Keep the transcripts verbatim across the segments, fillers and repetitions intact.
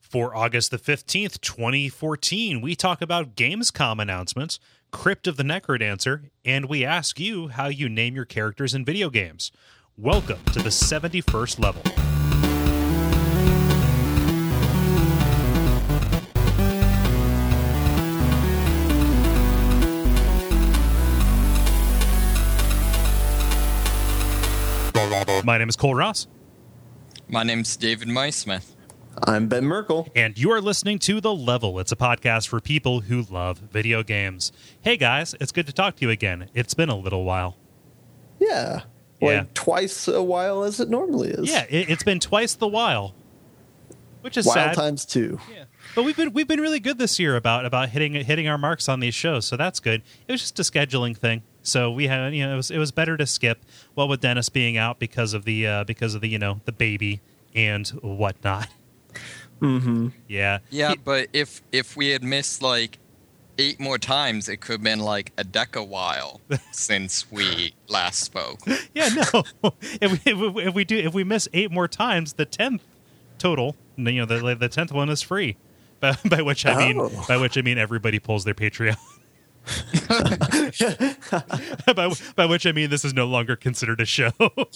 For August the fifteenth, twenty fourteen, we talk about Gamescom announcements, Crypt of the Necrodancer, and we ask you how you name your characters in video games. Welcome to the seventy-first level. My name is Cole Ross. My name's David Maismith. I'm Ben Merkel. And you are listening to The Level. It's a podcast for people who love video games. Hey, guys, it's good to talk to you again. It's been a little while. Yeah. Like Yeah. twice a while as it normally is. Yeah, it, it's been twice the while, which is Wild sad. times two. Yeah. But we've been we've been really good this year about about hitting hitting our marks on these shows, so that's good. It was just a scheduling thing. So we had, you know, it was it was better to skip. Well, with Dennis being out because of the uh, because of the you know the baby and whatnot. Mm-hmm. Yeah. Yeah, He- but if if we had missed like eight more times, it could have been like a deca while since we last spoke. Yeah, no. if, we, if, we, if we do, if we miss eight more times, the tenth total, you know, the the tenth one is free. By, by which I mean, Oh. by which I mean, everybody pulls their Patreon. by, by which I mean, this is no longer considered a show.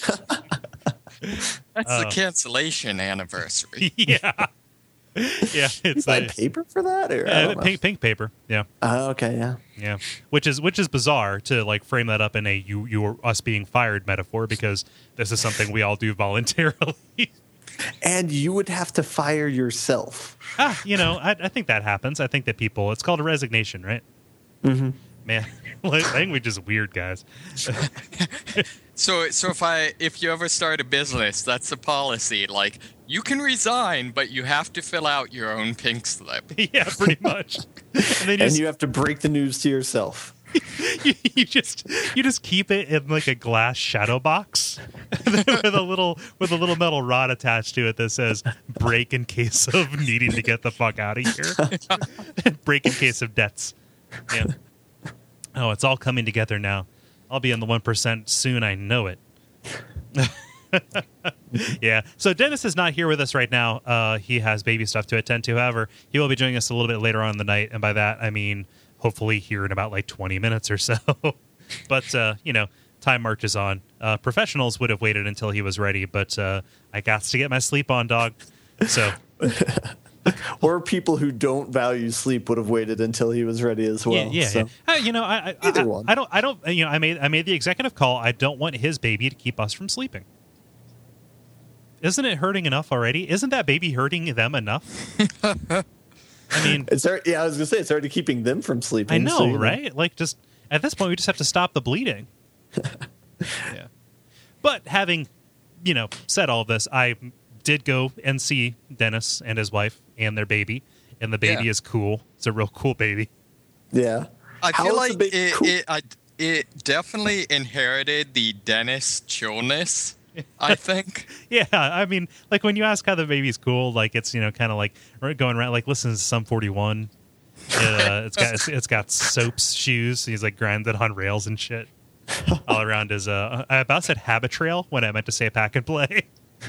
That's the cancellation anniversary. Yeah, yeah. It's Buy a, paper for that? Or, I yeah, don't know. pink, pink paper. Yeah. Uh, okay, yeah. Yeah, which is which is bizarre to like frame that up in a you you or us being fired metaphor, because this is something we all do voluntarily. And you would have to fire yourself. ah, you know, I, I think that happens. I think that people, it's called a resignation, right? Mm-hmm. Man, language is weird, guys. So so if I if you ever start a business, that's the policy. Like you can resign, but you have to fill out your own pink slip. Yeah, pretty much. And then you, And just, you have to break the news to yourself. you, you just you just keep it in like a glass shadow box with a little with a little metal rod attached to it that says "break in case of needing to get the fuck out of here." Break in case of debts. Yeah. Oh, it's all coming together now. I'll be in the one percent soon. I know it. Yeah. So Dennis is not here with us right now. Uh, he has baby stuff to attend to. However, he will be joining us a little bit later on in the night, and by that I mean hopefully here in about like twenty minutes or so. But uh, you know, time marches on. Uh, professionals would have waited until he was ready, but uh, I got to get my sleep on, dog. So. Or people who don't value sleep would have waited until he was ready as well. Yeah, yeah, so. yeah. Uh, you know, I, I, Either I, one. I don't, I don't, you know, I made, I made the executive call. I don't want his baby to keep us from sleeping. Isn't it hurting enough already? Isn't that baby hurting them enough? I mean, It's hard, yeah, I was going to say, it's already keeping them from sleeping. I know, so, you right? Like, just at this point, we just have to stop the bleeding. Yeah. But having, you know, said all of this, I did go and see Dennis and his wife and their baby, and the baby Yeah. is cool. It's a real cool baby. Yeah. I How feel is like the baby it, cool? it, I, it definitely inherited the Dennis chillness, I think. Yeah, I mean, like when you ask how the baby's cool, like it's, you know, kind of like going around, like listens to Sum forty-one. Uh, it's got it's, it's got soaps shoes. He's like grinded on rails and shit all around his. Uh, I about said habit trail when I meant to say pack and play.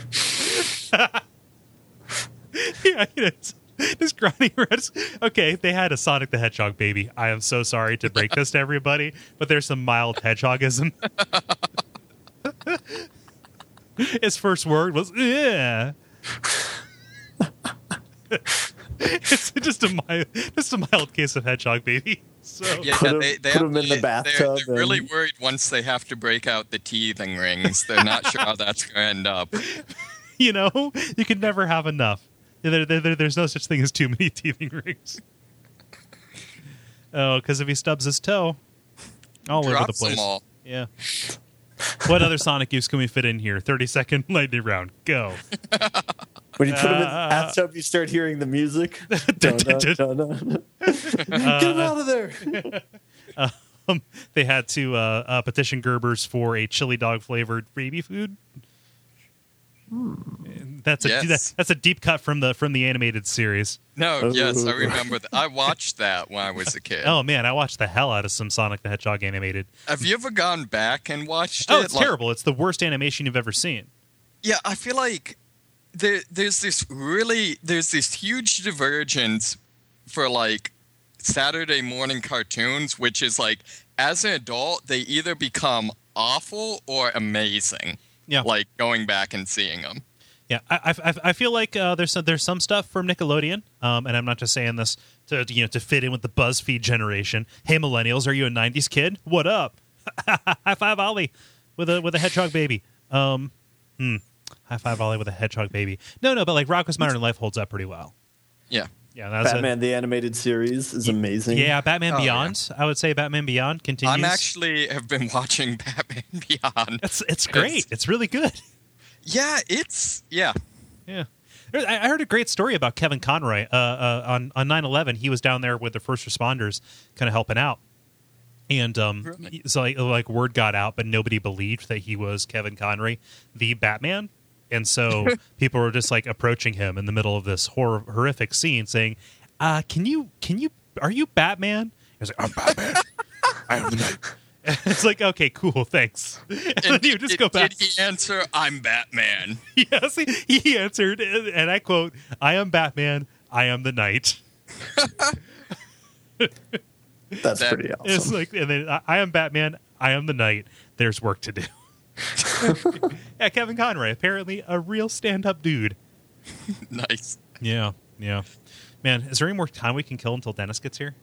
Yeah, it's just grinding around. Okay, they had a Sonic the Hedgehog baby. I am so sorry to break this to everybody, but there's some mild hedgehogism. His first word was "yeah." It's just a mild, just a mild case of hedgehog baby. So Yeah, Put yeah, him- they, they put have him in to- the bathtub They're, they're really and- worried once they have to break out the teething rings. They're not sure how that's going to end up. you know, you can never have enough. There, there, there- there's no such thing as too many teething rings. Oh, because if he stubs his toe, all over the Drops them place. all. Yeah. What other Sonic use can we fit in here? thirty second lightning round. Go. When you put him in the Uh, bathtub, you start hearing the music. Dun, dun, dun, dun. Get him out of there. Um, they had to uh, uh, petition Gerber's for a chili dog flavored baby food. That's a Yes. that, that's a deep cut from the from the animated series. No, yes, I Ooh. remember that. I watched that when I was a kid. Oh man, I watched the hell out of some Sonic the Hedgehog animated. Have you ever gone back and watched Oh, it? it's Like- terrible. It's the worst animation you've ever seen. Yeah, I feel like there, there's this really, there's this huge divergence for like Saturday morning cartoons, which is like, as an adult, they either become awful or amazing. Yeah. Like going back and seeing them. Yeah, I, I, I feel like uh, there's some, there's some stuff from Nickelodeon, um, and I'm not just saying this to you know to fit in with the BuzzFeed generation. Hey, millennials, are you a nineties kid? What up? High five, Ollie, with a with a hedgehog baby. Um, hmm. High five, Ollie, with a hedgehog baby. No, no, but like Rocko's Modern Life holds up pretty well. Yeah, yeah. That's Batman a, the animated series is amazing. Yeah, Batman Oh, Beyond. Yeah. I would say Batman Beyond continues. I'm actually have been watching Batman Beyond. It's it's great. It's really good. Yeah, it's yeah. Yeah. I heard a great story about Kevin Conroy uh, uh, on on nine eleven. He was down there with the first responders, kind of helping out, and um, Really? so like, like word got out, but nobody believed that he was Kevin Conroy, the Batman, and so people were just like approaching him in the middle of this horror, horrific scene, saying, uh, "Can you can you are you Batman?" He was like, "I'm Batman. I am the Night." It's like, okay, cool, thanks. And, and then you just did, go back. Did he answer, "I'm Batman"? Yes, he, he answered, and I quote, "I am Batman. I am the Night." That's That- pretty awesome. It's like, and then I, I am Batman. I am the Night. There's work to do. Yeah, Kevin Conroy, apparently a real stand-up dude. Nice. Yeah, yeah. Man, is there any more time we can kill until Dennis gets here?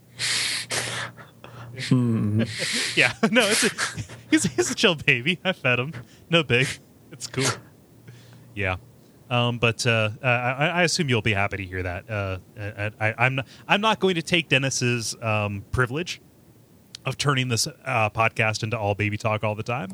Hmm. Yeah, no, it's a, he's he's a chill baby. I fed him. No big. It's cool. Yeah. Um, but uh, I, I assume you'll be happy to hear that. Uh, I, I, I'm not, I'm not going to take Dennis's um, privilege of turning this uh, podcast into all baby talk all the time.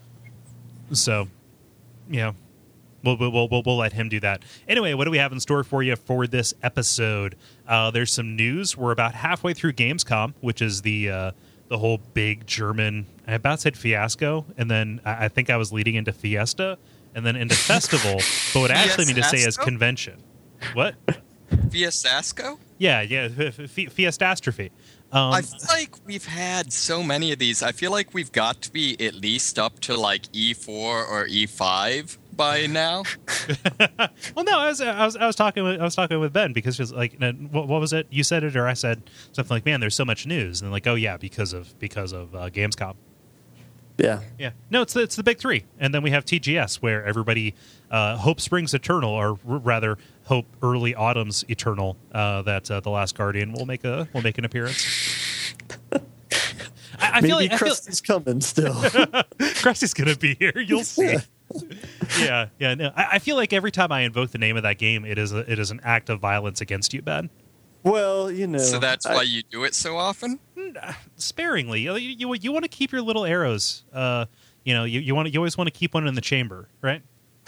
So, yeah, we'll we'll we'll, we'll let him do that. Anyway, what do we have in store for you for this episode? Uh, there's some news. We're about halfway through Gamescom, which is the uh, the whole big German. I about said fiasco, and then I, I think I was leading into Fiesta. And then into festival, but what I actually mean to say is Fiasco? convention. What? Fiastasco? Yeah, yeah, f- f- fiestastrophe. Um, I feel like we've had so many of these. I feel like we've got to be at least up to like E four or E five by now. well, no, I was, I was, I was talking, with, I was talking with Ben because it's like, what, what was it? You said it, or I said something like, "Man, there's so much news," and they're like, "Oh yeah, because of because of uh, Gamescom." Yeah. Yeah. No, it's the, it's the big three. And then we have T G S, where everybody uh, Hope Springs Eternal, or r- rather Hope Early Autumn's Eternal, uh, that uh, The Last Guardian will make a will make an appearance. I, I Maybe feel like Krusty's coming still. I feel, Krusty's going to be here. You'll see. yeah, yeah. No, I, I feel like every time I invoke the name of that game, it is a, it is an act of violence against you, Ben. Well, you know. So that's I- why you do it so often? Sparingly, you you, you want to keep your little arrows. Uh, you know, you you want you always want to keep one in the chamber, right?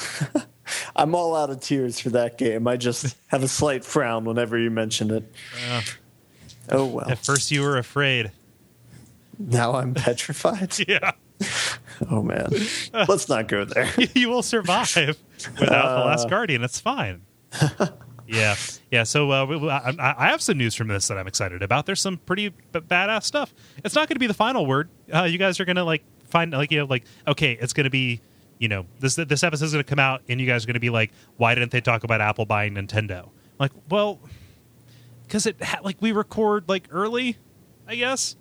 I'm all out of tears for that game. I just have a slight frown whenever you mention it. Uh, Oh well. at first, you were afraid. Now I'm petrified. Yeah. Oh man. Let's not go there. You will survive without Uh. the Last Guardian. It's fine. Yeah, yeah. So uh, we, I, I have some news from this that I'm excited about. There's some pretty b- badass stuff. It's not going to be the final word. Uh, you guys are going to like find like you know like okay, it's going to be you know this this episode is going to come out and you guys are going to be like, why didn't they talk about Apple buying Nintendo? Like, well, because it ha- like we record like early, I guess.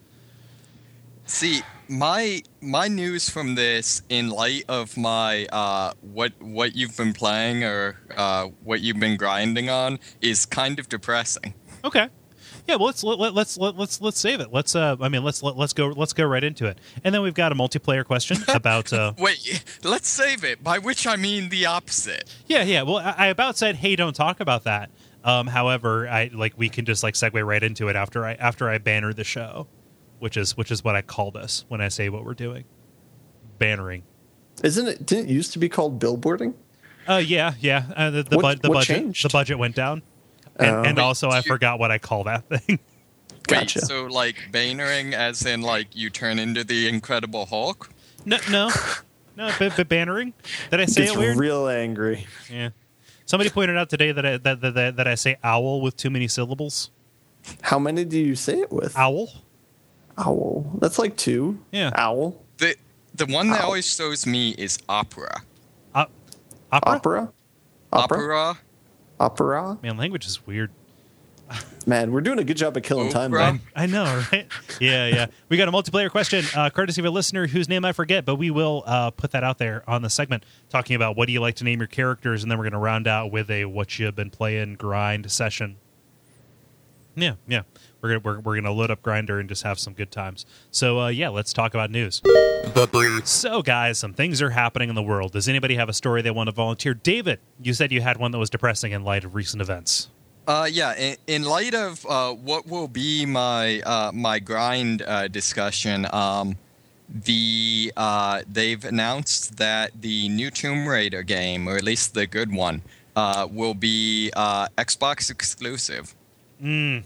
See, my my news from this, in light of my uh, what what you've been playing or uh, what you've been grinding on, is kind of depressing. Okay. Yeah, well, let's let, let, let's let, let's let's save it. Let's uh, I mean, let's let, let's go let's go right into it. And then we've got a multiplayer question about. Uh, Wait, let's save it. By which I mean the opposite. yeah, yeah. Well, I, I about said, hey, don't talk about that. Um, however, I like we can just like segue right into it after I after I banner the show, which is which is what I call this when I say what we're doing, bannering. Isn't it? Didn't it used to be called billboarding? Uh, yeah, yeah. Uh, the the, What- bu- the what budget changed? the budget went down, and, Oh. and Wait, also I do you- forgot what I call that thing. Gotcha. Wait, so like bannering as in like you turn into the Incredible Hulk? No, no, no. B- b- bannering. Did I say Gets it weird? real angry. Yeah. Somebody pointed out today that I, that, that that that I say owl with too many syllables. How many do you say it with? Owl. Owl. That's like two. Yeah. Uh, Owl. The the one that Ow. always shows me is opera. Uh, opera. Opera. Opera? Opera. Opera? Man, language is weird. Man, we're doing a good job of killing time, Opera. though. I know, right? Yeah, yeah. We got a multiplayer question, uh, courtesy of a listener whose name I forget, but we will uh, put that out there on the segment, talking about what do you like to name your characters, and then we're going to round out with a what you have been playing grind session. Yeah, yeah. We're gonna we're, we're gonna load up Grindr and just have some good times. So uh, yeah, let's talk about news. So guys, some things are happening in the world. Does anybody have a story they want to volunteer? David, you said you had one that was depressing in light of recent events. Uh, yeah, in, in light of uh, what will be my uh, my grind uh, discussion, um, the uh, they've announced that the new Tomb Raider game, or at least the good one, uh, will be uh, Xbox exclusive. Mm.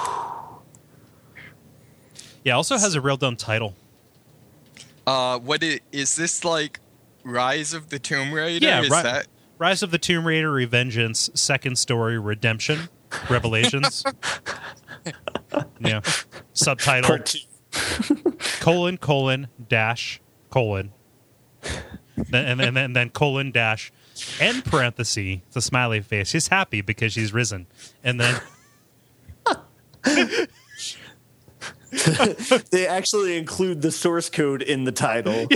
Yeah, also has a real dumb title. Uh, what is, is this like? Rise of the Tomb Raider? Yeah, is ri- that? Rise of the Tomb Raider, Revengeance, Second Story, Redemption, Revelations. Yeah. Subtitle: Part two. colon colon dash colon, then, and then and then colon dash end parenthesis. It's a smiley face. She's happy because she's risen, and then. They actually include the source code in the title.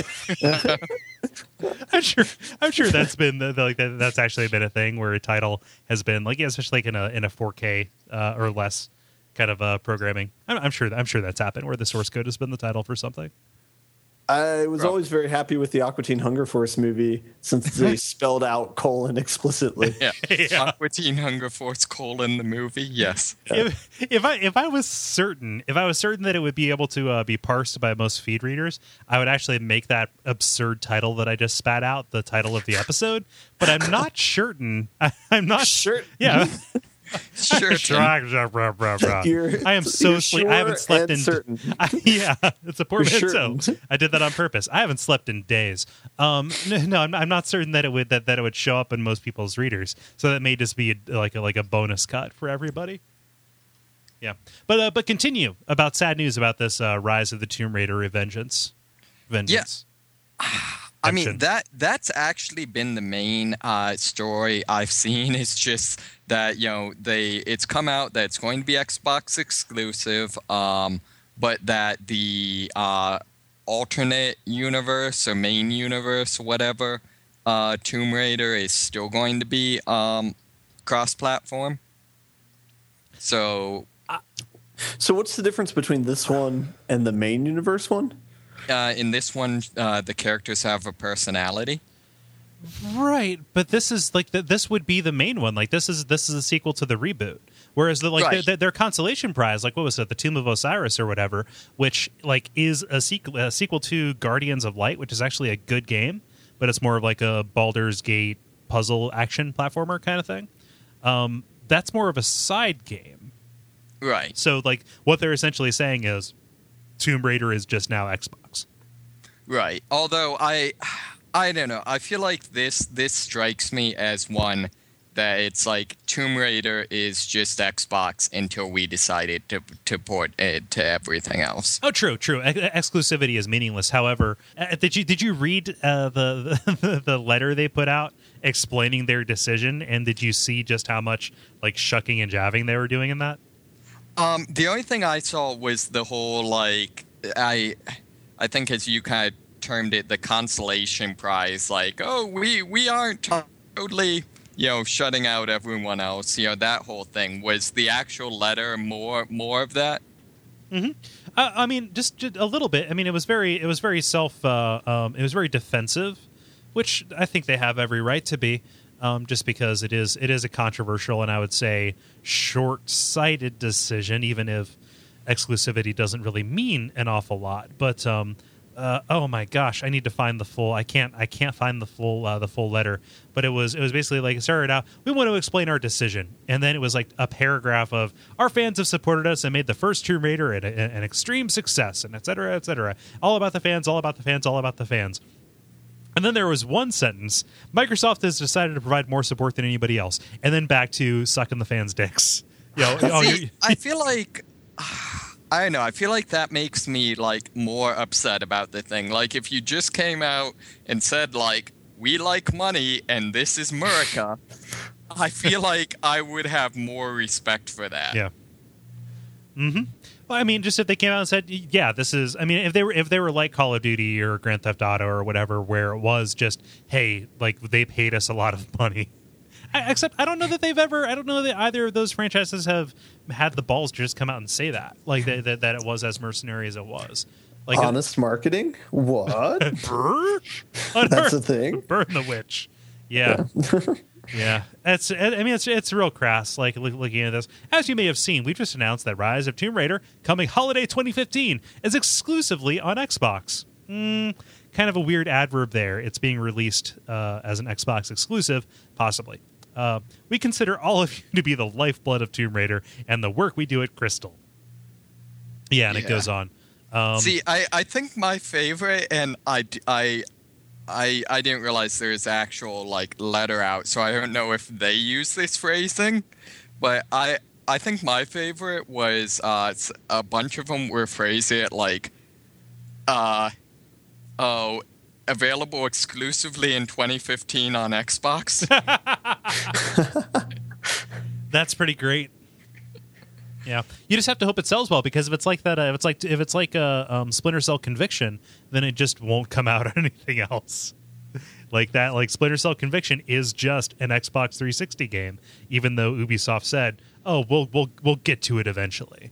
I'm sure. I'm sure that's been the, the, like that, that's actually been a thing where a title has been like, yeah, especially like in a in a four K uh, or less kind of uh, programming. I'm, I'm sure. I'm sure that's happened where the source code has been the title for something. I was Bro. always very happy with the Aqua Teen Hunger Force movie since they spelled out colon explicitly. Yeah, Yeah. Aqua Teen Hunger Force colon the movie. Yes. If, if I if I was certain if I was certain that it would be able to uh, be parsed by most feed readers, I would actually make that absurd title that I just spat out the title of the episode. But I'm not certain. I, I'm not Sure. Yeah. Sure. You're- I am so you're sleep. I haven't sure slept and in. certain. I, yeah, it's a You're portmanteau. certain. I did that on purpose. I haven't slept in days. Um, no, no I'm, I'm not certain that it would that, that it would show up in most people's readers. So that may just be a, like a, like a bonus cut for everybody. Yeah, but uh, but continue about sad news about this uh, Rise of the Tomb Raider Revengeance. Vengeance. I mean Action. that that's actually been the main uh, story I've seen. It's just that you know they it's come out that it's going to be Xbox exclusive, um, but that the uh, alternate universe or main universe, whatever, uh, Tomb Raider is still going to be um, cross-platform. So So what's the difference between this one and the main universe one? uh, in this one, uh, the characters have a personality. Right, but this is like the, this would be the main one. Like this is this is a sequel to the reboot. Whereas the, like Right. their, their consolation prize, like what was it, the Tomb of Osiris or whatever, which like is a sequel a sequel to Guardians of Light, which is actually a good game, but it's more of like a Baldur's Gate puzzle action platformer kind of thing. Um, that's more of a side game. Right. So like what they're essentially saying is Tomb Raider is just now Xbox. Right. Although I, I don't know. I feel like this this strikes me as one that it's like Tomb Raider is just Xbox until we decided to to port it to everything else. Oh, true, true. Ex- exclusivity is meaningless. However, uh, did you did you read uh, the, the the letter they put out explaining their decision, and did you see just how much like shucking and jiving they were doing in that? Um, the only thing I saw was the whole like I, I think as you kind of termed it, the consolation prize. Like, oh, we we aren't totally. You know, shutting out everyone else. You know, that whole thing. Was the actual letter more more of that? Mm-hmm. Uh, I mean, just, just a little bit. I mean, it was very, it was very self, uh, um, it was very defensive, which I think they have every right to be, um, just because it is, it is a controversial and I would say short-sighted decision, even if exclusivity doesn't really mean an awful lot. But um, uh, oh my gosh, I need to find the full. I can't, I can't find the full, uh, the full letter. But it was, it was basically like it started out. We want to explain our decision, and then it was like a paragraph of our fans have supported us and made the first Tomb Raider an, an extreme success, and et cetera, et cetera. All about the fans, all about the fans, all about the fans. And then there was one sentence: Microsoft has decided to provide more support than anybody else. And then back to sucking the fans' dicks. You know, oh, See, you're- I feel like I don't know. I feel like that makes me like more upset about the thing. Like if you just came out and said like, we like money and this is America, I feel like I would have more respect for that. Yeah. Mm-hmm. Well, I mean, just if they came out and said, yeah, this is, I mean, if they were, if they were like Call of Duty or Grand Theft Auto or whatever, where it was just, hey, like they paid us a lot of money. I, except I don't know that they've ever, I don't know that either of those franchises have had the balls to just come out and say that, like that, that, that it was as mercenary as it was. Like honest a, marketing? What? Burr? That's a thing? Burn the witch. Yeah. Yeah. Yeah, it's. I mean, it's it's real crass. Like look, looking at this, as you may have seen, we just announced that Rise of Tomb Raider, coming holiday twenty fifteen, is exclusively on Xbox. Mm, kind of a weird adverb there. It's being released uh, as an Xbox exclusive, possibly. Uh, we consider all of you to be the lifeblood of Tomb Raider and the work we do at Crystal. Yeah, and yeah. It goes on. Um, See, I, I think my favorite, and I, I I I didn't realize there's actual like letter out, so I don't know if they use this phrasing, but I I think my favorite was uh, a bunch of them were phrasing it like, uh, oh, available exclusively in twenty fifteen on Xbox. That's pretty great. Yeah, you just have to hope it sells well, because if it's like that, uh, if it's like if it's like a um, Splinter Cell Conviction, then it just won't come out on anything else. Like that, like Splinter Cell Conviction is just an Xbox three sixty game, even though Ubisoft said, "Oh, we'll we'll we'll get to it eventually."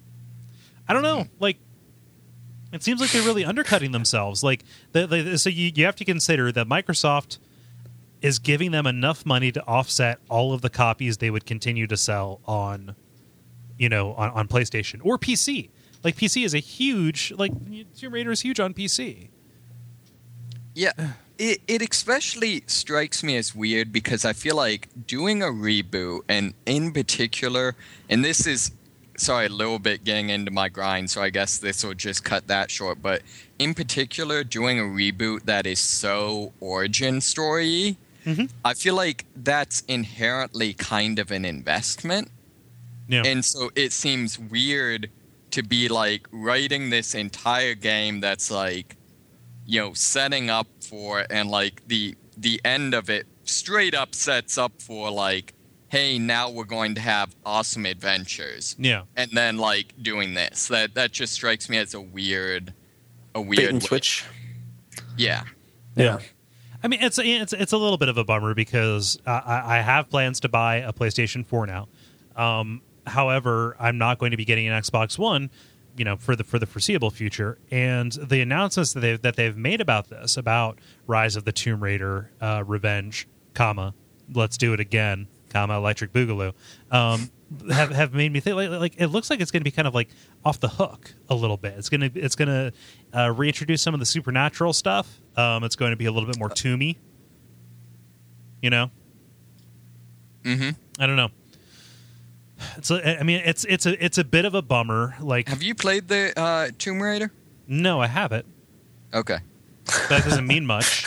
I don't know, like it seems like they're really undercutting themselves. Like, the, the, so you you have to consider that Microsoft is giving them enough money to offset all of the copies they would continue to sell on. You know, on, on PlayStation or P C. Like, P C is a huge, like, Tomb Raider is huge on P C. Yeah, it, it especially strikes me as weird because I feel like doing a reboot, and in particular, and this is, sorry, a little bit getting into my grind, so I guess this will just cut that short, but in particular, doing a reboot that is so origin story, mm-hmm. I feel like that's inherently kind of an investment. Yeah. And so it seems weird to be like writing this entire game that's like, you know, setting up for, and like the the end of it straight up sets up for like, hey, now we're going to have awesome adventures. Yeah. And then like doing this. That that just strikes me as a weird a weird bait and switch. Yeah. Yeah. I mean, it's it's it's a little bit of a bummer because I, I have plans to buy a PlayStation four now. Um However, I'm not going to be getting an Xbox One, you know, for the for the foreseeable future. And the announcements that they've that they've made about this, about Rise of the Tomb Raider, uh, Revenge, comma, Let's Do It Again, comma, Electric Boogaloo, um, have have made me think like, like it looks like it's going to be kind of like off the hook a little bit. It's gonna it's gonna uh, reintroduce some of the supernatural stuff. Um, it's going to be a little bit more Tommy, you know. Mm-hmm. I don't know. So I mean, it's it's a it's a bit of a bummer. Like, have you played the uh, Tomb Raider? No, I haven't. Okay, that doesn't mean much.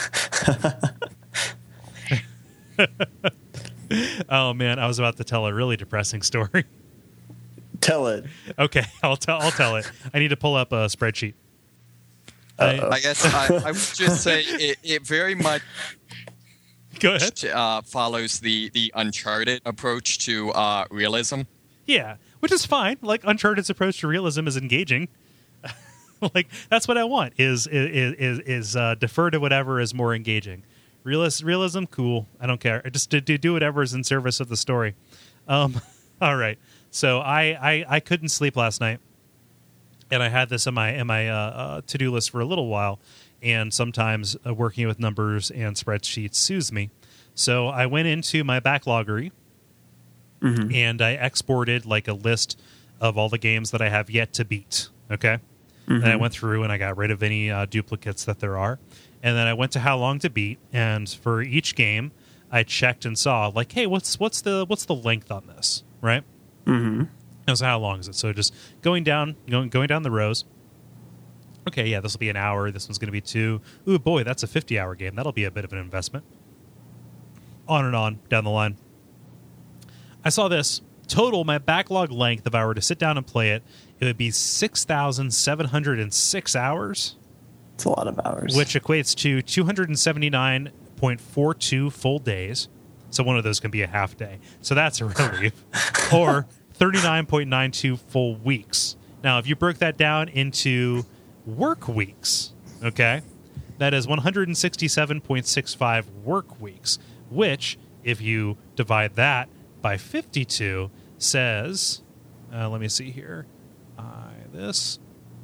Oh man, I was about to tell a really depressing story. Tell it. Okay, I'll tell. I'll tell it. I need to pull up a spreadsheet. I, I guess I, I would just say it, it very much. Go ahead. Uh, follows the, the Uncharted approach to uh, realism. Yeah, which is fine. Like, Uncharted's approach to realism is engaging. Like, that's what I want. Is is is, is uh, defer to whatever is more engaging. Realist, realism, cool. I don't care. Just to, to do whatever is in service of the story. Um, all right. So I, I, I couldn't sleep last night, and I had this in my in my uh, uh, to do list for a little while. And sometimes uh, working with numbers and spreadsheets soothes me. So I went into my backloggery mm-hmm. and I exported like a list of all the games that I have yet to beat. Okay. Mm-hmm. And I went through and I got rid of any uh, duplicates that there are. And then I went to how long to beat. And for each game, I checked and saw like, hey, what's what's the what's the length on this, right? Mm-hmm. And so how long is it? So just going down, going going down the rows. Okay, yeah, this will be an hour. This one's going to be two. Ooh, boy, that's a fifty-hour game. That'll be a bit of an investment. On and on, down the line. I saw this. Total, my backlog length, if I were to sit down and play it, it would be six thousand seven hundred six hours. It's a lot of hours. Which equates to two hundred seventy-nine point four two full days. So one of those can be a half day. So that's a relief. Or thirty-nine point nine two full weeks. Now, if you broke that down into work weeks, okay, that is one hundred sixty-seven point six five work weeks, which, if you divide that by fifty-two, says, uh, let me see here, I this,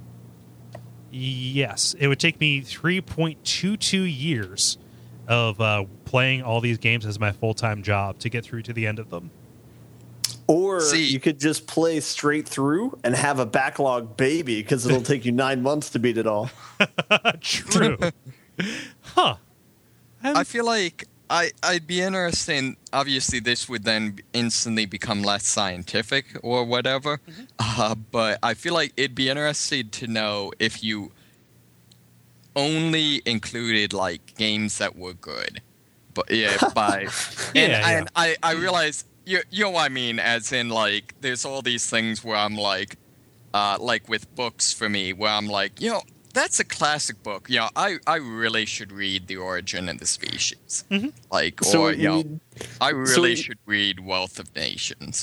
yes, it would take me three point two two years of uh, playing all these games as my full-time job to get through to the end of them. Or See, you could just play straight through and have a backlog baby because it'll take you nine months to beat it all. True. Huh. I'm, I feel like I, I'd be interested in, obviously this would then instantly become less scientific or whatever, mm-hmm. uh, but I feel like it'd be interesting to know if you only included like games that were good. But yeah, by yeah, and, yeah. and I, I realize you, you know what I mean, as in like there's all these things where I'm like uh, like with books for me where I'm like, you know, that's a classic book. You know, I, I really should read The Origin of the Species. Mm-hmm. Like, So or, you you know, need- I really so- should read Wealth of Nations.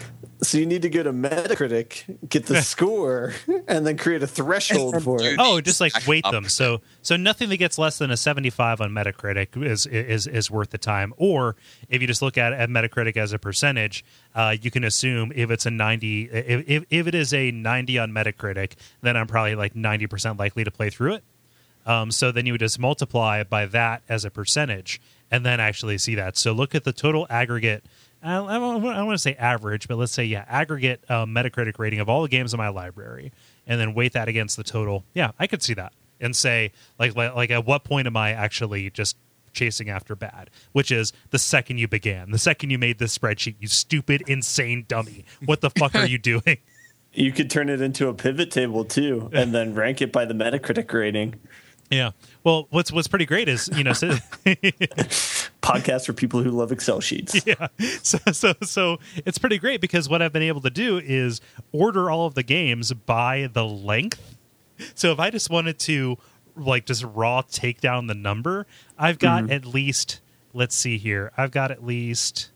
So you need to go to Metacritic, get the score, and then create a threshold for it. Oh, just like Stack weight up. them. So so nothing that gets less than a seventy-five on Metacritic is is is worth the time. Or if you just look at, at Metacritic as a percentage, uh, you can assume if it's a ninety, if, if if it is a ninety on Metacritic, then I'm probably like ninety percent likely to play through it. Um, so then you would just multiply by that as a percentage, and then actually see that. So look at the total aggregate. I don't, I don't want to say average, but let's say, yeah, aggregate uh, Metacritic rating of all the games in my library, and then weight that against the total. Yeah, I could see that and say, like, like, like at what point am I actually just chasing after bad? Which is the second you began, the second you made this spreadsheet, you stupid, insane dummy. What the fuck are you doing? You could turn it into a pivot table too, and then rank it by the Metacritic rating. Yeah. Well, what's what's pretty great is, you know, so, Podcast for people who love Excel sheets. yeah. So so so it's pretty great because what I've been able to do is order all of the games by the length. So if I just wanted to like just raw take down the number, I've got Mhm. at least, let's see here, I've got at least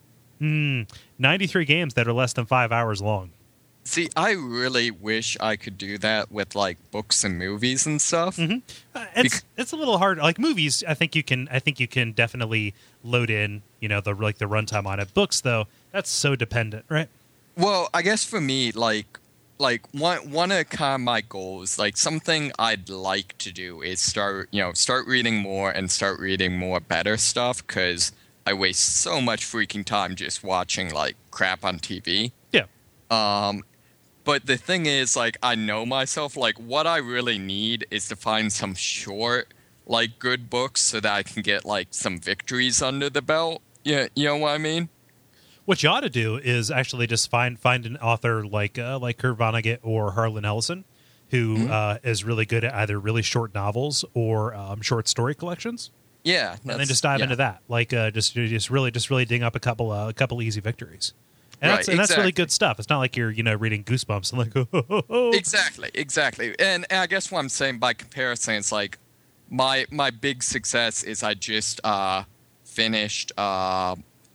hmm, ninety-three games that are less than five hours long. See, I really wish I could do that with like books and movies and stuff. Mm-hmm. Uh, it's Bec- it's a little hard. Like movies, I think you can. I think you can definitely load in, you know, the like the runtime on it. Books, though, that's so dependent, right? Well, I guess for me, like, like one one of kind of my goals, like something I'd like to do is start, you know, start reading more and start reading more better stuff because I waste so much freaking time just watching like crap on T V. Yeah. Um, but the thing is, like, I know myself. Like, what I really need is to find some short, like, good books so that I can get like some victories under the belt. Yeah, you know what I mean? What you ought to do is actually just find find an author like uh, like Kurt Vonnegut or Harlan Ellison, who Mm-hmm. uh, is really good at either really short novels or um, short story collections, Yeah, and then that's- just dive yeah. into that. Like, uh, just just really just really ding up a couple uh, a couple easy victories. And, Right, that's, and that's really exactly. good stuff. It's not like you're, you know, reading Goosebumps and like, oh, oh, oh, oh. Exactly, exactly. And, and I guess what I'm saying by comparison is like my my big success is I just uh, finished uh,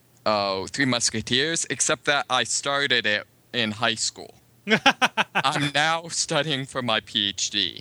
oh, Three Musketeers, except that I started it in high school. I'm now studying for my PhD.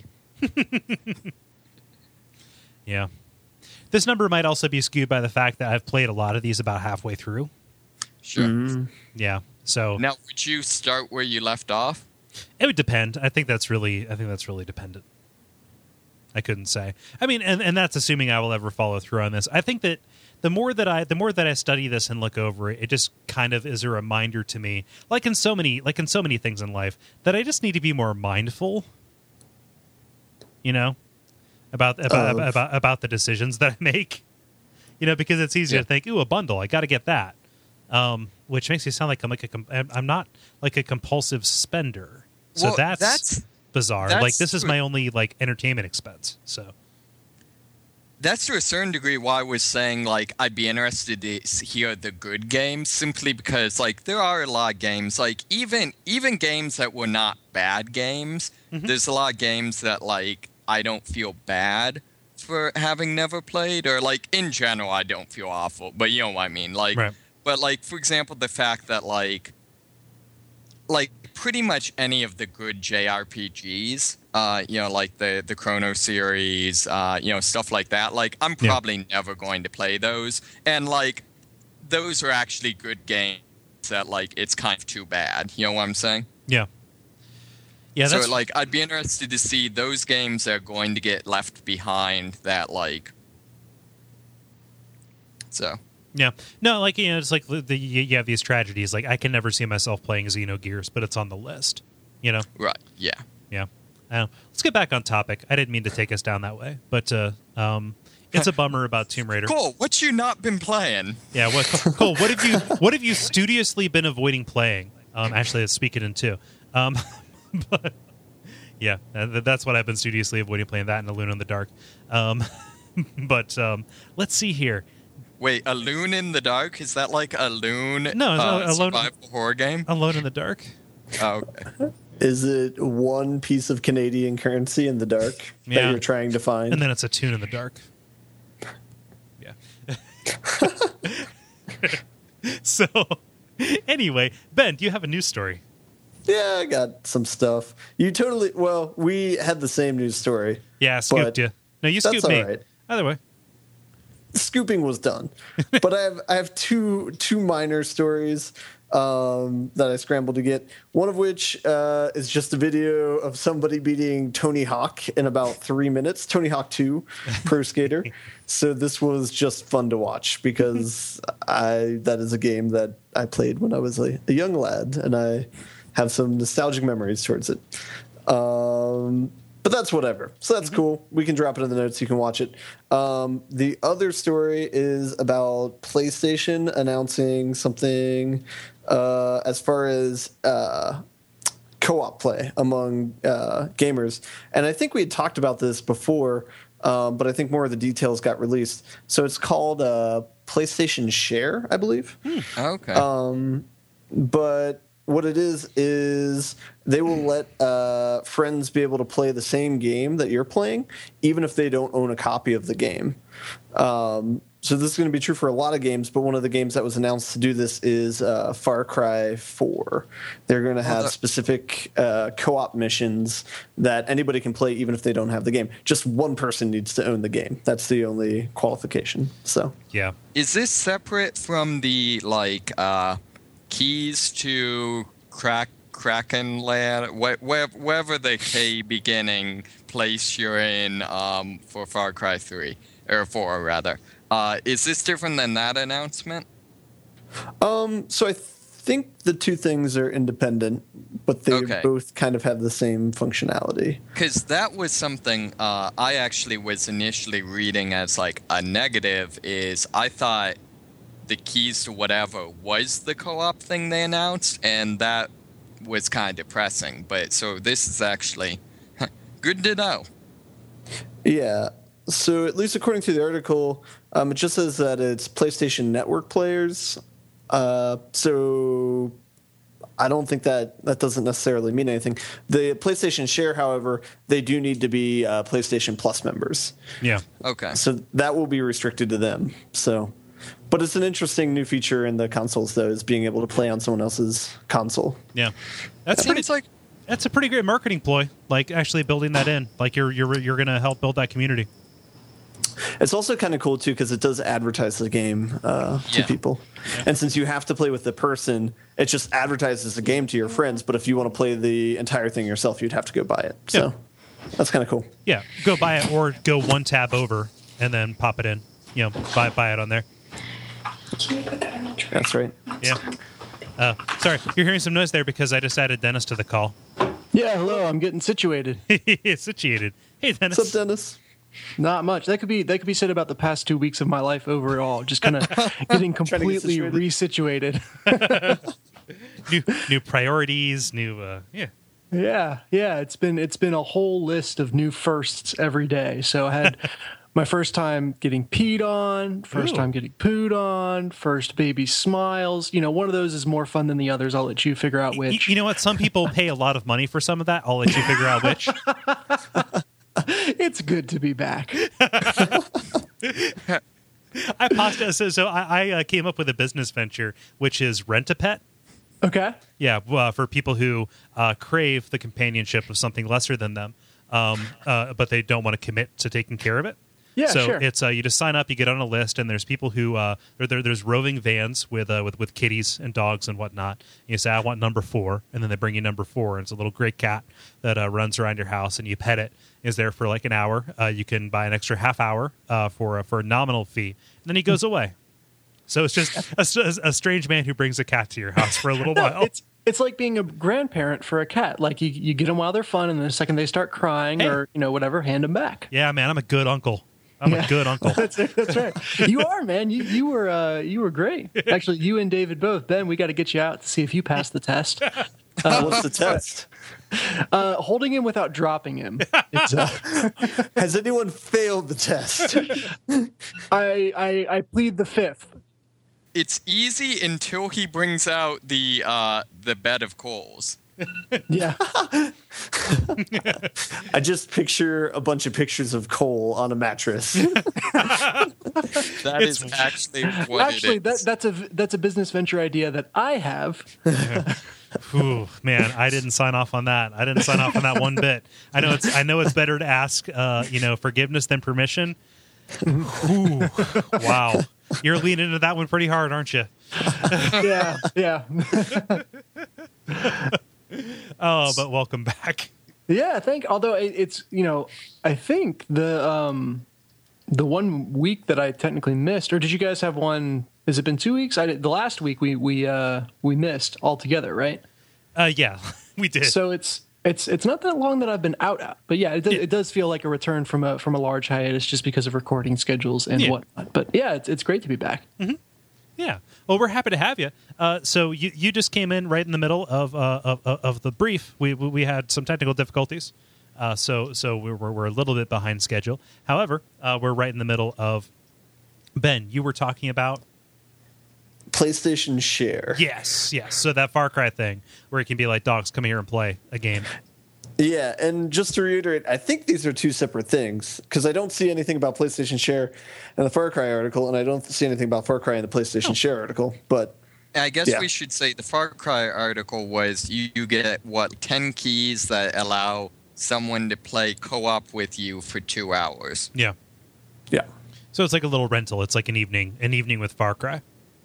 Yeah. This number might also be skewed by the fact that I've played a lot of these about halfway through. Sure. Mhm. Yeah. So Now, would you start where you left off? it would depend. I think that's really I think that's really dependent. I couldn't say. I mean, and, and that's assuming I will ever follow through on this. I think that the more that I the more that I study this and look over it, it just kind of is a reminder to me, like in so many like in so many things in life, that I just need to be more mindful. You know? About about Of- about, about the decisions that I make. You know, because it's easy Yeah. to think, ooh, a bundle, I got to get that. Um, which makes me sound like I'm like a com- I'm I'm not like a compulsive spender. So Well, that's, that's- bizarre. that's like this is true. my only like entertainment expense. So That's to a certain degree why I was saying like I'd be interested to s- hear the good games, simply because like there are a lot of games, like even even games that were not bad games. Mhm. There's a lot of games that like I don't feel bad for having never played, or like in general, I don't feel awful, but you know what I mean. Like, Right. but like for example, the fact that like, like pretty much any of the good J R P Gs, uh, you know, like the the Chrono series, uh, you know, stuff like that. Like, I'm Yeah. probably never going to play those, and like, those are actually good games that like it's kind of too bad. You know what I'm saying? Yeah. Yeah, so that's like I'd be interested to see those games that are going to get left behind that like so yeah. No, like, you know, it's like the, the you have these tragedies. Like, I can never see myself playing Xenogears, but it's on the list. You know? right yeah Yeah. Uh, let's get back on topic. I didn't mean to take us down that way, but uh, um, it's a bummer about Tomb Raider. Cole, what you not been playing? Yeah. What, Cole? What have you? What have you studiously been avoiding playing? Um, actually, let's speak it in two. Um, but yeah, that, that's what I've been studiously avoiding playing. That and Alone in the Dark. Um, but um, let's see here. Wait, Alone in the Dark? Is that like a loon No, it's uh, a- Alone- survival horror game? Alone in the Dark. Oh, okay. Is it one piece of Canadian currency in the dark Yeah. that you're trying to find? And then it's a tune in the dark. Yeah. So, anyway, Ben, do you have a news story? Yeah, I got some stuff. You totally, well, we had the same news story. Yeah, I scooped But you. No, you that's scooped me. all right. Either way. Scooping was done. But I have I have two two minor stories um, that I scrambled to get. One of which uh, is just a video of somebody beating Tony Hawk in about three minutes. Tony Hawk two, Pro Skater. So this was just fun to watch because I that is a game that I played when I was a, a young lad, and I have some nostalgic memories towards it. Um, but that's whatever. So that's cool. We can drop it in the notes. You can watch it. Um, the other story is about PlayStation announcing something uh, as far as uh, co-op play among uh, gamers. And I think we had talked about this before, um, but I think more of the details got released. So it's called uh, PlayStation Share, I believe. Okay. Um, but what it is is they will let uh, friends be able to play the same game that you're playing, even if they don't own a copy of the game. Um, so this is going to be true for a lot of games, but one of the games that was announced to do this is uh, Far Cry four. They're going to have that- specific uh, co-op missions that anybody can play, even if they don't have the game. Just one person needs to own the game. That's the only qualification. So Yeah. Is this separate from the like uh, keys to crack Kraken land, wh- where, wherever the K beginning place you're in um, for Far Cry three or four rather? Uh, is this different than that announcement? Um, so I think the two things are independent, but they Okay. both kind of have the same functionality. Because that was something uh, I actually was initially reading as like a negative. Is I thought the keys to whatever was the co-op thing they announced, and that was kind of depressing. But so this is actually good to know. Yeah. So at least according to the article, um, it just says that it's PlayStation Network players. Uh, so I don't think that that doesn't necessarily mean anything. The PlayStation Share, however, they do need to be uh, PlayStation Plus members. Yeah. Okay. So that will be restricted to them. So, but it's an interesting new feature in the consoles, though, is being able to play on someone else's console. Yeah. That's Seems pretty like That's a pretty great marketing ploy. Like actually building that in. Like you're you're you're going to help build that community. It's also kind of cool, too, because it does advertise the game uh, to Yeah. people. And since you have to play with the person, it just advertises the game to your friends. But if you want to play the entire thing yourself, you'd have to go buy it. So that's kind of cool. Yeah. Go buy it or go one tab over and then pop it in. You know, buy buy it on there. That's right. Yeah. Uh, sorry, you're hearing some noise there because I just added Dennis to the call. Yeah, hello. I'm getting situated. Situated. Hey, Dennis. What's up, Dennis? Not much. That could be that could be said about the past two weeks of my life overall. Just kind of getting completely situated. resituated. new new priorities. New. Uh, yeah. Yeah, yeah. It's been it's been a whole list of new firsts every day. So I had my first time getting peed on, first Ooh. time getting pooed on, first baby smiles. You know, one of those is more fun than the others. I'll let you figure out Y- which. You know what? Some people pay a lot of money for some of that. I'll let you figure out which. You It's good to be back. I pasta. So, so I, I uh, came up with a business venture, which is Rent a Pet. Okay. Yeah, uh, for people who uh, crave the companionship of something lesser than them, um, uh, but they don't want to commit to taking care of it. Yeah, so sure. it's uh, you just sign up, you get on a list, and there's people who uh, there, there, there's roving vans with uh, with with kitties and dogs and whatnot. You say, I want number four, and then they bring you number four, and it's a little gray cat that uh, runs around your house, and you pet it. Is there for like an hour. Uh, you can buy an extra half hour uh, for for a nominal fee, and then he goes away. So it's just a, a strange man who brings a cat to your house for a little No, while. it's it's like being a grandparent for a cat. Like you, you get them while they're fun, and the second they start crying Hey. or you know whatever, hand them back. Yeah, man, I'm a good uncle. I'm Yeah. a good uncle. That's it, that's right. You are, man. You you were uh, you were great. Actually, you and David both. Ben, we got to get you out to see if you passed the test. What's the test? Uh, holding him without dropping him. It's, uh, Has anyone failed the test? I, I I plead the fifth. It's easy until he brings out the uh, the bed of coals. Yeah. I just picture a bunch of pictures of coal on a mattress. That is It's- actually what Actually, it that is. that's a that's a business venture idea that I have. Ooh, man, I didn't sign off on that. I didn't sign off on that one bit. I know it's I know it's better to ask, uh, you know, forgiveness than permission. Ooh, wow, you're leaning into that one pretty hard, aren't you? Yeah, yeah. Oh, but welcome back. Yeah, I think. Although it, it's you know, I think the um, the one week that I technically missed, or did you guys have one? Has it been two weeks? I did, the last week we we uh, we missed altogether, right? Uh, yeah, we did. So it's it's it's not that long that I've been out at, but yeah, it does, Yeah. it does feel like a return from a from a large hiatus just because of recording schedules and Yeah. whatnot. But yeah, it's it's great to be back. Yeah. Well, we're happy to have you. Uh, so you, you just came in right in the middle of uh, of, of the brief. We we had some technical difficulties, uh, so so we're we're a little bit behind schedule. However, uh, we're right in the middle of. Ben, you were talking about. PlayStation Share. Yes, yes. So that Far Cry thing, where it can be like, dogs, come here and play a game. Yeah, and just to reiterate, I think these are two separate things because I don't see anything about PlayStation Share in the Far Cry article, and I don't see anything about Far Cry in the PlayStation Oh. Share article. But I guess Yeah. we should say the Far Cry article was you, you get, what, ten keys that allow someone to play co-op with you for two hours. Yeah. yeah, So it's like a little rental. It's like an evening, an evening with Far Cry.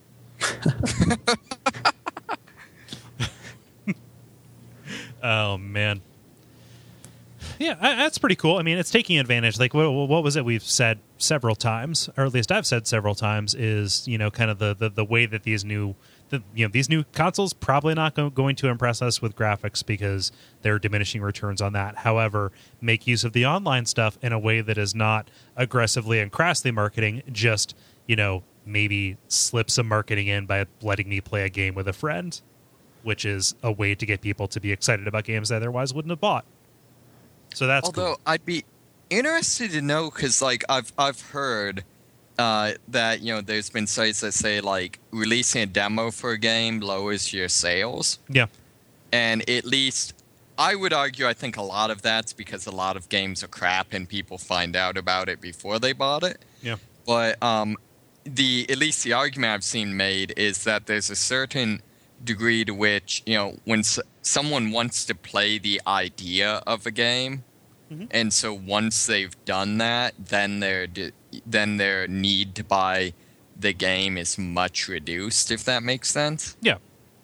Oh man. Yeah, I- that's pretty cool. I mean, it's taking advantage. Like, what, what was it we've said several times, or at least I've said several times, is, you know, kind of the, the, the way that these new, the, you know, these new consoles probably not go, going to impress us with graphics because they're diminishing returns on that. However, make use of the online stuff in a way that is not aggressively and crassly marketing, just, you know, maybe slip some marketing in by letting me play a game with a friend, which is a way to get people to be excited about games they otherwise wouldn't have bought. So that's Although cool. I'd be interested to know because, like, I've I've heard uh, that you know there's been sites that say like releasing a demo for a game lowers your sales, Yeah. and at least I would argue I think a lot of that's because a lot of games are crap and people find out about it before they bought it. Yeah. But um, the at least the argument I've seen made is that there's a certain degree to which you know when s- someone wants to play the idea of a game, Mhm. and so once they've done that, then their de- then their need to buy the game is much reduced. If that makes sense. Yeah.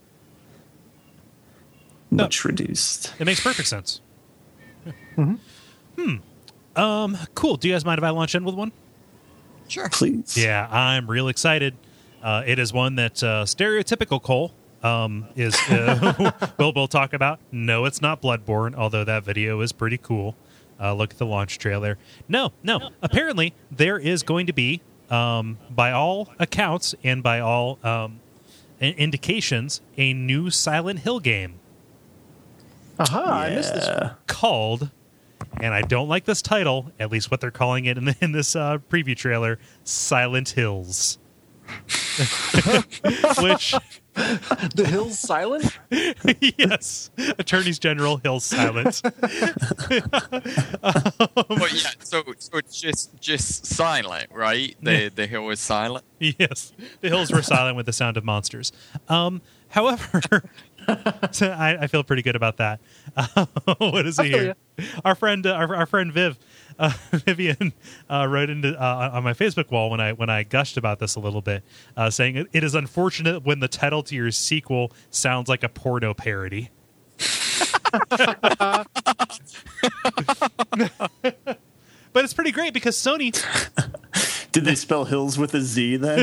much reduced. It makes perfect sense. Hmm. Um, cool. Do you guys mind if I launch in with one? Sure. Please. Yeah, I'm real excited. Uh, it is one that uh, stereotypical Cole um, is. Uh, we'll we'll talk about. No, it's not Bloodborne, although that video is pretty cool. Uh, look at the launch trailer. No, no. Apparently, there is going to be, um, by all accounts and by all um, in- indications, a new Silent Hill game Aha! I missed this one. Yeah. called, and I don't like this title, at least what they're calling it in, the, in this uh, preview trailer, Silent Hills. which The Hill's silent? yes, attorneys general Hill's silent. But yeah, so so it's just just silent, right? The the hill is silent. Yes, the hills were silent with the sound of monsters. Um, however, so I, I feel pretty good about that. Uh, what is I it feel here? Our friend, uh, our, our friend Viv, uh, Vivian, uh, wrote into uh, on my Facebook wall when I when I gushed about this a little bit, uh, saying it, it is unfortunate when the title to your sequel sounds like a porno parody. But it's pretty great because Sony Did they spell hills with a Z then?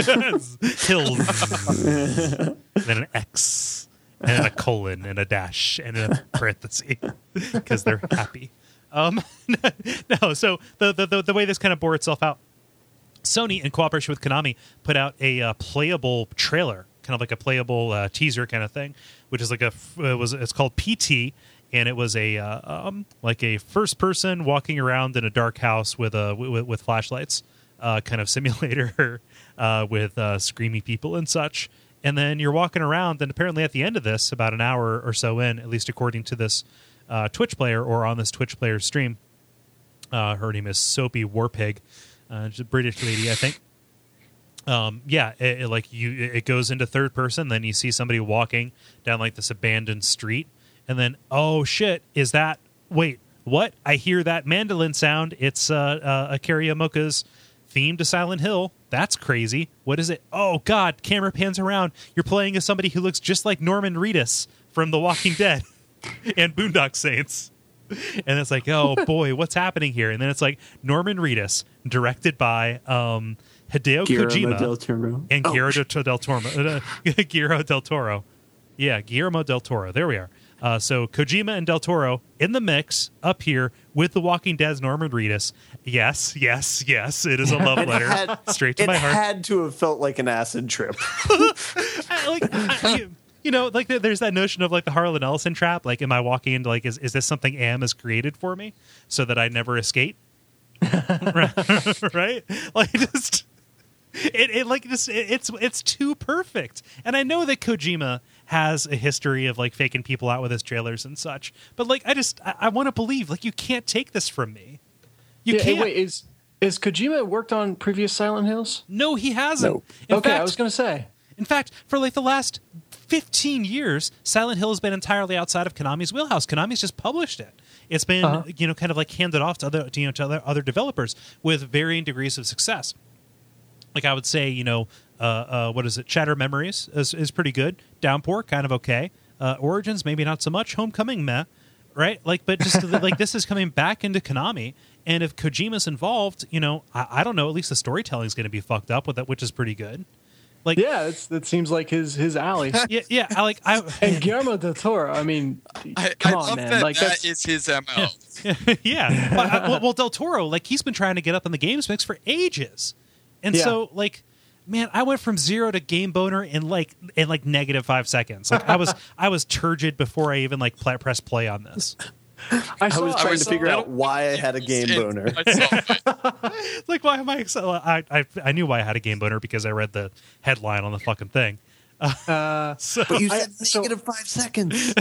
Hills, then an X, and a colon, and a dash, and a parenthesis, because they're happy. Um, no, so the, the the way this kind of bore itself out, Sony, in cooperation with Konami, put out a uh, playable trailer, kind of like a playable uh, teaser kind of thing, which is like a it was it's called P T. And it was a uh, um, like a first person walking around in a dark house with a with, with flashlights, uh, kind of simulator uh, with uh, screamy people and such. And then you're walking around, and apparently at the end of this, about an hour or so in, at least according to this uh, Twitch player or on this Twitch player stream, uh, her name is Soapy Warpig, uh, she's a British lady, I think. Um, yeah, it, it, like you, it goes into third person. Then you see somebody walking down like this abandoned street. And then, oh shit, is that, wait, what? I hear that mandolin sound. It's uh, uh, Akira Yamaoka's theme to Silent Hill. That's crazy. What is it? Oh god, camera pans around. You're playing as somebody who looks just like Norman Reedus from The Walking Dead and Boondock Saints. And it's like, oh boy, what's happening here? And then it's like Norman Reedus, directed by um, Hideo Guillermo Kojima del Toro. and Oh, Guillermo del Toro. Uh, Guillermo del Toro. Yeah, Guillermo del Toro. There we are. Uh, so Kojima and Del Toro in the mix up here with The Walking Dead's Norman Reedus. Yes, yes, yes. It is a love It letter had- straight to it my heart. had to have felt like an acid trip. I, like, I, you, you know, like there's that notion of like the Harlan Ellison trap. Like, am I walking into like, is, is this something A M has created for me so that I never escape? Right? Like just. It, it like just it, it's it's too perfect, and I know that Kojima has a history of like faking people out with his trailers and such, but like I just I, I want to believe like you can't take this from me. You Yeah, hey, can't. wait, is is Kojima worked on previous Silent Hills? No, he hasn't. Nope. In okay, fact, I was going to say. in fact, for like the last fifteen years, Silent Hill has been entirely outside of Konami's wheelhouse. Konami's just published it. It's been Uh-huh. you know kind of like handed off to other to, you know to other, other developers with varying degrees of success. Like I would say, you know, uh, uh, what is it? Shattered Memories is, is pretty good. Downpour, kind of okay. Uh, Origins, maybe not so much. Homecoming, meh. Right? Like, but just like this is coming back into Konami, and if Kojima's involved, you know, I, I don't know. At least the storytelling is going to be fucked up with that, which is pretty good. Like, Yeah, it's, that seems like his his alley. yeah, yeah. I like I. And Guillermo del Toro, I mean, I, come I on, love man. that Like that that's is his M O. yeah. Well, I- well, well, Del Toro, like he's been trying to get up in the games mix for ages, and Yeah. so like, man, I went from zero to game boner in like in like negative five seconds. Like I was I was turgid before I even like pl- press play on this. I I saw. was I trying was to figure so- out why I had a game boner. I saw it. Like why am I? Excited? I, I I knew why I had a game boner because I read the headline on the fucking thing. Uh, So But you I- said so- negative five seconds.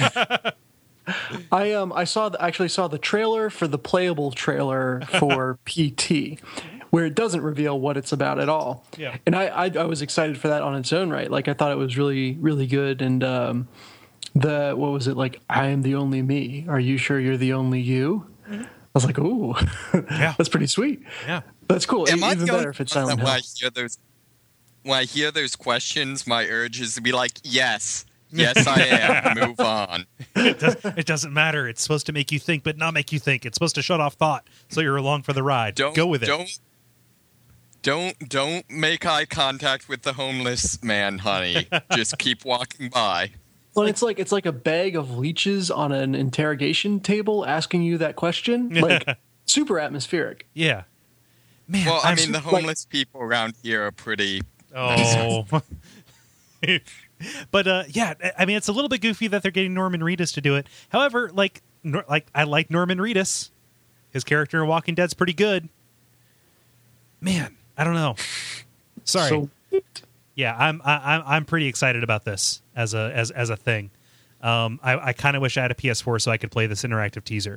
I um I saw the, actually saw the trailer for the playable trailer for P T, where it doesn't reveal what it's about at all. Yeah. And I, I I was excited for that on its own right. Like I thought it was really really good. And um, the what was it like? I am the only me. Are you sure you're the only you? I was like, ooh, Yeah. that's pretty sweet. yeah. That's cool. Am I Even the better only if it's one Silent that when I Hill. hear those when I hear those questions, my urge is to be like, yes, yes, I am. Move on. It, does, it doesn't matter. It's supposed to make you think, but not make you think. It's supposed to shut off thought, so you're along for the ride. Don't Go with it. Don't don't don't make eye contact with the homeless man, honey. Just keep walking by. Well, it's like it's like a bag of leeches on an interrogation table asking you that question. Like super atmospheric. Yeah. Man, Well, I I'm mean, the so- homeless people around here are pretty. Oh. But uh, yeah, I mean, it's a little bit goofy that they're getting Norman Reedus to do it. However, like, Nor- like I like Norman Reedus. His character in Walking Dead's pretty good. Man, I don't know. Sorry. So yeah, I'm I, I'm I'm pretty excited about this as a as as a thing. Um, I, I kind of wish I had a P S four so I could play this interactive teaser.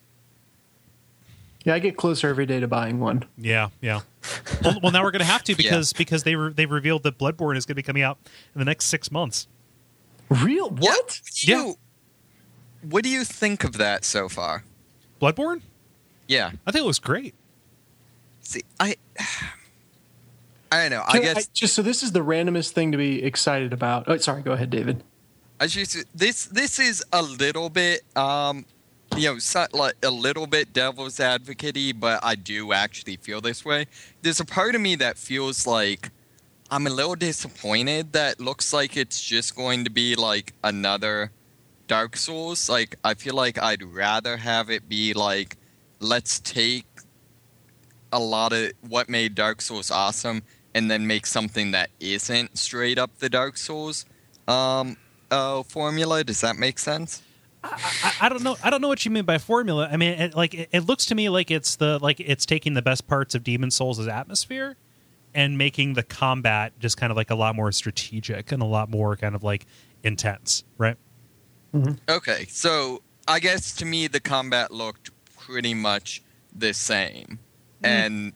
Yeah, I get closer every day to buying one. Yeah, yeah. well, well, now we're going to have to because yeah. because they re- they revealed that Bloodborne is going to be coming out in the next six months. Real? What? Yeah. What do you, what do you think of that so far? Bloodborne? Yeah, I think it looks great. See, I I don't know. Can I guess I, just so this is the randomest thing to be excited about. Oh, sorry. Go ahead, David. I just this this is a little bit um. You know, so, like a little bit devil's advocate-y, but I do actually feel this way. There's a part of me that feels like I'm a little disappointed that looks like it's just going to be like another Dark Souls. Like, I feel like I'd rather have it be like, let's take a lot of what made Dark Souls awesome and then make something that isn't straight up the Dark Souls um, uh, formula. Does that make sense? I, I don't know. I don't know what you mean by formula. I mean, it, like it, it looks to me like it's the like it's taking the best parts of Demon Souls' atmosphere and making the combat just kind of like a lot more strategic and a lot more kind of like intense, right? Mm-hmm. Okay, so I guess to me the combat looked pretty much the same, mm. and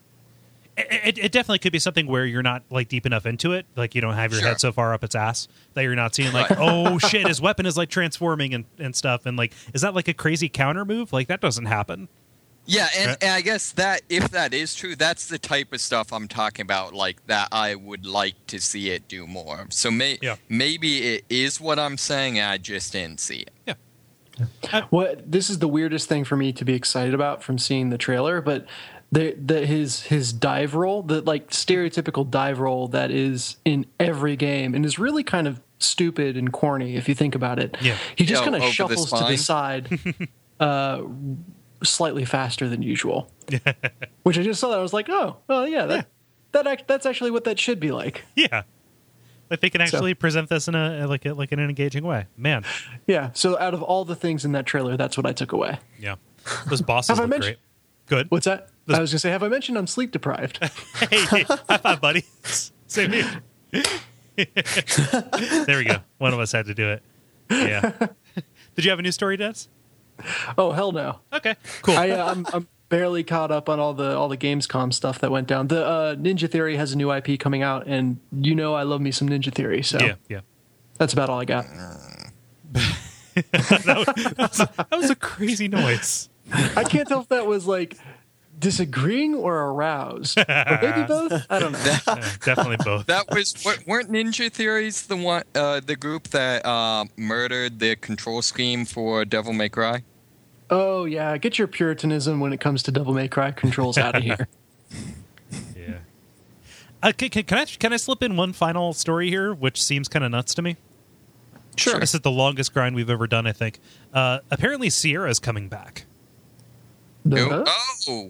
it, it definitely could be something where you're not like deep enough into it, like you don't have your sure. head so far up its ass that you're not seeing like, right. oh shit, his weapon is like transforming and, and stuff, and like, is that like a crazy counter move? Like that doesn't happen. Yeah, and, right? and I guess that if that is true, that's the type of stuff I'm talking about, like that I would like to see it do more. So may, yeah. maybe it is what I'm saying, I just didn't see it. Yeah. I, what this is the weirdest thing for me to be excited about from seeing the trailer, but the, the his his dive roll, the like stereotypical dive roll that is in every game and is really kind of stupid and corny if you think about it. Yeah. He just Yo, kind of shuffles the to the side uh, slightly faster than usual. Which I just saw that I was like, oh, well, yeah, that, yeah. that act, that's actually what that should be like. Yeah. Like they can actually so, present this in a like a, like in an engaging way. Man. Yeah. So out of all the things in that trailer, that's what I took away. Yeah. Those bosses look great. Good. What's that? Those... I was going to say, have I mentioned I'm sleep deprived? hey, hey, high five, buddy. Same here. There we go. One of us had to do it. Yeah. Did you have a new story, Des? Oh, hell no. Okay, cool. I, uh, I'm, I'm barely caught up on all the all the Gamescom stuff that went down. The uh, Ninja Theory has a new I P coming out, and you know I love me some Ninja Theory, so yeah, yeah. That's about all I got. that, was, that, was a, that was a crazy noise. I can't tell if that was like disagreeing or aroused, or maybe both. I don't know. Yeah, definitely both. That was weren't Ninja Theories the one, uh, the group that uh, murdered the control scheme for Devil May Cry? Oh yeah, get your Puritanism when it comes to Devil May Cry controls out of here. Yeah. Uh, can, can, can I can I slip in one final story here, which seems kind of nuts to me? Sure. This is the longest grind we've ever done, I think. Uh, apparently, Sierra is coming back. The- Oh.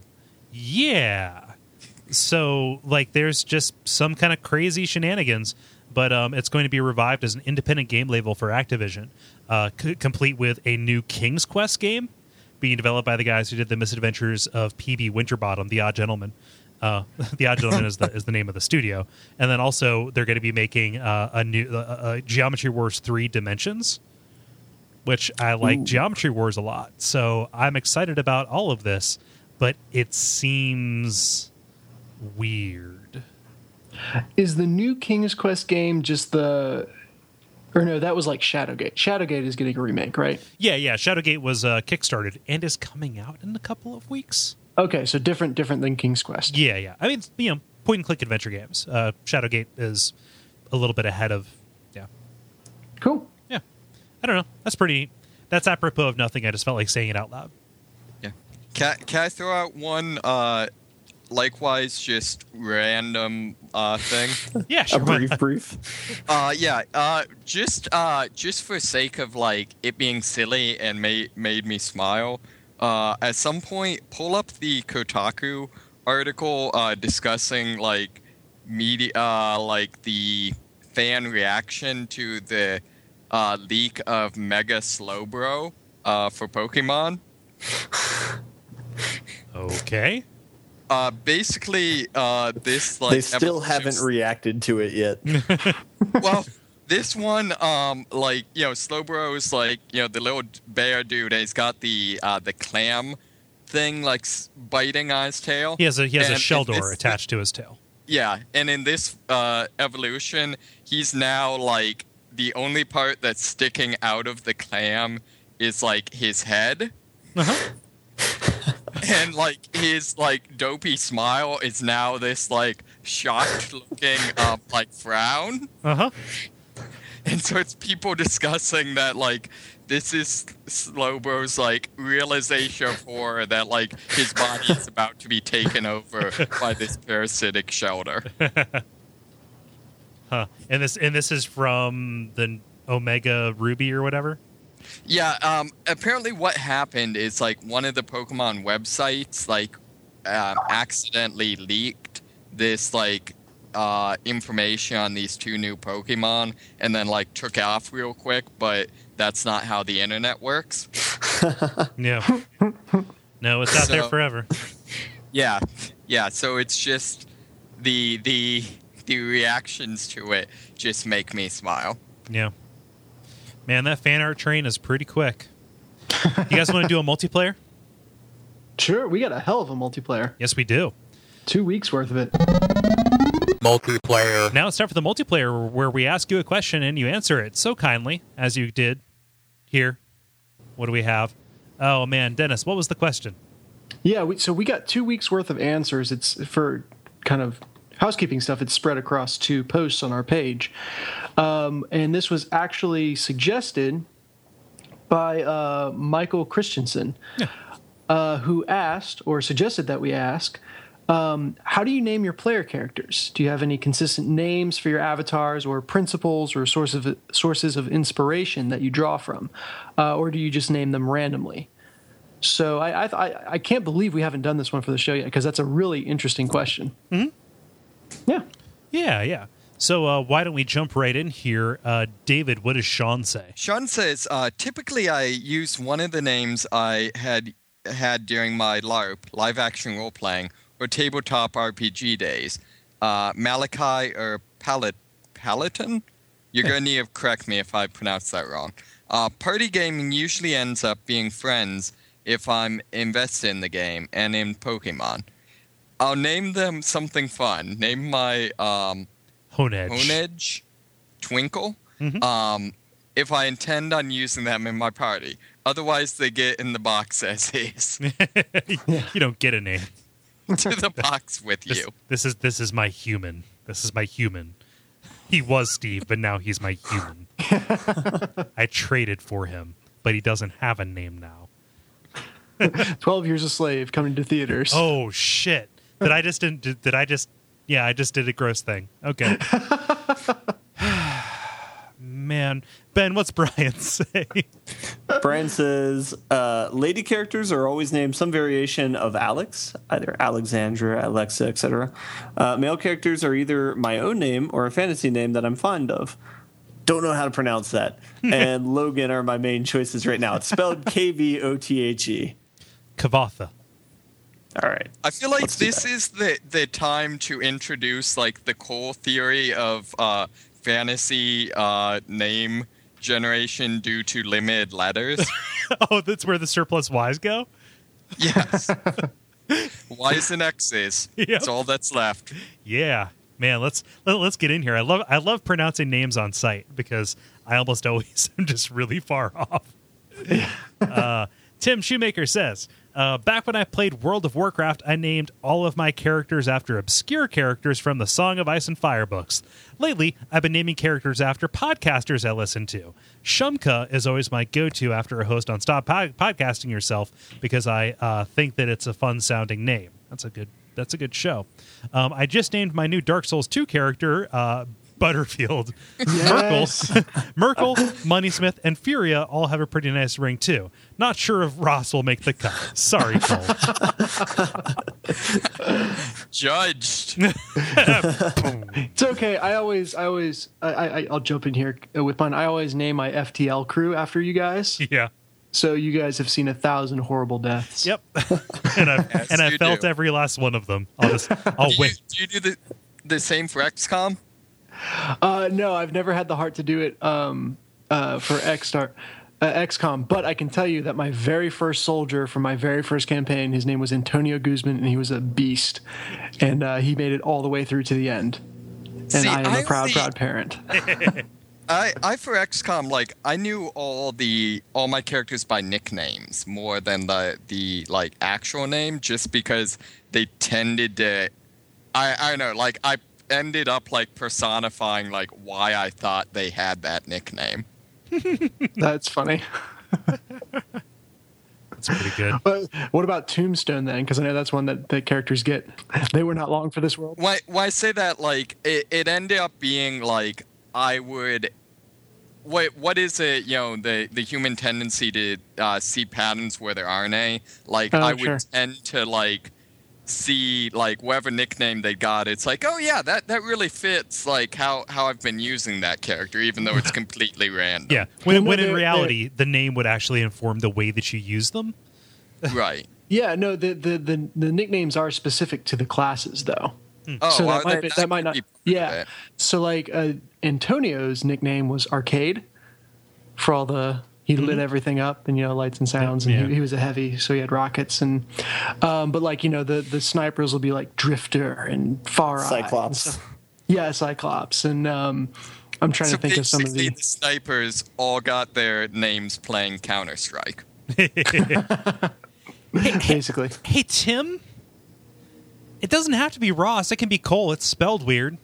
Yeah. So, like, there's just some kind of crazy shenanigans, but um, it's going to be revived as an independent game label for Activision, uh, c- complete with a new King's Quest game being developed by the guys who did the misadventures of P B Winterbottom, The Odd Gentleman. Uh, the Odd Gentleman is the is the name of the studio, and then also they're going to be making uh, a new uh, uh, Geometry Wars three Dimensions, which I like Ooh. Geometry Wars a lot. So I'm excited about all of this, but it seems weird. Is the new King's Quest game just the... Or no, that was like Shadowgate. Shadowgate is getting a remake, right? Yeah, yeah. Shadowgate was uh, kickstarted and is coming out in a couple of weeks. Okay, so different different than King's Quest. Yeah, yeah. I mean, you know, point-and-click adventure games. Uh, Shadowgate is a little bit ahead of... Yeah. Cool. Yeah. I don't know. That's pretty... That's apropos of nothing. I just felt like saying it out loud. Yeah. Can, can I throw out one, uh, likewise, just random uh, thing? Yeah, sure. A brief, brief. Uh, yeah. Uh, just uh, just for sake of like it being silly and made made me smile. Uh, at some point, pull up the Kotaku article uh, discussing like media, uh, like the fan reaction to the uh, leak of Mega Slowbro uh, for Pokemon. Okay. uh, basically, uh, this like They still evolution- haven't reacted to it yet. Well, this one, um, like you know, Slowbro's like you know the little bear dude. And he's got the uh, the clam thing like s- biting on his tail. He has a he has a And shell in door this- attached to his tail. Yeah, and in this uh, evolution, he's now like the only part that's sticking out of the clam is like his head. Uh-huh. And like his like dopey smile is now this like shocked looking um, like frown. Uh huh. And so it's people discussing that like this is Slowbro's like realization of horror that like his body is about to be taken over by this parasitic shelter. Huh. And this and this is from the Omega Ruby or whatever. Yeah, um, apparently what happened is like one of the Pokemon websites like um, accidentally leaked this like uh, information on these two new Pokemon and then like took off real quick, but that's not how the internet works. Yeah. No, it's out there So- forever. Yeah, yeah. So it's just the the the reactions to it just make me smile. Yeah. Man, that fan art train is pretty quick. You guys want to do a multiplayer? Sure, we got a hell of a multiplayer. Yes, we do. Two weeks worth of it. Multiplayer. Now it's time for the multiplayer where we ask you a question and you answer it so kindly as you did here. What do we have? Oh, man. Dennis, what was the question? Yeah, we, so we got two weeks worth of answers. It's for kind of housekeeping stuff. It's spread across two posts on our page. Um, and this was actually suggested by uh, Michael Christensen, Yeah. uh, who asked or suggested that we ask, um, how do you name your player characters? Do you have any consistent names for your avatars or principles or source of, sources of inspiration that you draw from? Uh, or do you just name them randomly? So I, I I can't believe we haven't done this one for the show yet because that's a really interesting question. Mm-hmm. Yeah. Yeah, yeah. So uh, why don't we jump right in here? Uh, David, what does Sean say? Sean says, uh, typically I use one of the names I had had during my LARP, live action role playing, or tabletop R P G days. Uh, Malachi or Palit- Palatin? You're going to need to correct me if I pronounce that wrong. Uh, party gaming usually ends up being friends if I'm invested in the game and in Pokemon. I'll name them something fun. Name my um, Honedge. Honedge, Twinkle, Mhm. um, if I intend on using them in my party. Otherwise, they get in the box as is. You don't get a name. To the box with This, you. this is this is my human. This is my human. He was Steve, but now he's my human. I traded for him, but he doesn't have a name now. twelve Years a Slave coming to theaters. Oh shit! Did I just did, did, did I just? Yeah, I just did a gross thing. Okay. Man, Ben, what's Brian say? Brian says, uh, lady characters are always named some variation of Alex, either Alexandra, Alexa, et cetera. Uh, male characters are either my own name or a fantasy name that I'm fond of. Don't know how to pronounce that. And Logan are my main choices right now. It's spelled K V O T H E. Kavatha. All right. I feel like Let's do this that. is the, the time to introduce like the core theory of uh, fantasy uh, name generation due to limited letters. Oh, that's where the surplus Y's go? Yes. Y's and X's. Yep. That's all that's left. Yeah. Man, let's let, let's get in here. I love I love pronouncing names on site because I almost always am just really far off. uh, Tim Shoemaker says, uh, back when I played World of Warcraft, I named all of my characters after obscure characters from the Song of Ice and Fire books. Lately, I've been naming characters after podcasters I listen to. Shumka is always my go-to after a host on Stop Pod- Podcasting Yourself because I uh, think that it's a fun-sounding name. That's a good That's a good show. Um, I just named my new Dark Souls two character, uh, Butterfield. Yes. Merkel, Moneysmith, and Furia all have a pretty nice ring, too. Not sure if Ross will make the cut. Sorry, Cole. Judged. It's okay. I always, I always, I, I, I'll jump in here with mine. I always name my F T L crew after you guys. Yeah. So you guys have seen a thousand horrible deaths. Yep. and I've Yes, and I you felt do. every last one of them. I'll just I'll Do you, wait. do you do the the same for X COM? Uh, no, I've never had the heart to do it um, uh, for X Star, uh, X COM. But I can tell you that my very first soldier from my very first campaign, his name was Antonio Guzman, and he was a beast, and uh, he made it all the way through to the end. And See, I am a I proud, only- proud parent. I, I for X COM, like I knew all the all my characters by nicknames more than the the like actual name, just because they tended to. I I don't know, like I ended up like personifying like why I thought they had that nickname. That's funny. That's pretty good. But what about Tombstone then? Because I know that's one that the characters get. They were not long for this world. Why why I say that? Like it, it ended up being like I would. What what is it? You know, the the human tendency to uh, see patterns where there aren't any. Like Oh, I would sure. tend to like see like whatever nickname they got. It's like, oh yeah, that that really fits like how how I've been using that character, even though it's completely random. Yeah. When Well, no, when in they're- reality the name would actually inform the way that you use them. Right. Yeah, no, the, the, the, the nicknames are specific to the classes, though. Oh, so well, that might then be, that might could not. be part of Yeah. it. So like uh, Antonio's nickname was Arcade for all the he lit everything up and you know lights and sounds and Yeah. he, he was a heavy, so he had rockets and um, but like you know the the snipers will be like Drifter and Far Eye and Cyclops. stuff. Yeah, Cyclops and um, I'm trying So to think of some of basically, the. the snipers all got their names playing Counter Strike. Basically. Hey Tim, it doesn't have to be Ross. It can be Cole. It's spelled weird.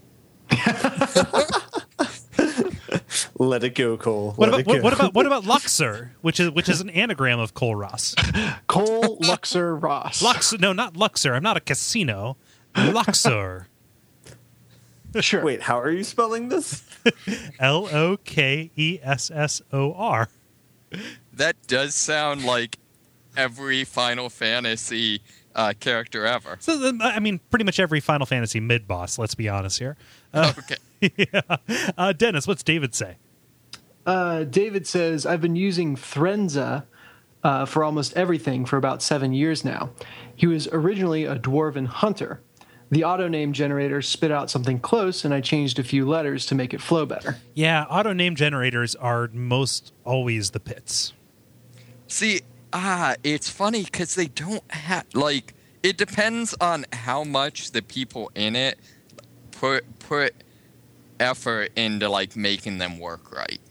Let it go, Cole. What Let about it what, go. what about what about Luxor, which is which is an anagram of Cole Ross? Cole Luxor Ross. Luxor, no, not Luxor. I'm not a casino. Luxor, Sure. Wait, how are you spelling this? L O K E S S O R. That does sound like every Final Fantasy uh, character ever. So then, I mean, pretty much every Final Fantasy mid boss. Let's be honest here. Uh, Okay. yeah. uh, Dennis, what's David say? Uh, David says, I've been using Threnza uh, for almost everything for about seven years now. He was originally a dwarven hunter. The auto name generator spit out something close, and I changed a few letters to make it flow better. Yeah, auto name generators are most always the pits. See, ah, it's funny because they don't have like. It depends on how much the people in it put put effort into like making them work right.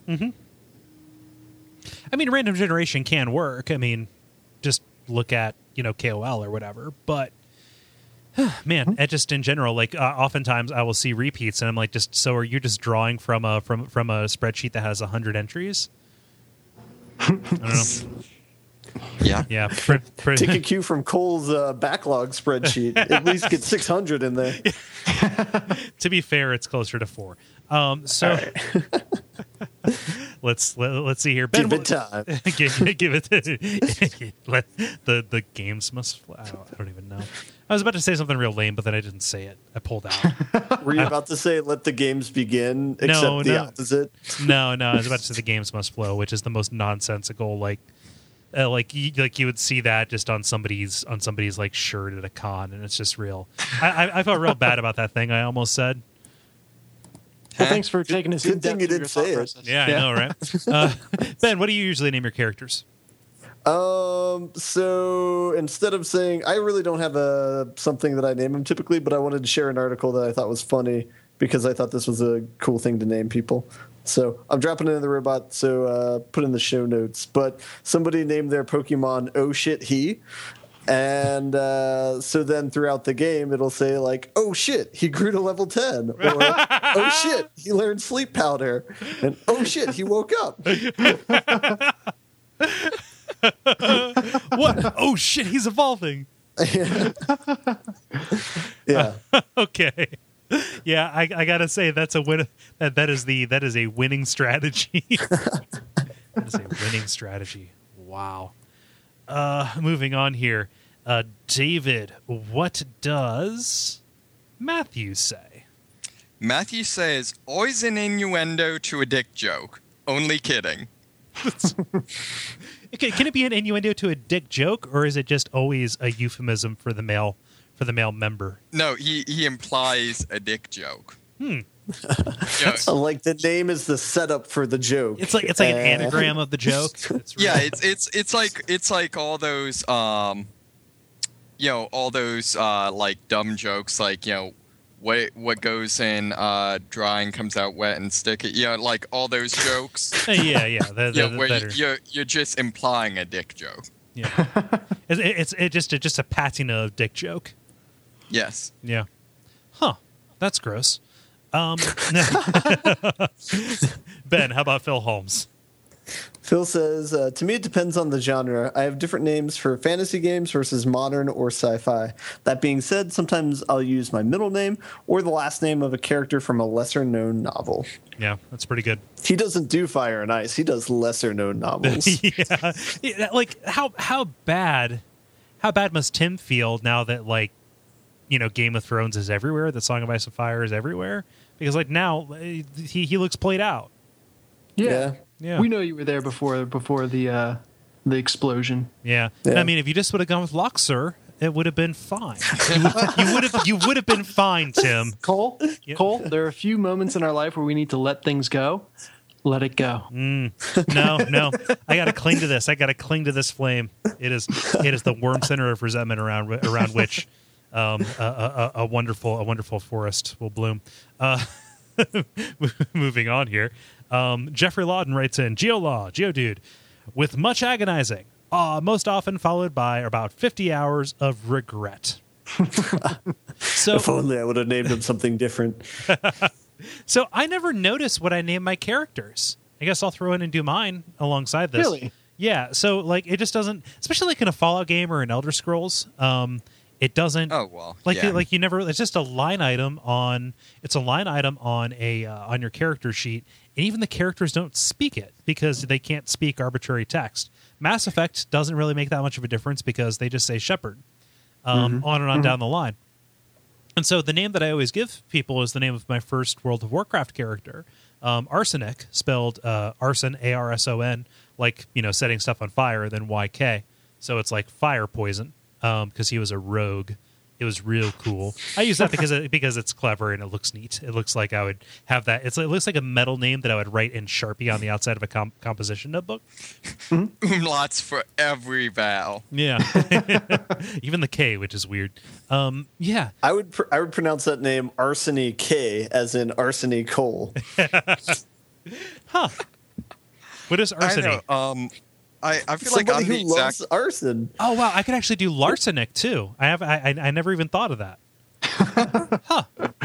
I mean, random generation can work. I mean, just look at, you know, K O L or whatever. But, man, it just in general, like, uh, oftentimes I will see repeats, and I'm like, just so are you just drawing from a from from a spreadsheet that has one hundred entries? I don't know. Yeah. Yeah. Pre- pre- Take a cue from Cole's uh, backlog spreadsheet. At least get six hundred in there. to be fair, it's closer to four. Um, so let's let, let's see here. Ben, Give it time. give, give it. Let the the games must. Fly. I don't even know. I was about to say something real lame, but then I didn't say it. I pulled out. Were you about to say "Let the games begin"? Except No, the no. opposite. no, no. I was about to say the games must flow, which is the most nonsensical. Like, uh, like, you, like you would see that just on somebody's on somebody's like shirt at a con, and it's just real. I, I, I felt real bad about that thing. I almost said. Well, thanks for taking us good in thing depth you of your didn't thought say it. process. Yeah, I know, right? Uh, Ben, what do you usually name your characters? Um. So instead of saying, I really don't have a something that I name them typically, but I wanted to share an article that I thought was funny because I thought this was a cool thing to name people. So I'm dropping it in the robot. So uh, put in the show notes. But somebody named their Pokemon "Oh shit he," and uh, so then throughout the game it'll say like, "Oh shit, he grew to level ten," or "Oh shit, he learned sleep powder," and "Oh shit, he woke up." What? Oh shit, he's evolving. Yeah. Okay. Yeah, I, I gotta say that's a win. That that is the that is a winning strategy. That is a winning strategy. Wow. Uh, moving on here, uh, David. What does Matthew say? Matthew says, always an innuendo to a dick joke. Only kidding. Okay, can it be an innuendo to a dick joke, or is it just always a euphemism for the male for the male member? No, he he implies a dick joke. Hmm. Yeah, So, like the name is the setup for the joke. It's like it's like an Uh, anagram of the joke. It's really- yeah, it's it's it's like it's like all those um, you know, all those uh like dumb jokes, like you know, what what goes in uh dry and comes out wet and sticky. You know, like all those jokes. Uh, yeah, yeah. The, the, Yeah, the where better. you, you're you're just implying a dick joke. Yeah. It's it's it just a, just a patina of dick joke. Yes. Yeah. Huh. That's gross. Um, Ben, how about Phil Holmes? Phil says, uh, to me, it depends on the genre. I have different names for fantasy games versus modern or sci-fi. That being said, sometimes I'll use my middle name or the last name of a character from a lesser-known novel. Yeah, that's pretty good. He doesn't do Fire and Ice. He does lesser-known novels. yeah. yeah, like how how bad how bad must Tim feel now that like you know Game of Thrones is everywhere, that Song of Ice and Fire is everywhere, because like now he he looks played out. Yeah. Yeah. Yeah. We know you were there before before the uh, the explosion. Yeah. Yeah. And I mean, if you just would have gone with Loxer, it would have been fine. You would, you would have you would have been fine, Tim. Cole, Yep. Cole, there are a few moments in our life where we need to let things go. Let it go. No, no. I got to cling to this. I got to cling to this flame. It is it is the worm center of resentment around around which um, a, a, a wonderful a wonderful forest will bloom. Uh, moving on here. Um, Jeffrey Lawden writes in, Geolaw, Geodude, with much agonizing, uh, most often followed by about fifty hours of regret. so, If only I would have named him something different. so I never notice what I name my characters. I guess I'll throw in and do mine alongside this. Really? Yeah. So like, it just doesn't, especially like in a Fallout game or in Elder Scrolls. Um, it doesn't. Oh well. Like, yeah. like you never. It's just a line item on. It's a line item on a uh, on your character sheet, and even the characters don't speak it because they can't speak arbitrary text. Mass Effect doesn't really make that much of a difference because they just say Shepard, um, on and on down the line. And so the name that I always give people is the name of my first World of Warcraft character, um, Arsenic, spelled uh, arson, A R S O N, like you know setting stuff on fire, then Y K. So it's like fire poison. Um, because he was a rogue. It was real cool. I use that because it, because it's clever and it looks neat. It looks like I would have that. It's, it looks like a metal name that I would write in Sharpie on the outside of a comp- composition notebook. Umlauts for every vowel. Yeah, even the K, which is weird. Um, yeah, I would pr- I would pronounce that name Arseny K, as in Arseny Cole. what is I arsenic? know. Um, I, I feel like Somebody I'm who the exact. loves arson. Oh wow, I could actually do Larsenic too. I have. I, I, I never even thought of that. Huh.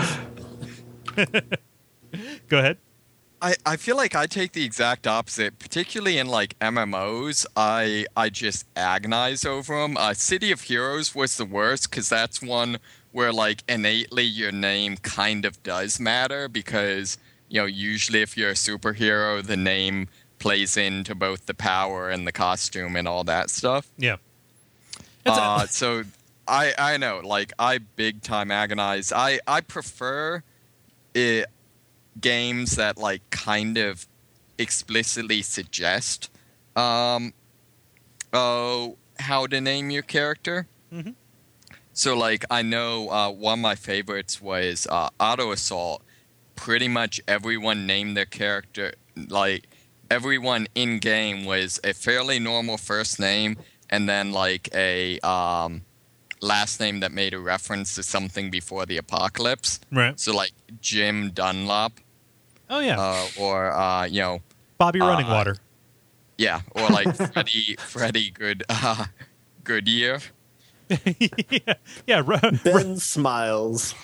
Go ahead. I, I feel like I take the exact opposite, particularly in like M M Os. I I just agonize over them. Uh, City of Heroes was the worst because that's one where like innately your name kind of does matter because you know usually if you're a superhero the name plays into both the power and the costume and all that stuff. Yeah. It's a- Uh, so I I know like I big time agonize. I I prefer it. Games that like kind of explicitly suggest um oh how to name your character. Mhm. So like I know uh, one of my favorites was uh, Auto Assault. Pretty much everyone named their character like everyone in game was a fairly normal first name and then like a um last name that made a reference to something before the apocalypse. right. So like Jim Dunlop, Oh yeah, uh, or uh, you know, Bobby Running uh, Water. yeah, or like Freddie Freddie Good uh, Goodyear. yeah, yeah. Ru- Ben smiles.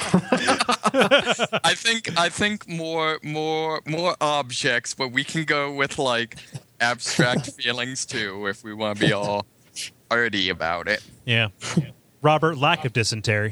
I think I think more more more objects, but we can go with like abstract feelings too if we want to be all arty about it. yeah. Robert, lack of dysentery.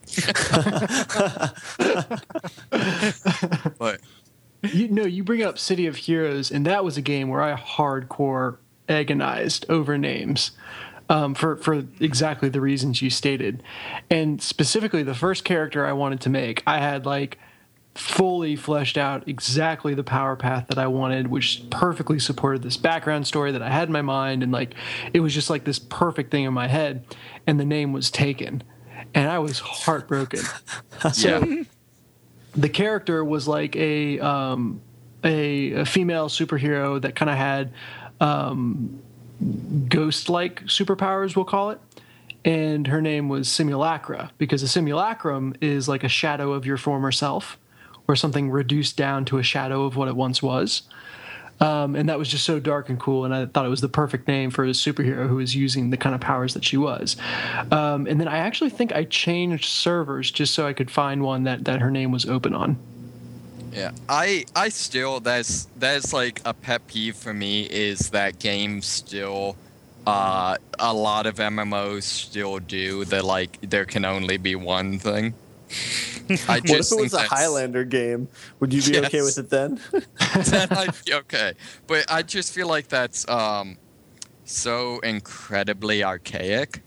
But You know, you bring up City of Heroes, and that was a game where I hardcore agonized over names um, for for exactly the reasons you stated. And specifically, the first character I wanted to make, I had like fully fleshed out exactly the power path that I wanted, which perfectly supported this background story that I had in my mind, and like it was just like this perfect thing in my head. And the name was taken, and I was heartbroken. So Yeah. the character was like a um, a, a female superhero that kind of had um, ghost-like superpowers, we'll call it. And her name was Simulacra, because a simulacrum is like a shadow of your former self, or something reduced down to a shadow of what it once was. Um, and that was just so dark and cool, and I thought it was the perfect name for a superhero who was using the kind of powers that she was. Um, and then I actually think I changed servers just so I could find one that, that her name was open on. Yeah, I I still that's that's like a pet peeve for me, is that games still uh a lot of M M Os still do that, like there can only be one thing. I What if just it think was a that's- Highlander game? Would you be okay Yes. with it then? then I'd be okay. But I just feel like that's um so incredibly archaic.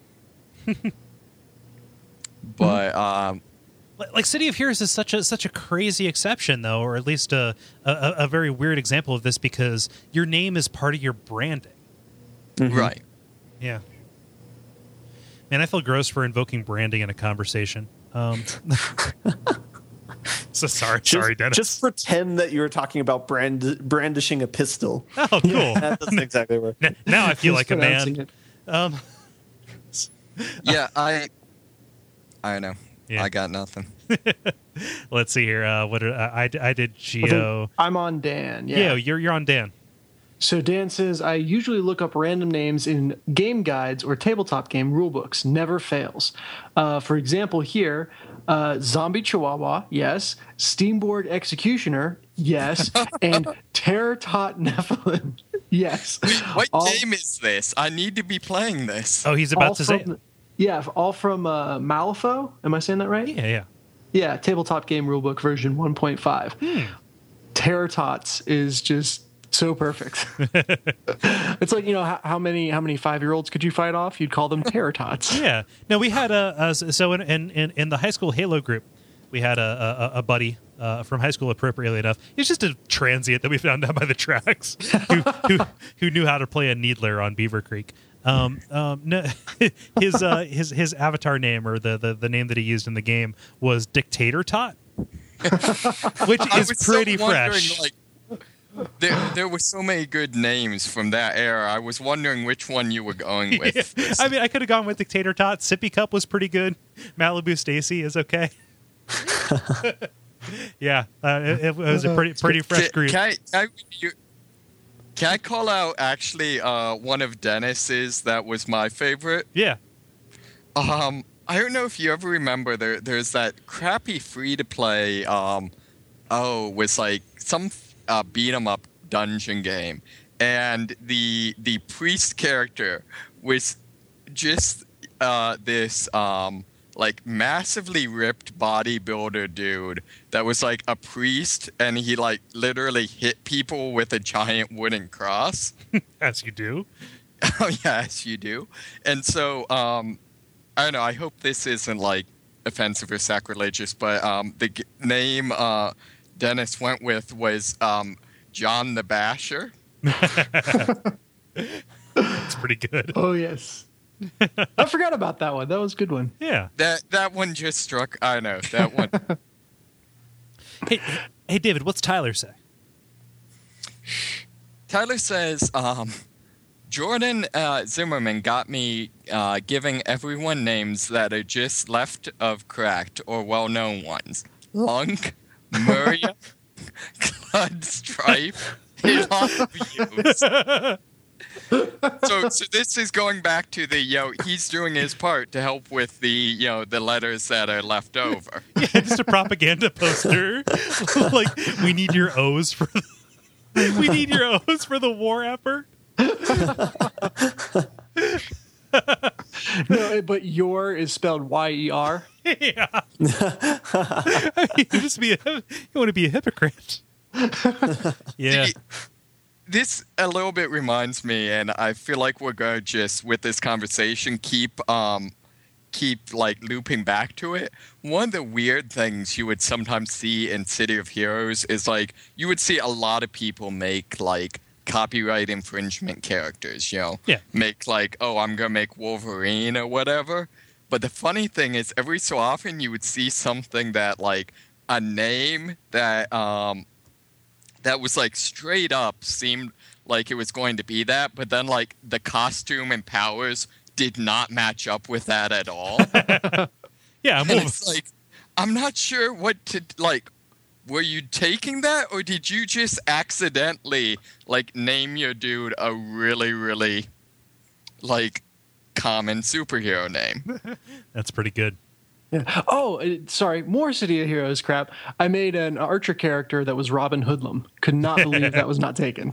But um Like like City of Heroes is such a such a crazy exception, though, or at least a, a a very weird example of this, because your name is part of your branding. right. Yeah. Man, I feel gross for invoking branding in a conversation. Um, so sorry, Just, sorry, Dennis. just pretend that you were talking about brand, brandishing a pistol. oh, cool. That doesn't exactly work. N- now I feel like a Mispronouncing man. it. Um, Yeah, I I don't know. Yeah. I got nothing. let's see here. Uh, what did, I, I I did I think Geo. I'm on Dan. Yeah, Yeah. you're you're on Dan. So Dan says, I usually look up random names in game guides or tabletop game rulebooks. Never fails. Uh, for example, here, uh, Zombie Chihuahua, yes. Steamboard Executioner, yes. And Terror Tot Nephilim, yes. What All- game is this? I need to be playing this. Oh, he's all about to say. from- Yeah, all from uh, Malifaux. Am I saying that right? Yeah, yeah. Yeah, tabletop game rulebook version one point five. Hmm. Terror Tots is just so perfect. It's like, you know, how, how many how many five year olds could you fight off? You'd call them Terror Tots. Yeah. No, we had a, a so in, in in in the high school Halo group, we had a a, a buddy uh, from high school, appropriately enough. He's just a transient that we found down by the tracks who, who who knew how to play a needler on Beaver Creek. Um, um, no, his uh, his his avatar name, or the, the the name that he used in the game, was Dictator Tot, which I is was so pretty wondering, fresh. Like, there, there were so many good names from that era. I was wondering which one you were going with. Yeah. I mean, I could have gone with Dictator Tot. Sippy Cup was pretty good. Malibu Stacy is okay. Yeah, uh, it, it was a pretty pretty fresh Can, group. can, I, can, I, you, can I call out actually uh, one of Dennis's that was my favorite? Yeah. Um, I don't know if you ever remember there. There's that crappy free to play. Um, oh, it was like some uh, beat 'em up dungeon game, and the the priest character was just uh, this um, like massively ripped bodybuilder dude that was like a priest, and he like literally hit people with a giant wooden cross. As you do. Oh yes, you do. And so um, I don't know. I hope this isn't like offensive or sacrilegious, but um, the g- name uh, Dennis went with was um, John the Basher. It's pretty good. Oh, yes. I forgot about that one. That was a good one. Yeah. That that one just struck. I know that one. Hey, hey, David, what's Tyler say? Tyler says, um, Jordan uh, Zimmerman got me uh, giving everyone names that are just left of correct or well-known ones. Lunk, Muria, Clud, Stripe, and all views. So, so this is going back to the, you know, he's doing his part to help with the, you know, the letters that are left over. Yeah, just a propaganda poster. Like, we need your O's for the, we need your O's for the war effort. No, but your is spelled Y E R. Yeah. I mean, you just be a, you want to be a hypocrite. Yeah. See, this a little bit reminds me, and I feel like we're going to just, with this conversation, keep um, keep like looping back to it. One of the weird things you would sometimes see in City of Heroes is like you would see a lot of people make like copyright infringement characters, you know, yeah. make like, oh, I'm gonna make Wolverine or whatever. But the funny thing is, every so often you would see something that like a name that um that was like straight up seemed like it was going to be that, but then like the costume and powers did not match up with that at all. Yeah, I'm and it's like, I'm not sure what to like. Were you taking that, or did you just accidentally like name your dude a really, really like common superhero name? That's pretty good. Yeah. Oh, uh, sorry. More City of Heroes crap. I made an Archer character that was Robin Hoodlum. Could not believe that was not taken.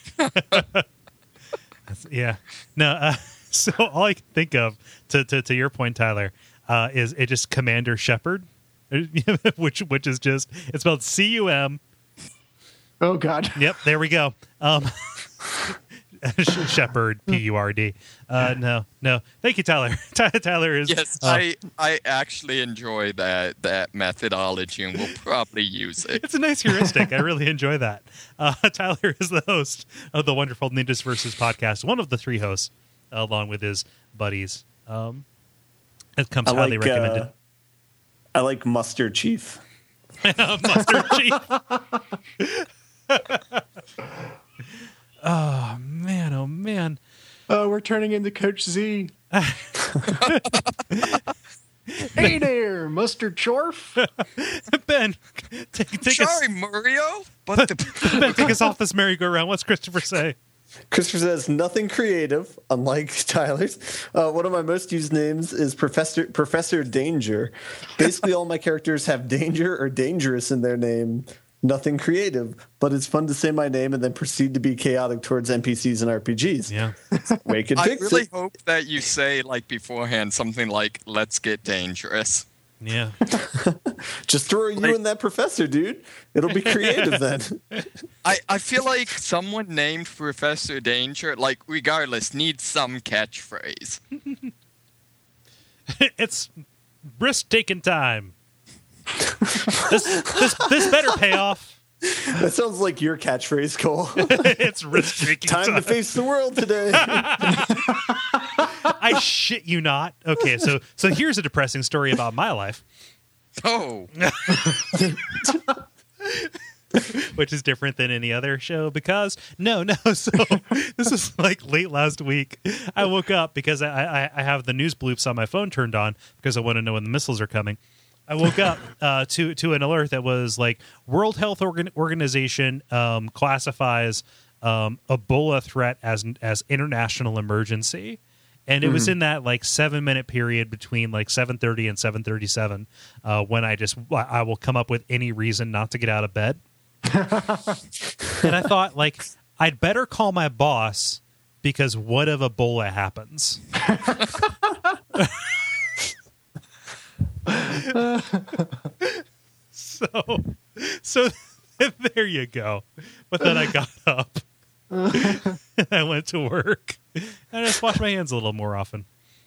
Yeah. No. Uh, so all I can think of to to, to your point, Tyler, uh, is it just Commander Shepard, which which is just it's spelled C U M. Oh God. Yep. There we go. Um, Shepard, P U R D. Uh, no, no. Thank you, Tyler. Tyler is. Yes, uh, I I actually enjoy that that methodology, and we'll probably use it. It's a nice heuristic. I really enjoy that. Uh, Tyler is the host of the wonderful Ninjas Versus podcast, one of the three hosts, uh, along with his buddies. Um, it comes I highly like, recommended. uh, I like Mustard Chief. Mustard Chief. Oh man! Oh man! Oh, we're turning into Coach Z. Hey there, Mustard Chorf. Ben, take, take Sorry, us, Mario, but the Ben, take us off this merry-go-round. What's Christopher say? Christopher says nothing creative, unlike Tyler's. Uh, one of my most used names is Professor Professor Danger. Basically, all my characters have danger or dangerous in their name. Nothing creative, but it's fun to say my name and then proceed to be chaotic towards N P Cs and R P Gs. Yeah. Wake and I fix really it. hope that you say like beforehand something like "Let's get dangerous." Yeah. Just throw you Like- in that professor, dude. It'll be creative then. I, I feel like someone named Professor Danger, like regardless, needs some catchphrase. It's risk-taking time. this, this this better pay off. That sounds like your catchphrase, Cole. It's risk-taking time. Time to face the world today. I shit you not. Okay, so so here's a depressing story about my life, Oh, which is different than any other show because no, no. So this is like late last week. I woke up because I, I, I have the news bloops on my phone turned on because I want to know when the missiles are coming. I woke up uh, to to an alert that was like World Health Organ- Organization um, classifies um, Ebola threat as as international emergency. And it was in that like seven minute period between like seven thirty and seven thirty seven uh, when I just I will come up with any reason not to get out of bed. And I thought like I'd better call my boss because what if Ebola happens? so so there you go. But then I got up. And I went to work and I just washed my hands a little more often.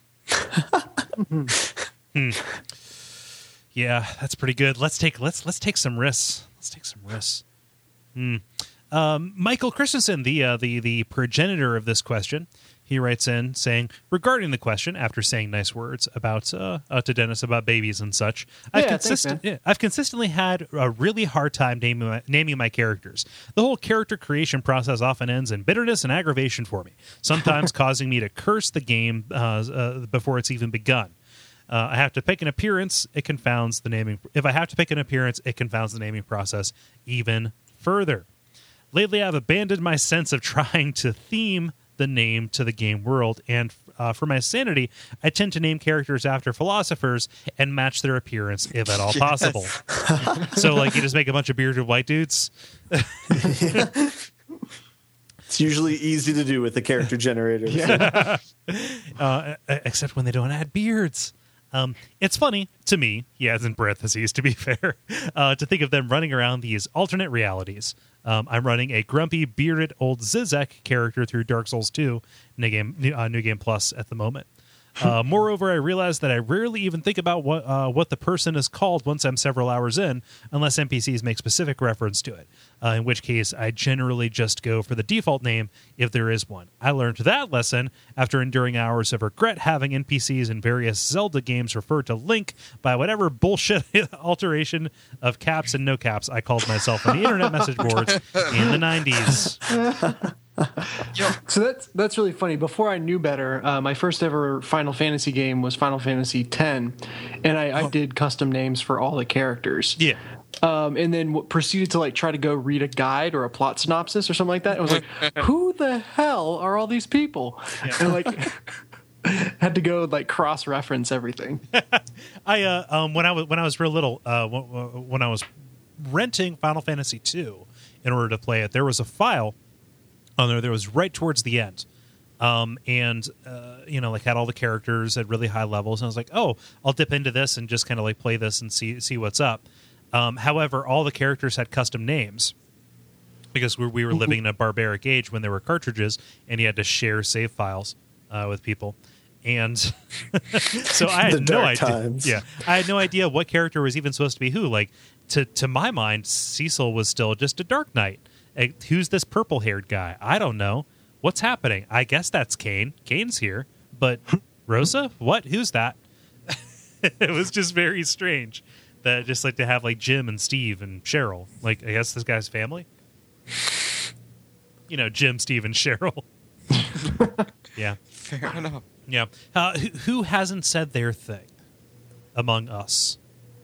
hmm. Yeah, that's pretty good. Let's take let's let's take some risks. Let's take some risks. Hmm. Um, Michael Christensen, the uh, the the progenitor of this question, he writes in saying regarding the question after saying nice words about uh, uh, to Dennis about babies and such. I've Yeah, thanks, consistent man. yeah, I've consistently had a really hard time naming my, naming my characters. The whole character creation process often ends in bitterness and aggravation for me, sometimes causing me to curse the game uh, uh, before it's even begun. Uh, I have to pick an appearance; it confounds the naming. If I have to pick an appearance, it confounds the naming process even further. Lately, I've abandoned my sense of trying to theme the name to the game world, and uh, for my sanity, I tend to name characters after philosophers and match their appearance if at all Yes. possible. So, like, you just make a bunch of bearded white dudes. It's usually easy to do with the character generator. Yeah. uh, except when they don't add beards. Um, it's funny to me, he adds in parentheses to be fair, uh, to think of them running around these alternate realities. Um, I'm running a grumpy, bearded old Zizek character through Dark Souls two, New Game, new, uh, new game Plus at the moment. Uh, moreover, I realized that I rarely even think about what uh, what the person is called once I'm several hours in, unless N P Cs make specific reference to it, uh, in which case I generally just go for the default name if there is one. I learned that lesson after enduring hours of regret having N P Cs in various Zelda games refer to Link by whatever bullshit alteration of caps and no caps I called myself on the internet message boards in the nineties. So that's that's really funny. Before I knew better, uh, my first ever Final Fantasy game was Final Fantasy X, and I, I did custom names for all the characters. Yeah. Um, and then w- proceeded to like try to go read a guide or a plot synopsis or something like that. I was like, who the hell are all these people? Yeah. And like had to go like cross reference everything. I uh, um when I was when I was real little, uh, when, when I was renting Final Fantasy two in order to play it, there was a file on there that was right towards the end, um, and uh, you know, like had all the characters at really high levels. And I was like, oh, I'll dip into this and just kind of like play this and see see what's up. Um, however, all the characters had custom names because we, we were living in a barbaric age when there were cartridges, and you had to share save files uh, with people. And so I had The no dark idea. times. Yeah, I had no idea what character was even supposed to be who. Like to to my mind, Cecil was still just a Dark Knight. Hey, who's this purple-haired guy? I don't know. What's happening? I guess that's Kane. Kane's here, but Rosa? What? Who's that? It was just very strange that just like to have like Jim and Steve and Cheryl. Like I guess this guy's family. You know, Jim, Steve, and Cheryl. Yeah. Fair enough. Yeah. Uh, who, who hasn't said their thing among us?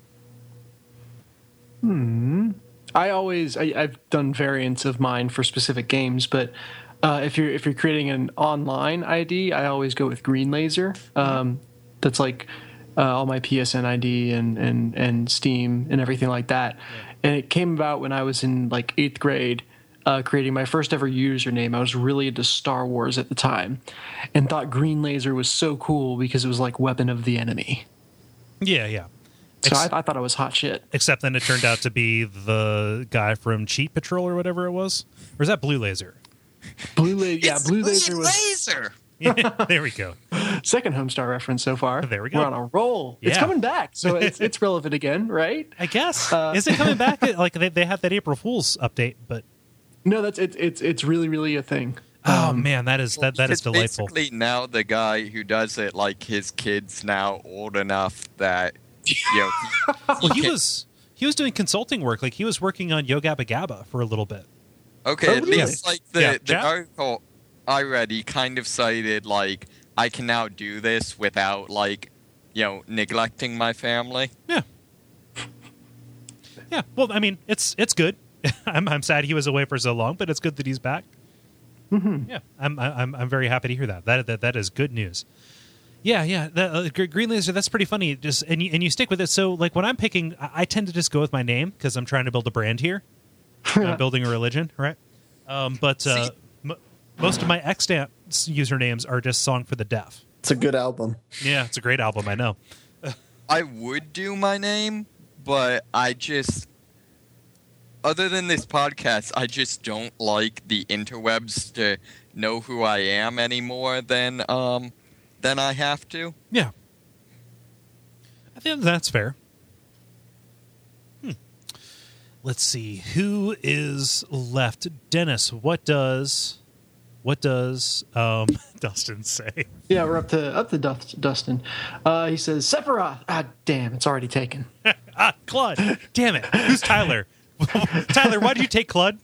Hmm. I always I, I've done variants of mine for specific games, but uh, if you're if you're creating an online I D, I always go with Green Laser. Um, that's like uh, all my P S N I D and, and, and Steam and everything like that. Yeah. And it came about when I was in like eighth grade, uh, creating my first ever username. I was really into Star Wars at the time, and thought Green Laser was so cool because it was like weapon of the enemy. Yeah, yeah. So Ex- I, I thought it was hot shit. Except then it turned out to be the guy from Cheat Patrol or whatever it was. Or is that Blue Laser? Blue Laser, yeah, It's Blue Laser was laser. Yeah, there we go. second Homestar reference so far. There we go. We're on a roll. It's Yeah. coming back, so it's it's relevant again, right? I guess. Uh, Is it coming back? Like they, they had that April Fool's update, but No, that's it's it's it's really really a thing. oh Um, man, that is that that is It's delightful. Basically, now the guy who does it, like his kid's now old enough that you know. He, Well, he can- was he was doing consulting work. Like he was working on Yo Gabba Gabba for a little bit. Okay, Oh, at really? least like the, Yeah, the Jack? article I read, he kind of cited like I can now do this without like you know neglecting my family. Yeah. Yeah. Well, I mean, it's it's good. I'm I'm sad he was away for so long, but it's good that he's back. Mm-hmm. Yeah, I'm I'm I'm very happy to hear that. That that that is good news. Yeah, yeah. The, uh, Gr- Green Laser, that's pretty funny. Just and you, and you stick with it. So like when I'm picking, I, I tend to just go with my name because I'm trying to build a brand here. I'm building a religion, right? Um, but uh, See- m- most of my extant usernames are just Song for the Deaf. It's a good album. Yeah, it's a great album. I know. I would do my name, but I just, other than this podcast, I just don't like the interwebs to know who I am any more than um than I have to. Yeah, I think that's fair. Hmm. Let's see who is left. Dennis, what does what does um, Dustin say? Yeah, we're up to up to Dust, Dustin. Uh, he says Sephiroth. Ah, damn, it's already taken. Ah, Clud. Damn it. Who's Tyler? Tyler, why did you take Clud?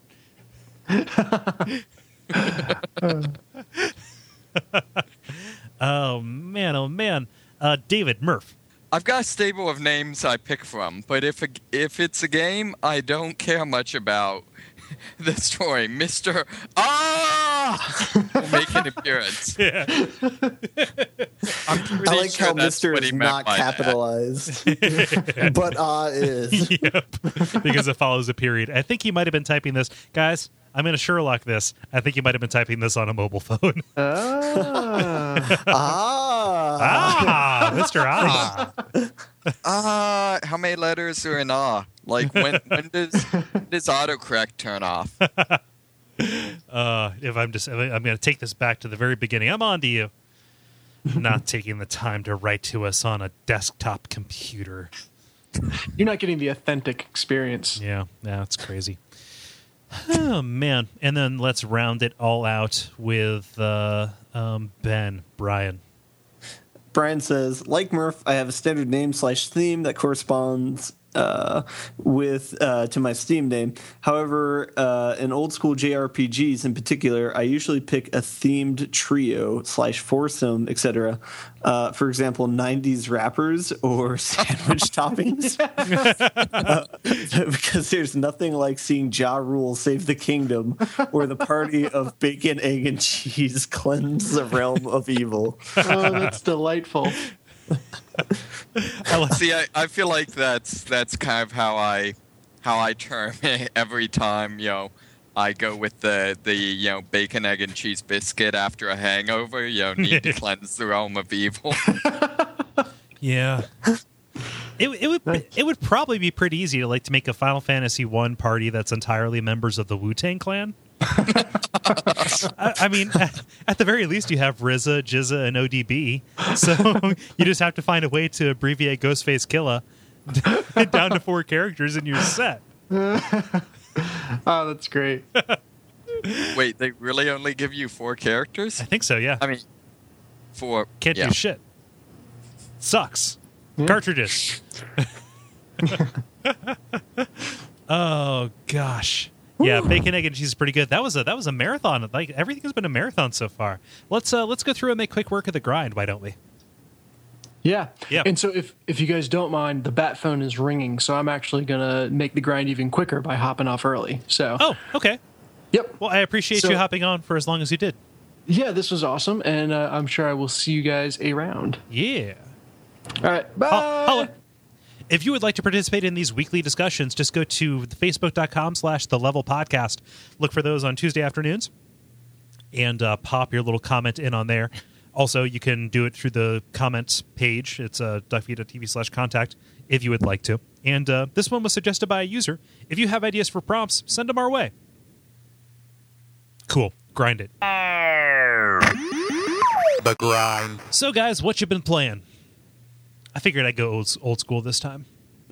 Oh man, oh man. Uh, David Murph. I've got a stable of names I pick from, but if a, if it's a game, I don't care much about the story. Mister Ah will make an appearance. Yeah. I'm pretty I like sure how that's Mister what is he meant not by that. capitalized, but ah is. Yep. Because it follows a period. I think he might have been typing this. Guys, I'm going to Sherlock this. I think he might have been typing this on a mobile phone. Ah. Ah. Ah, Mister Ah. Ah, how many letters are in ah? Like when when does when does autocorrect turn off? Uh, if I'm just, I'm going to take this back to the very beginning. I'm on to you. not taking the time to write to us on a desktop computer. You're not getting the authentic experience. Yeah, yeah, it's crazy. Oh, man. And then let's round it all out with uh, um, Ben, Brian. Brian says, like Murph, I have a standard name slash theme that corresponds uh, with uh, to my Steam name. However, uh, in old school J R P Gs in particular, I usually pick a themed trio slash foursome, et cetera. Uh, for example, nineties rappers or sandwich toppings. uh, because there's nothing like seeing Ja Rule save the kingdom or the party of bacon, egg, and cheese cleanse the realm of evil. Oh, that's delightful. I like- See, I, I feel like that's that's kind of how I how I term it every time, you know, I go with the, the you know, bacon, egg, and cheese biscuit after a hangover, you know, need to cleanse the realm of evil. Yeah. It, it would it would probably be pretty easy to like to make a Final Fantasy one party that's entirely members of the Wu-Tang Clan. I, I mean, at, at the very least, you have R Z A, Jizza, and O D B. So you just have to find a way to abbreviate Ghostface Killa down to four characters, and you're set. Oh, that's great. Wait, they really only give you four characters? I think so. Yeah, I mean, four. can't yeah. do shit. Sucks. Yeah. Cartridges. Oh gosh. Yeah, bacon, egg, and cheese is pretty good. That was a that was a marathon. Like everything has been a marathon so far. Let's uh, let's go through and make quick work of the grind. Why don't we? Yeah. Yeah. And so if, if you guys don't mind, the bat phone is ringing, so I'm actually going to make the grind even quicker by hopping off early. So. Oh, okay. Yep. Well, I appreciate So- you hopping on for as long as you did. Yeah, this was awesome, and uh, I'm sure I will see you guys around. Yeah. All right. Bye. Ho- holla. If you would like to participate in these weekly discussions, just go to facebook.com slash the level podcast. Look for those on Tuesday afternoons and uh, pop your little comment in on there. Also, you can do it through the comments page. It's uh, duckfeed.tv slash contact if you would like to. And uh, this one was suggested by a user. If you have ideas for prompts, send them our way. Cool. Grind it. The grind. So, guys, what you been playing? I figured I'd go old, old school this time.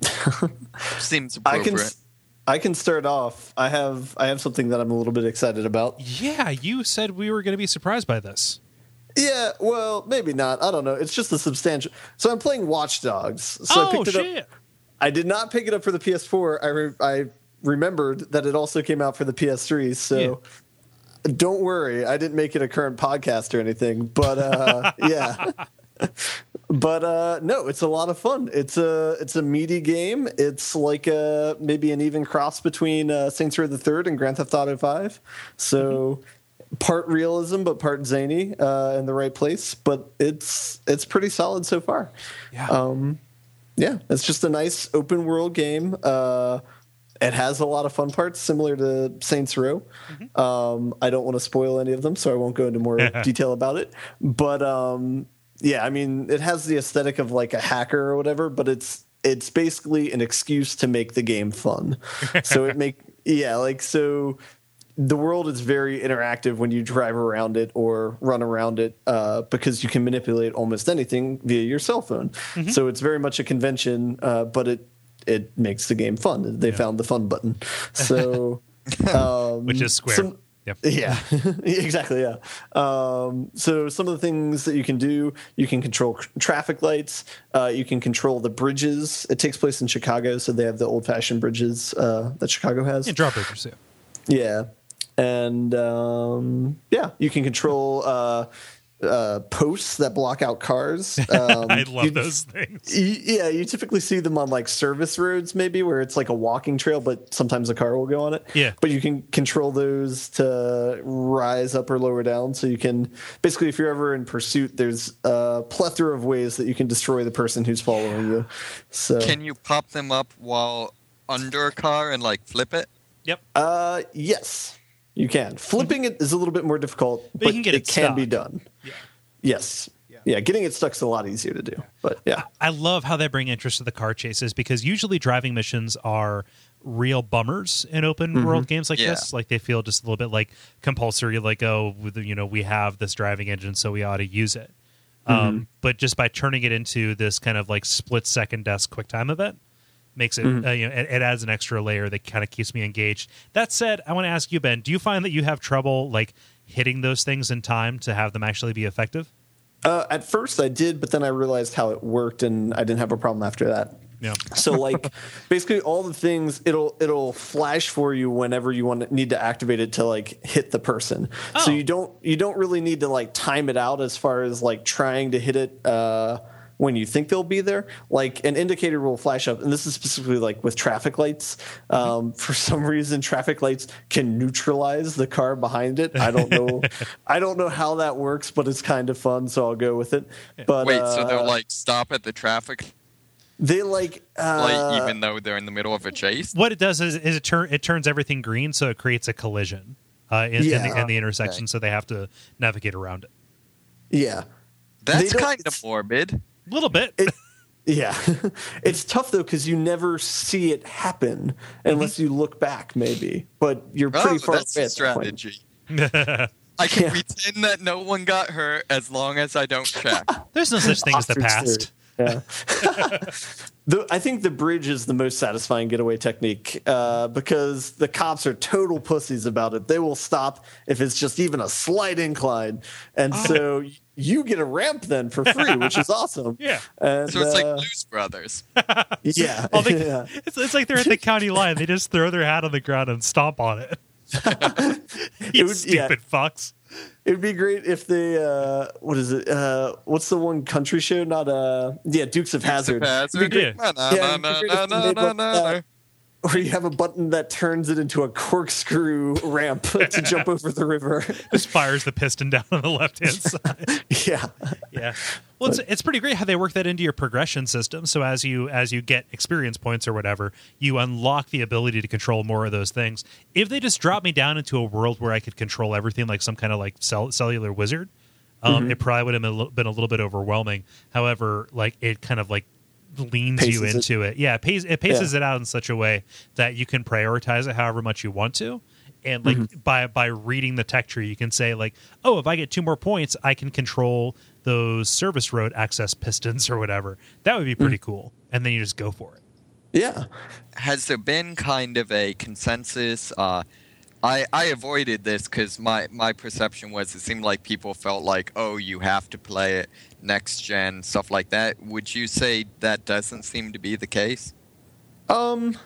Seems I appropriate. can I can start off. I have I have something that I'm a little bit excited about. Yeah, you said we were going to be surprised by this. Yeah, well, maybe not. I don't know. It's just a substantial. So I'm playing Watch Dogs. So I Oh, picked it shit. up. I did not pick it up for the P S four. I re- I remembered that it also came out for the P S three. So don't worry, I didn't make it a current podcast or anything. But uh, yeah. But uh, no, it's a lot of fun. It's a it's a meaty game. It's like a, maybe an even cross between uh, Saints Row the Third and Grand Theft Auto Five. So part realism, but part zany uh, in the right place. But it's it's pretty solid so far. Yeah. Um, yeah, it's just a nice open world game. Uh, it has a lot of fun parts, similar to Saints Row. Mm-hmm. Um, I don't want to spoil any of them, so I won't go into more detail about it. But um, yeah, I mean, it has the aesthetic of like a hacker or whatever, but it's it's basically an excuse to make the game fun. So it make yeah, like so. The world is very interactive when you drive around it or run around it uh, because you can manipulate almost anything via your cell phone. Mm-hmm. So it's very much a convention, uh, but it it makes the game fun. They Yeah. found the fun button. So um, Which is square. some- Yep. Yeah, exactly. Yeah. Um, so some of the things that you can do, you can control c- traffic lights. Uh, you can control the bridges. It takes place in Chicago, so they have the old-fashioned bridges uh, that Chicago has. Yeah, drawbreakers, yeah. Yeah. And um, yeah, you can control uh, uh, posts that block out cars. Um, I love you- those things. you- Yeah, you typically see them on like service roads, maybe where it's like a walking trail, but sometimes a car will go on it. Yeah. But you can control those to rise up or lower down. So you can basically, if you're ever in pursuit, there's a plethora of ways that you can destroy the person who's following you. So Can you pop them up while under a car and like flip it? Yep. uh, yes, you can. Flipping it is a little bit more difficult, But but, you can get it it can be stuck. done. Yeah. Yes. Yeah. Yeah, getting it stuck's a lot easier to do. But yeah. I love how they bring interest to the car chases because usually driving missions are real bummers in open world games like Yeah. this. Like they feel just a little bit like compulsory, like, oh, with- you know, we have this driving engine, so we ought to use it. Um, Mm-hmm. But just by turning it into this kind of like split second desk QuickTime event, makes it, Mm-hmm. uh, you know, it, it adds an extra layer that kind of keeps me engaged. That said, I want to ask you, Ben, do you find that you have trouble like hitting those things in time to have them actually be effective? Uh, at first I did, but then I realized how it worked, and I didn't have a problem after that. Yeah. So like basically all the things it'll it'll flash for you whenever you want to, need to activate it to like hit the person. Oh. So you don't you don't really need to like time it out as far as like trying to hit it uh, when you think they'll be there. Like an indicator will flash up, and this is specifically like with traffic lights. Um, for some reason, traffic lights can neutralize the car behind it. I don't know. I don't know how that works, but it's kind of fun, so I'll go with it. But Wait, uh, so they'll like stop at the traffic they like uh, light even though they're in the middle of a chase? What it does is, is it, turn, it turns everything green, so it creates a collision uh, in, in, the, Yeah. in the intersection, Okay. so they have to navigate around it. yeah. That's don't- kind of morbid. A little bit. It, yeah, it's tough though because you never see it happen unless you look back, maybe. But you're pretty Oh, far that's away a at that point. strategy. I can Yeah. pretend that no one got hurt as long as I don't check. There's no such thing as the Ostrich past. theory. Yeah. the, I think the bridge is the most satisfying getaway technique uh, because the cops are total pussies about it. They will stop if it's just even a slight incline, and so you get a ramp then for free, which is awesome. Yeah. And, So it's like uh, Blues Brothers. yeah, All they- yeah. It's, it's like they're at the county line. They just throw their hat on the ground and stomp on it. You would- stupid yeah. fucks. It would be great if they uh, what is it? Uh, what's the one country show? Not uh, yeah, Dukes of Hazzard. Hazard. It'd be great- Yeah. Na, Yeah, na, it'd be na, great na, if they na, made na, one, na. uh, Or you have a button that turns it into a corkscrew ramp to jump over the river. Just fires the piston down on the left hand side. Yeah, Yeah. Well, it's, it's pretty great how they work that into your progression system. So as you as you get experience points or whatever, you unlock the ability to control more of those things. If they just drop me down into a world where I could control everything like some kind of like cell, cellular wizard, um, Mm-hmm. it probably would have been a, little, been a little bit overwhelming. However, like it kind of like leans you Paces it. into it. Yeah, it, pace, it paces it out in such a way that you can prioritize it however much you want to. And like Mm-hmm. by by reading the tech tree, you can say like, oh, if I get two more points, I can control those service road access pistons or whatever. That would be pretty Mm-hmm. cool. And then you just go for it. yeah. Has there been kind of a consensus? Uh, I, I avoided this because my, my perception was it seemed like people felt like, oh, you have to play it next gen, stuff like that. Would you say that doesn't seem to be the case? Um,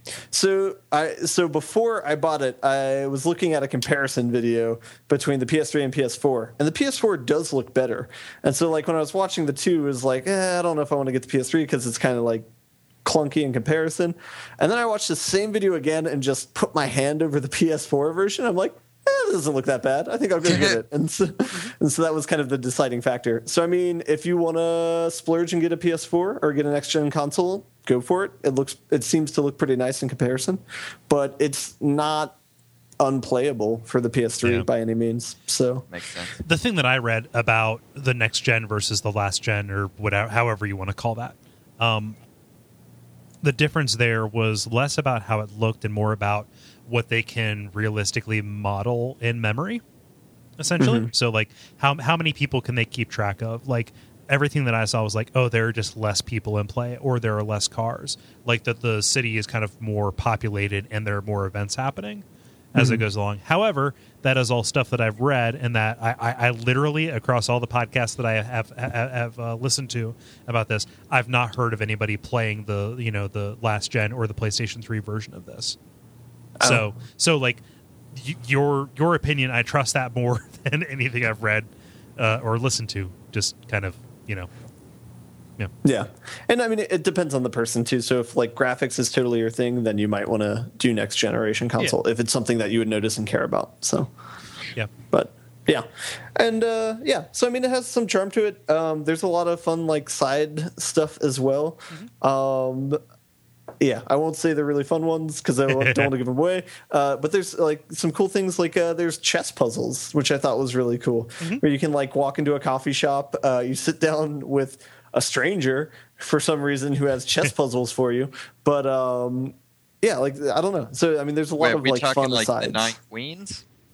so I so before I bought it, I was looking at a comparison video between the P S three and P S four, and the P S four does look better. And so like when I was watching the two, it was like, eh, I don't know if I want to get the P S three because it's kind of like clunky in comparison. And then I watched the same video again and just put my hand over the P S four version. I'm like, eh, this doesn't look that bad. I think I'll go get it. And so, and so that was kind of the deciding factor. So I mean, if you want to splurge and get a P S four or get a next gen console, go for it. It looks, it seems to look pretty nice in comparison, but it's not unplayable for the P S three Yeah. by any means. So Makes sense. The thing that I read about the next gen versus the last gen or whatever, however you want to call that, um, the difference there was less about how it looked and more about what they can realistically model in memory, essentially. Mm-hmm. So, like, how how many people can they keep track of? Like, everything that I saw was like, oh, there are just less people in play, or there are less cars. Like that, the city is kind of more populated, and there are more events happening as Mm-hmm. it goes along. However, that is all stuff that I've read, and that I, I, I literally across all the podcasts that I have have, have uh, listened to about this, I've not heard of anybody playing the you know the last gen or the PlayStation three version of this. So so like y- your your opinion, I trust that more than anything I've read uh, or listened to. Just kind of you know. Yeah. yeah, and I mean it, it depends on the person too. So if like graphics is totally your thing, then you might want to do next generation console if it's something that you would notice and care about. So, Yeah. but yeah, and uh, yeah, so I mean it has some charm to it. Um, there's a lot of fun like side stuff as well. Um, yeah, I won't say the really fun ones because I don't want to give them away. Uh, but there's like some cool things like uh, there's chess puzzles, which I thought was really cool, where you can like walk into a coffee shop, uh, you sit down with a stranger for some reason who has chess puzzles for you. But um, yeah, like I don't know. So I mean, there's a lot Wait, are of we like talking fun like sides. the Nine Queens?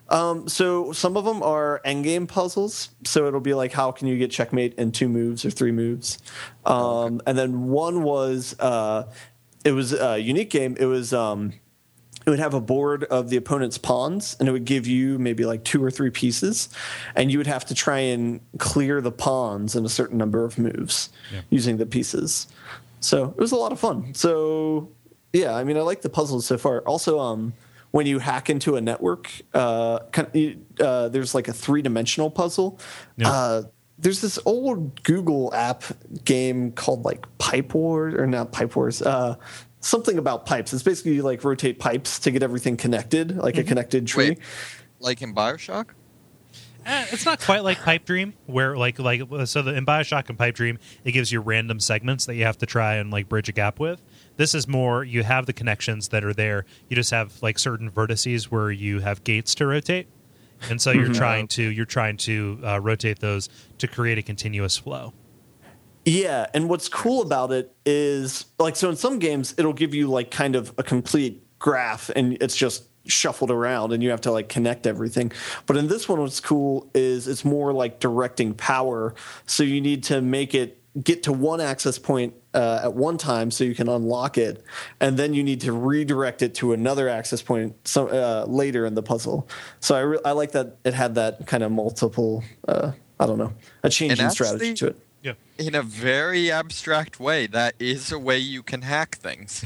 Um, so some of them are endgame puzzles. So it'll be like, how can you get checkmate in two moves or three moves? Um, and then one was, uh, it was a unique game. It was, um, it would have a board of the opponent's pawns, and it would give you maybe like two or three pieces, and you would have to try and clear the pawns in a certain number of moves yeah. using the pieces. So it was a lot of fun. So yeah, I mean, I like the puzzles so far. Also, um, when you hack into a network, uh, kind of, uh, there's like a three-dimensional puzzle. Yeah. Uh, there's this old Google app game called like Pipe Wars, or not Pipe Wars, uh, something about pipes. It's basically you like rotate pipes to get everything connected, like mm-hmm. a connected tree. Wait, like in BioShock? Uh, it's not quite like Pipe Dream, where like like so the, in BioShock and Pipe Dream, it gives you random segments that you have to try and like bridge a gap with. This is more, you have the connections that are there. You just have like certain vertices where you have gates to rotate, and so you're mm-hmm. trying to you're trying to uh, rotate those to create a continuous flow. Yeah, and what's cool about it is, like, so in some games it'll give you like kind of a complete graph, and it's just shuffled around, and you have to like connect everything. But in this one, what's cool is it's more like directing power. So you need to make it get to one access point uh, at one time so you can unlock it, and then you need to redirect it to another access point so, uh, later in the puzzle. So I, re- I like that it had that kind of multiple, uh, I don't know, a change in strategy to it. Yeah. In a very abstract way, that is a way you can hack things.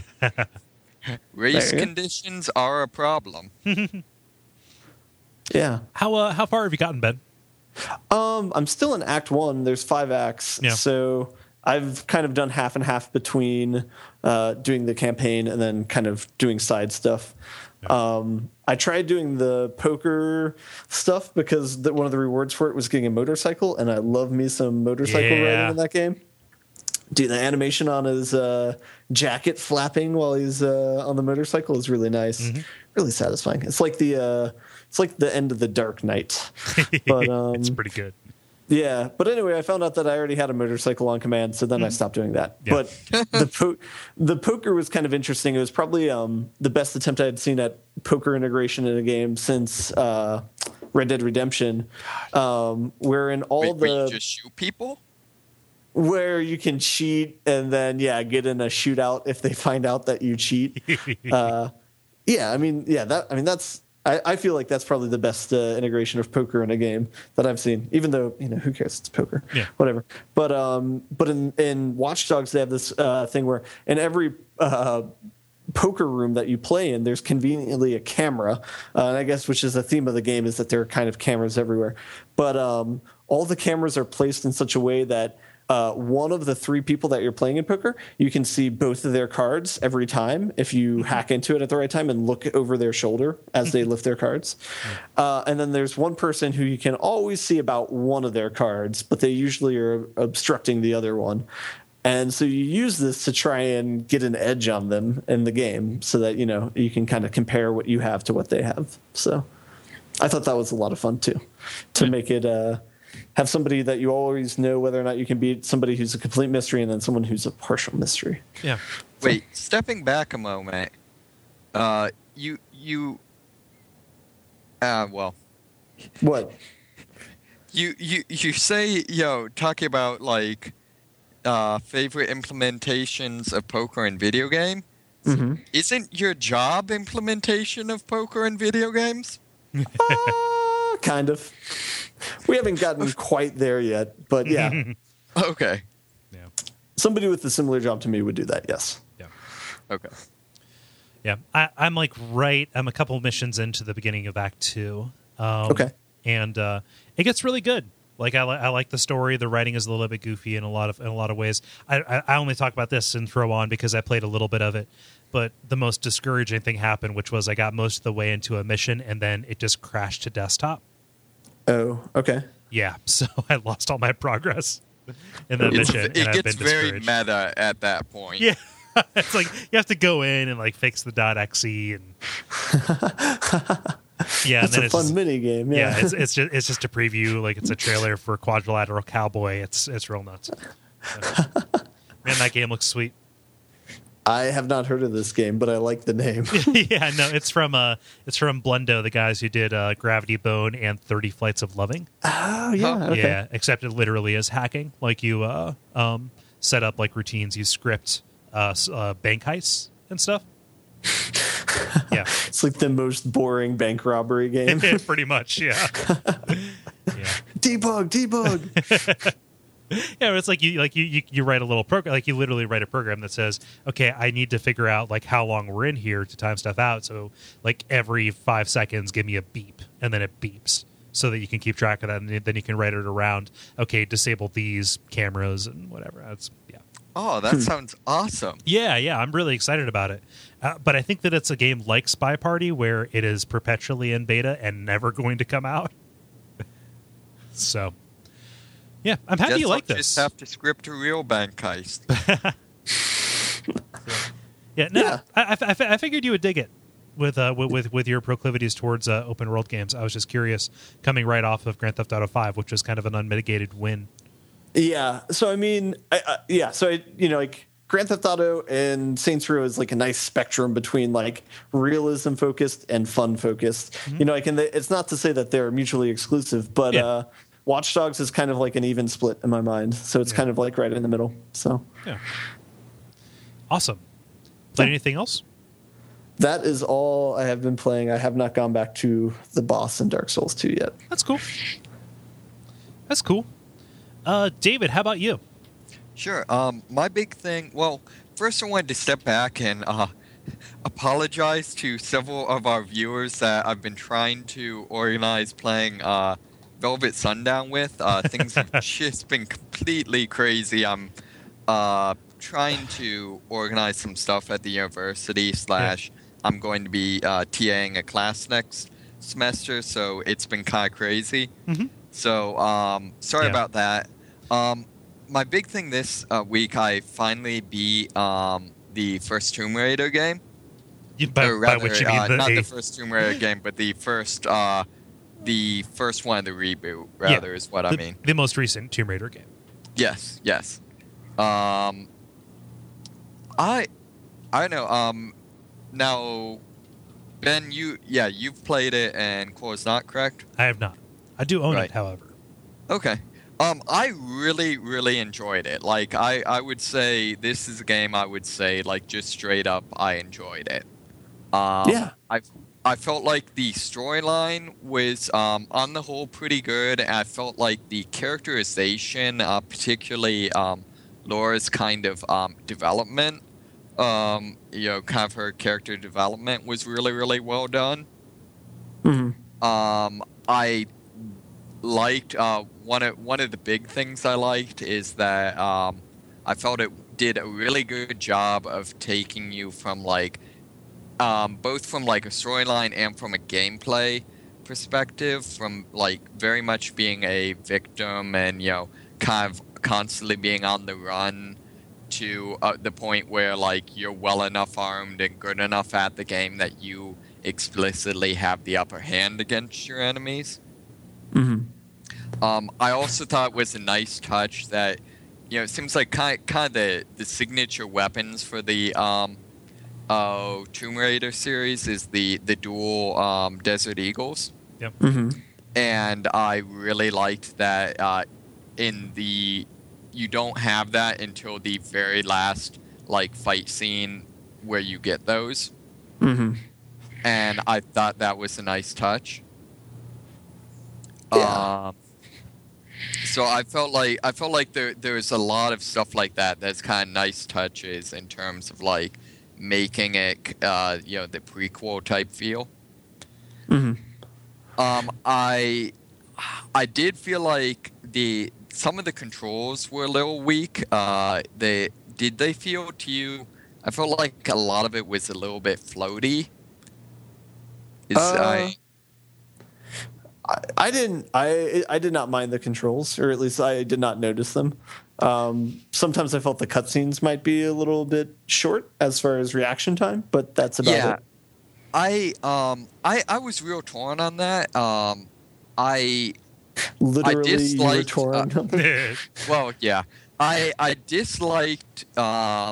Race conditions are a problem. Yeah. How uh, how far have you gotten, Ben? Um, I'm still in Act One. There's five acts, yeah. So I've kind of done half and half between uh, doing the campaign and then kind of doing side stuff. Yeah. Um, I tried doing the poker stuff because the, one of the rewards for it was getting a motorcycle, and I love me some motorcycle yeah. riding in that game. Dude, the animation on his uh, jacket flapping while he's uh, on the motorcycle is really nice, mm-hmm. really satisfying. It's like the uh, it's like the end of the Dark Knight. But um, it's pretty good. Yeah, but anyway, I found out that I already had a motorcycle on command, so then mm-hmm. I stopped doing that. Yeah. But the po- the poker was kind of interesting. It was probably um, the best attempt I had seen at poker integration in a game since uh, Red Dead Redemption, um, wherein all Wait, the where you just shoot people. Where you can cheat and then, yeah, get in a shootout if they find out that you cheat. uh, yeah, I mean, yeah, that I mean, that's I, I feel like that's probably the best uh, integration of poker in a game that I've seen. Even though, you know, who cares? It's poker, yeah, whatever. But um, but in in Watch Dogs, they have this uh, thing where in every uh, poker room that you play in, there's conveniently a camera, uh, and I guess which is the theme of the game is that there are kind of cameras everywhere. But um, all the cameras are placed in such a way that Uh, one of the three people that you're playing in poker, you can see both of their cards every time if you mm-hmm. hack into it at the right time and look over their shoulder as they lift their cards. Uh, and then there's one person who you can always see about one of their cards, but they usually are obstructing the other one. And so you use this to try and get an edge on them in the game so that, you know, you can kind of compare what you have to what they have. So I thought that was a lot of fun, too, to make it uh, – have somebody that you always know whether or not you can beat, somebody who's a complete mystery, and then someone who's a partial mystery. Yeah. Wait, stepping back a moment, uh, you you, uh, well, what? You you you say, yo, talking about like, uh, favorite implementations of poker in video game. Mm-hmm. Isn't your job implementation of poker in video games? uh, kind of. We haven't gotten quite there yet, but yeah. Okay. Yeah. Somebody with a similar job to me would do that, yes. Yeah. Okay. Yeah. I, I'm like right, I'm a couple missions into the beginning of Act Two. Um, okay. And uh, it gets really good. Like I, li- I like the story. The writing is a little bit goofy in a lot of in a lot of ways. I, I, I only talk about this and throw on because I played a little bit of it. But the most discouraging thing happened, which was I got most of the way into a mission and then it just crashed to desktop. Oh, okay. Yeah, so I lost all my progress in that it's, mission. It and gets I've been very discouraged. meta at that point. Yeah, it's like you have to go in and like fix the .exe and yeah, that's and then a it's fun just, mini game. Yeah, yeah, it's it's just it's just a preview. Like it's a trailer for Quadrilateral Cowboy. It's it's real nuts. So, man, that game looks sweet. I have not heard of this game, but I like the name. Yeah, no, it's from uh, it's from Blendo, the guys who did uh, Gravity Bone and thirty Flights of Loving. Oh yeah, okay. Yeah, except it literally is hacking. Like you uh, um, set up like routines, you script uh, s- uh, bank heists and stuff. Yeah, It's like the most boring bank robbery game. pretty much. Yeah, yeah. Debug, debug. Yeah, it's like you like you, you you write a little program, like you literally write a program that says, okay, I need to figure out like how long we're in here to time stuff out. So like every five seconds, give me a beep, and then it beeps, so that you can keep track of that, and then you can write it around. Okay, disable these cameras and whatever. That's yeah. Oh, that sounds awesome. Yeah, yeah, I'm really excited about it. Uh, but I think that it's a game like Spy Party where it is perpetually in beta and never going to come out. So. Yeah, I'm happy Guess you like I'll this. Just have to script a real bank heist. Yeah, no, Yeah. I, I, I figured you would dig it with uh, with, with with your proclivities towards uh, open world games. I was just curious, coming right off of Grand Theft Auto five, which was kind of an unmitigated win. Yeah. So I mean, I, I, yeah. So I, you know, like Grand Theft Auto and Saints Row is like a nice spectrum between like realism focused and fun focused. Mm-hmm. You know, like, and they, it's not to say that they're mutually exclusive, but Yeah. uh, Watch Dogs is kind of like an even split in my mind. So it's Yeah. kind of like right in the middle. So Yeah, awesome. Played Yeah. anything else? that is all I have been playing. I have not gone back to the boss in Dark Souls two yet. That's cool. That's cool. Uh, David, how about you? Sure. Um, my big thing. Well, first I wanted to step back and uh, apologize to several of our viewers that I've been trying to organize playing uh, Velvet Sundown with. Uh, things have just been completely crazy. I'm uh, trying to organize some stuff at the university. Slash, I'm going to be uh, TAing a class next semester, so it's been kind of crazy. Mm-hmm. So, um, sorry Yeah. about that. Um, my big thing this uh, week, I finally beat um, the first Tomb Raider game. You, by, Or by rather, which you mean uh, the not a- the first Tomb Raider game, but the first, uh, the first one of the reboot. Rather, yeah, is what the, I mean. the most recent Tomb Raider game. Yes, yes. Um, I, I don't know. Um, now, Ben, you, yeah, you've played it, and Core's not, correct? I have not. I do own Right. it, however. Okay. Um, I really, really enjoyed it. Like, I, I would say this is a game I would say, like, just straight up, I enjoyed it. Um, Yeah. I, I felt like the storyline was, um, on the whole, pretty good. And I felt like the characterization, uh, particularly um, Laura's kind of um, development, um, you know, kind of her character development was really, really well done. Mm-hmm. Um, I liked uh, one of one of the big things I liked is that um, I felt it did a really good job of taking you from like um, both from like a storyline and from a gameplay perspective, from like very much being a victim and you know kind of constantly being on the run to uh, the point where like you're well enough armed and good enough at the game that you explicitly have the upper hand against your enemies. Mm-hmm. Um, I also thought it was a nice touch that, you know, it seems like kind kind of the, the signature weapons for the um, uh, Tomb Raider series is the, the dual um, Desert Eagles. Yep. Mm-hmm. And I really liked that uh, in the... You don't have that until the very last, like, fight scene where you get those. Mm-hmm. And I thought that was a nice touch. Yeah. Um, so I felt like I felt like there there's a lot of stuff like that that's kind of nice touches in terms of like making it uh, you know the prequel type feel. Mm-hmm. Um, I I did feel like the some of the controls were a little weak. Uh, they did they feel to you? I felt like a lot of it was a little bit floaty. Is Uh, I. I, I didn't. I I did not mind the controls, or at least I did not notice them. Um, sometimes I felt the cutscenes might be a little bit short as far as reaction time, but that's about Yeah. it. I um I, I was real torn on that. Um, I Literally, you were disliked, torn. uh, well yeah I I disliked um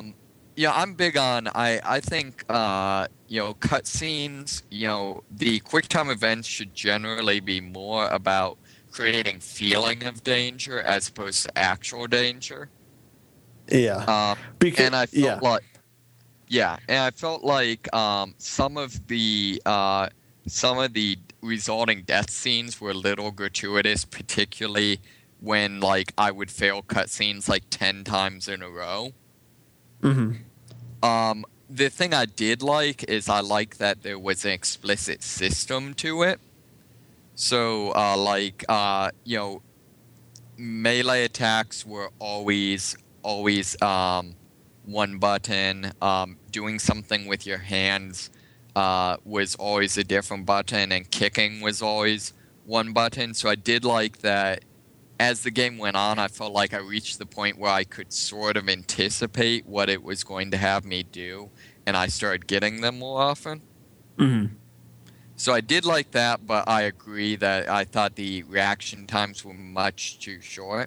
yeah, I'm big on. I I think uh, you know cutscenes. You know, the QuickTime events should generally be more about creating feeling of danger as opposed to actual danger. Yeah. Um, Because- and I felt yeah. like, yeah, and I felt like um, some of the uh, some of the resulting death scenes were a little gratuitous, particularly when like I would fail cutscenes like ten times in a row. hmm Um, the thing I did like is I like that there was an explicit system to it. So, uh, like, uh, you know, melee attacks were always, always um, one button. Um, doing something with your hands uh, was always a different button, and kicking was always one button. So I did like that. As the game went on, I felt like I reached the point where I could sort of anticipate what it was going to have me do, and I started getting them more often. hmm So I did like that, but I agree that I thought the reaction times were much too short.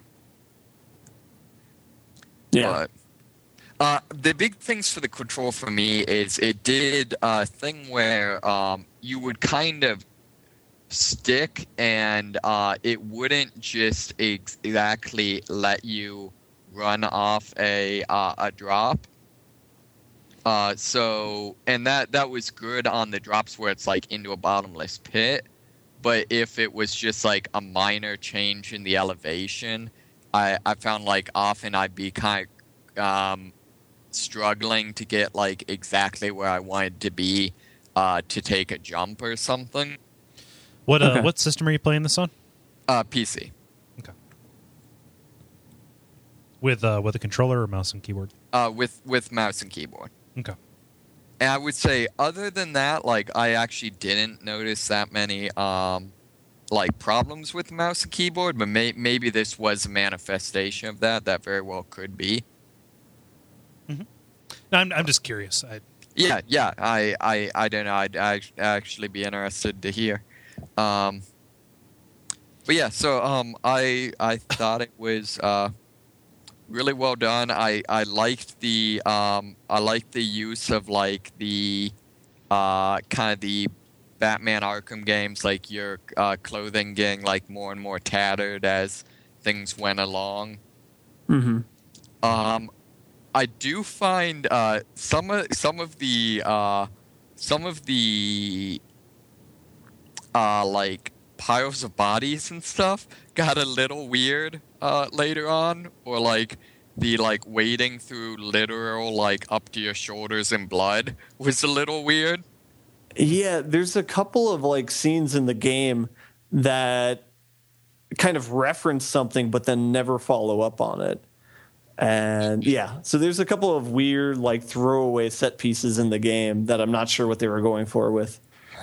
Yeah. But, uh, the big things for the control for me is it did a thing where um, you would kind of stick and uh, it wouldn't just ex- exactly let you run off a uh, a drop. Uh, so and that that was good on the drops where it's like into a bottomless pit. But if it was just like a minor change in the elevation, I I found like often I'd be kind of um, struggling to get like exactly where I wanted to be uh, to take a jump or something. What uh, Okay. what system are you playing this on? Uh, P C. Okay. With uh, with a controller or mouse and keyboard? Uh, with with mouse and keyboard. Okay. And I would say, other than that, like I actually didn't notice that many um, like problems with mouse and keyboard. But may- maybe this was a manifestation of that. That very well could be. No, I'm I'm just curious. I, Yeah, yeah. I I, I don't know. I'd, I'd actually be interested to hear. Um, but yeah, so um, I I thought it was uh, really well done. I, I liked the um, I liked the use of like the uh, kind of the Batman Arkham games, like your uh, clothing getting like more and more tattered as things went along. hmm Um, I do find uh, some of some of the uh, some of the uh, like piles of bodies and stuff got a little weird uh, later on, or like the like wading through literal like up to your shoulders in blood was a little weird. Yeah, there's a couple of like scenes in the game that kind of reference something but then never follow up on it. And yeah, so there's a couple of weird like throwaway set pieces in the game that I'm not sure what they were going for with.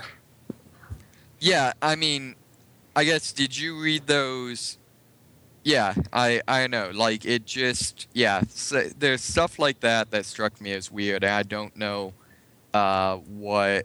Yeah, I mean, I guess did you read those? Yeah, I I know. Like it just yeah. So there's stuff like that that struck me as weird. And I don't know uh, what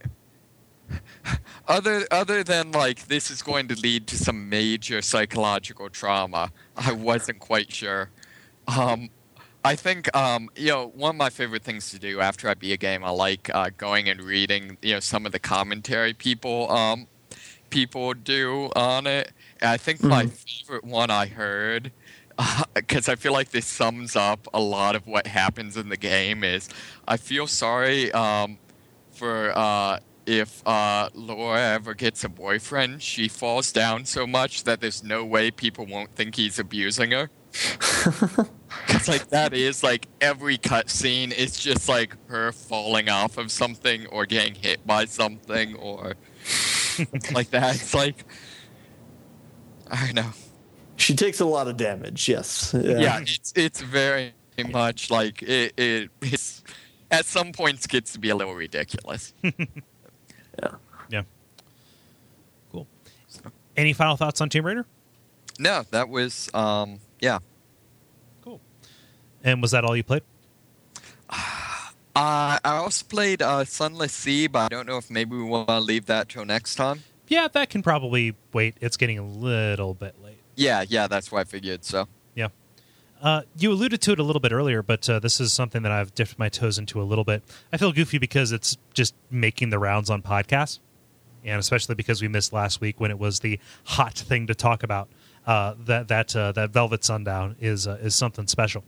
other other than like this is going to lead to some major psychological trauma. I wasn't quite sure. Um, I think um, you know one of my favorite things to do after I beat a game. I like uh, going and reading you know some of the commentary people um, people do on it. And I think my favorite one I heard, because uh, I feel like this sums up a lot of what happens in the game, is I feel sorry um, for uh, if uh, Laura ever gets a boyfriend. She falls down so much that there's no way people won't think he's abusing her. Because like that is like every cutscene is just like her falling off of something or getting hit by something or like that. It's like I don't know. She takes a lot of damage, yes. Yeah. Yeah, it's it's very much like it. it it's at some points gets to be a little ridiculous. Yeah. yeah. Cool. Any final thoughts on Tomb Raider? No, that was um yeah. Cool. And was that all you played? Uh, I also played uh, Sunless Sea, but I don't know if maybe we want to leave that till next time. Yeah, that can probably wait. It's getting a little bit late. Yeah, yeah, that's what I figured. So Uh, you alluded to it a little bit earlier, but uh, this is something that I've dipped my toes into a little bit. I feel goofy because it's just making the rounds on podcasts, and especially because we missed last week when it was the hot thing to talk about. Uh, that that uh, that Velvet Sundown is uh, is something special.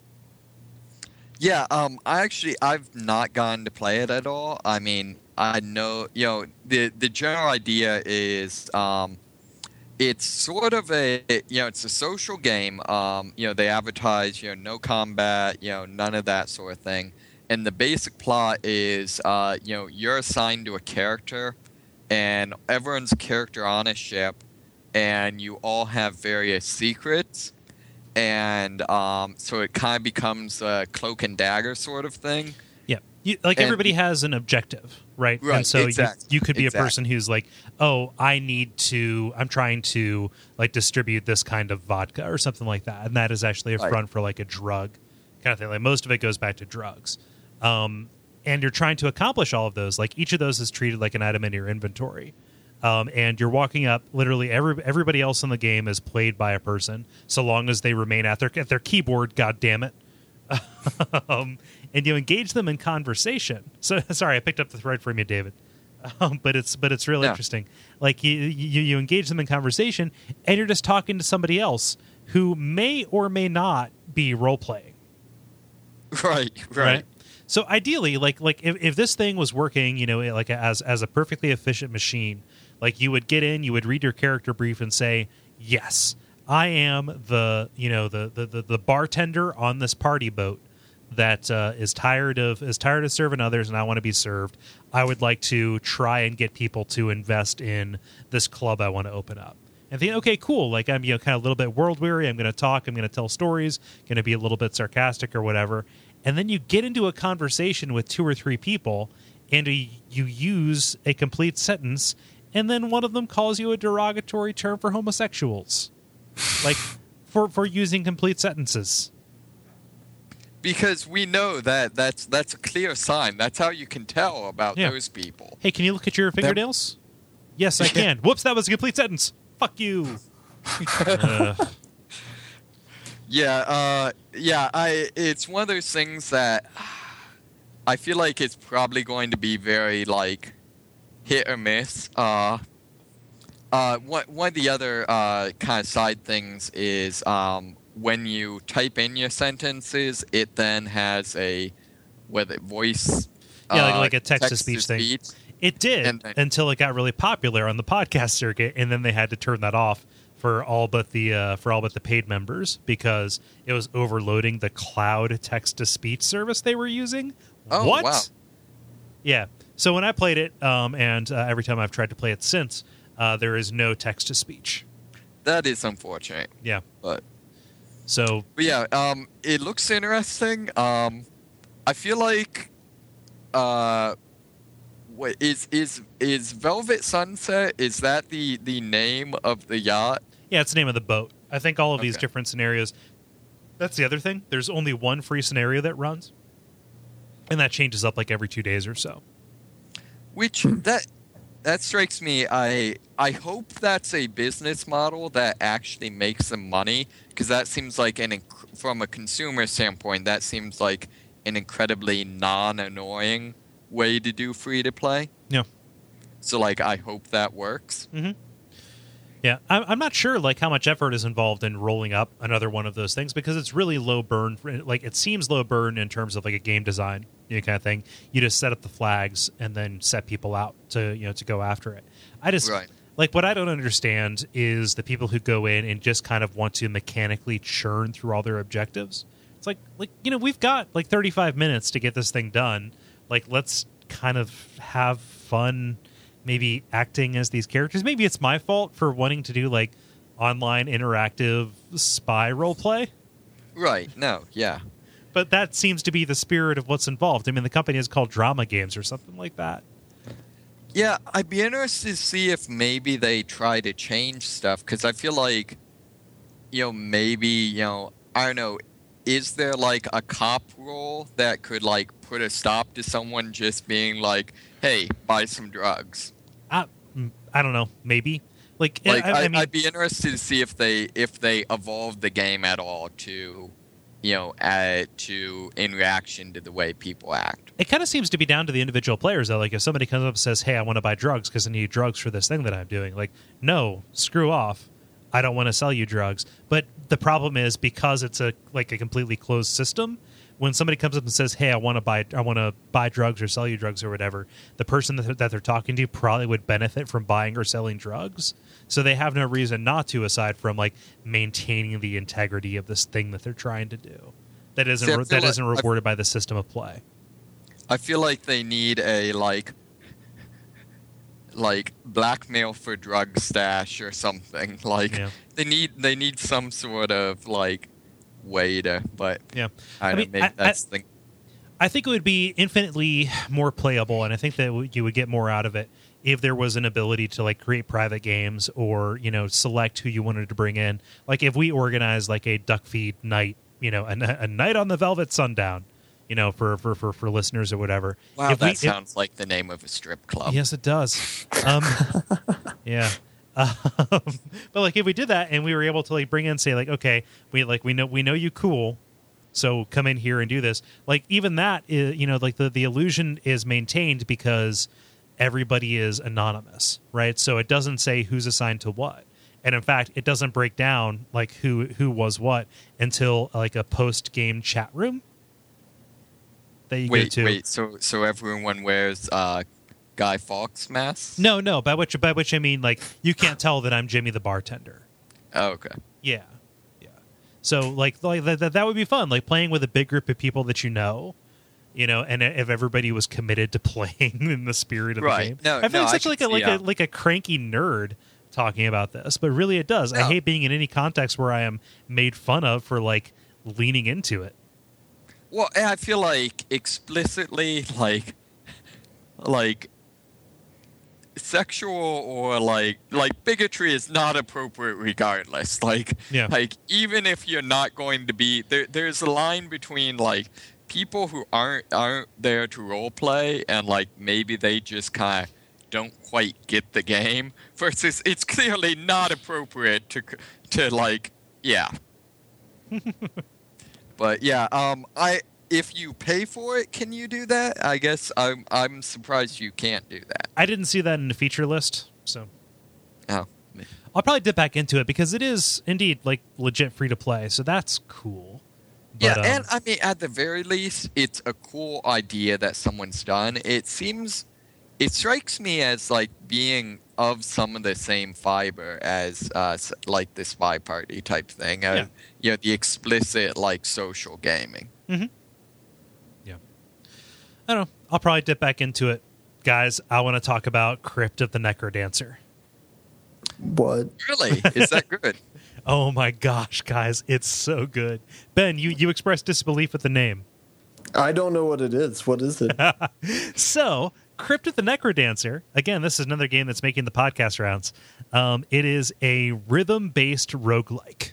Yeah, um, I actually I've not gotten to play it at all. I mean, I know you know the the general idea is um, it's sort of a you know it's a social game. Um, you know they advertise you know no combat, you know none of that sort of thing. And the basic plot is uh, you know you're assigned to a character, and everyone's character on a ship, and you all have various secrets. And um, so it kind of becomes a cloak and dagger sort of thing. Yeah, you, like And- everybody has an objective, right? Right, And so exact- you, you could be exact. a person who's like, oh, I need to, I'm trying to like distribute this kind of vodka or something like that, and that is actually a Right. front for like a drug kind of thing. Like most of it goes back to drugs, um, and you're trying to accomplish all of those. Like each of those is treated like an item in your inventory. Um, and you're walking up. Literally, every everybody else in the game is played by a person, so long as they remain at their at their keyboard. God damn it! um, and you engage them in conversation. So sorry, I picked up the thread from you, David. Um, but it's but it's real Yeah. interesting. Like you, you you engage them in conversation, and you're just talking to somebody else who may or may not be role playing. Right, right. So ideally, like like if, if this thing was working, you know, like as as a perfectly efficient machine, like you would get in, you would read your character brief and say, "Yes, I am the you know the the the, the bartender on this party boat that uh, is tired of is tired of serving others, and I want to be served. I would like to try and get people to invest in this club I want to open up." And think, okay, cool. Like I'm, you know, kind of a little bit world weary. I'm going to talk. I'm going to tell stories. Going to be a little bit sarcastic or whatever. And then you get into a conversation with two or three people, and you use a complete sentence, and then one of them calls you a derogatory term for homosexuals, like for for using complete sentences. Because we know that that's that's a clear sign. That's how you can tell about Yeah. those people. Hey, can you look at your fingernails? Yes, I can. Whoops, that was a complete sentence. Fuck you. Ugh. Yeah, uh, yeah. I it's one of those things that I feel like it's probably going to be very like hit or miss. Uh, uh, one one of the other uh, kind of side things is um, when you type in your sentences, it then has a whether voice. Yeah, like- uh, like a text-to-speech thing. It did And then- until it got really popular on the podcast circuit, and then they had to turn that off for all but the uh, for all but the paid members because it was overloading the cloud text to speech service they were using. Oh, what? wow. Yeah. So when I played it, um, and uh, every time I've tried to play it since, uh, there is no text to speech. That is unfortunate, Yeah. but. So But yeah, um, it looks interesting. Um, I feel like, uh, what is is is Velvet Sunset? Is that the the name of the yacht? yeah, it's the name of the boat. I think all of these Okay. different scenarios. That's the other thing. There's only one free scenario that runs, and that changes up like every two days or so. Which that that strikes me. I I hope that's a business model that actually makes them money, because that seems like an inc- from a consumer standpoint, that seems like an incredibly non-annoying way to do free to play. Yeah. So like, I hope that works. Mm-hmm. Yeah, I'm, I'm not sure like how much effort is involved in rolling up another one of those things because it's really low burn. For, like it seems low burn in terms of like a game design, you know, kind of thing. You just set up the flags and then set people out to you know to go after it. I just Right. like what I don't understand is the people who go in and just kind of want to mechanically churn through all their objectives. It's like like you know we've got like thirty-five minutes to get this thing done. Like let's kind of have fun. Maybe acting as these characters. Maybe it's my fault for wanting to do like online interactive spy role play, Right. No. Yeah. but that seems to be the spirit of what's involved. I mean, the company is called Drama Games or something like that. Yeah, I'd be interested to see if maybe they try to change stuff, because I feel like, you know, maybe, you know, I don't know, is there like a cop role that could like put a stop to someone just being like, hey, buy some drugs? I, mm, I don't know. Maybe like, Like, I, I, I mean, I'd be interested to see if they if they evolved the game at all to you know, uh, to in reaction to the way people act. It kind of seems to be down to the individual players, though. Like, if somebody comes up and says, hey, I want to buy drugs because I need drugs for this thing that I'm doing. Like, no, screw off. I don't want to sell you drugs. But the problem is, because it's a like a completely closed system, when somebody comes up and says, hey, I want to buy I want to buy drugs or sell you drugs or whatever, the person that they're, that they're talking to probably would benefit from buying or selling drugs. So they have no reason not to, aside from like maintaining the integrity of this thing that they're trying to do. That isn't See, I re- feel that like- isn't rewarded by the system of play. I feel like they need a like like blackmail for drug stash or something. Like Yeah. they need they need some sort of like way to. But Yeah. I, I don't mean, know, maybe I- that's the. I think it would be infinitely more playable, and I think that w- you would get more out of it if there was an ability to like create private games, or you know, select who you wanted to bring in. Like if we organized like a duck feed night, you know, a, a night on the Velvet Sundown, you know, for for for, for listeners or whatever. Wow, If that we- if- sounds like the name of a strip club. Yes, it does. Um, yeah. Um, but like if we did that and we were able to like bring in, say like, okay, we like we know we know you cool, so come in here and do this. Like even that is, you know, like the the illusion is maintained because everybody is anonymous, right? So it doesn't say who's assigned to what. And in fact, it doesn't break down like who who was what until like a post game chat room that you Wait, go to. wait. So so everyone wears uh, Guy Fawkes masks? No, no. By which by which I mean like you can't tell that I'm Jimmy the bartender. Oh, okay. Yeah, yeah. So like like that that would be fun. Like playing with a big group of people that you know, you know, and if everybody was committed to playing in the spirit of Right. the game. No, I feel no, like I such can like a see like how- a like a cranky nerd talking about this, but really it does. I No. hate being in any context where I am made fun of for like leaning into it. Well, and I feel like explicitly, like, like sexual or like like bigotry is not appropriate regardless. Like, Yeah. like even if you're not going to be there, there's a line between like people who aren't aren't there to role play and like maybe they just kind of don't quite get the game. Versus, it's clearly not appropriate to to like, yeah. But yeah, um, I if you pay for it, can you do that? I guess I'm I'm surprised you can't do that. I didn't see that in the feature list, so Oh, I'll probably dip back into it because it is indeed like legit free to play. So that's cool. yeah, But, um, and I mean, at the very least, it's a cool idea that someone's done. It seems, it strikes me as like being of some of the same fiber as uh, s- like the Spy Party type thing. Uh, Yeah. You know, the explicit like social gaming. I don't know. I'll probably dip back into it. Guys, I want to talk about Crypt of the Necrodancer. What? Really, is that good? Oh my gosh, guys, it's so good. Ben, you, you expressed disbelief with the name. I don't know what it is. What is it? So, Crypt of the Necrodancer, again, this is another game that's making the podcast rounds. Um, it is a rhythm-based roguelike.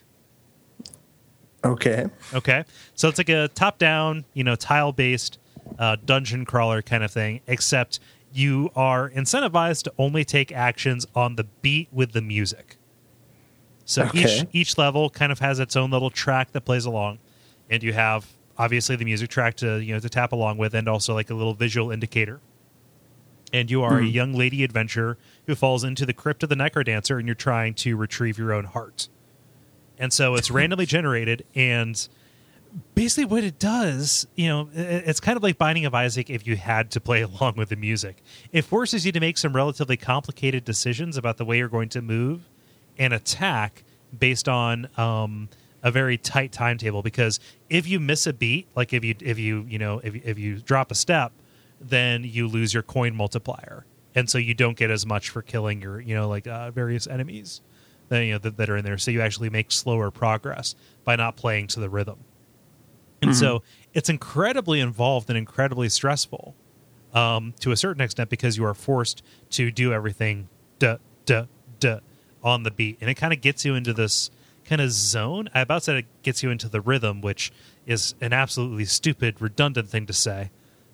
Okay. Okay, so it's like a top-down, you know, tile-based uh, dungeon crawler kind of thing, except you are incentivized to only take actions on the beat with the music. So Okay. each each level kind of has its own little track that plays along, and you have obviously the music track to you know to tap along with, and also like a little visual indicator. And you are a young lady adventurer who falls into the crypt of the Necrodancer, and you're trying to retrieve your own heart. And so it's randomly generated, and basically what it does, you know, i- it's kind of like Binding of Isaac if you had to play along with the music. It forces you to make some relatively complicated decisions about the way you're going to move and attack based on um, a very tight timetable. Because if you miss a beat, like if you if you you know if you- if you drop a step, then you lose your coin multiplier, and so you don't get as much for killing your you know like uh, various enemies that you know that, that are in there. So you actually make slower progress by not playing to the rhythm. And so it's incredibly involved and incredibly stressful um, to a certain extent because you are forced to do everything duh, duh, duh, on the beat. And it kind of gets you into this kind of zone. I about said it gets you into the rhythm, which is an absolutely stupid, redundant thing to say.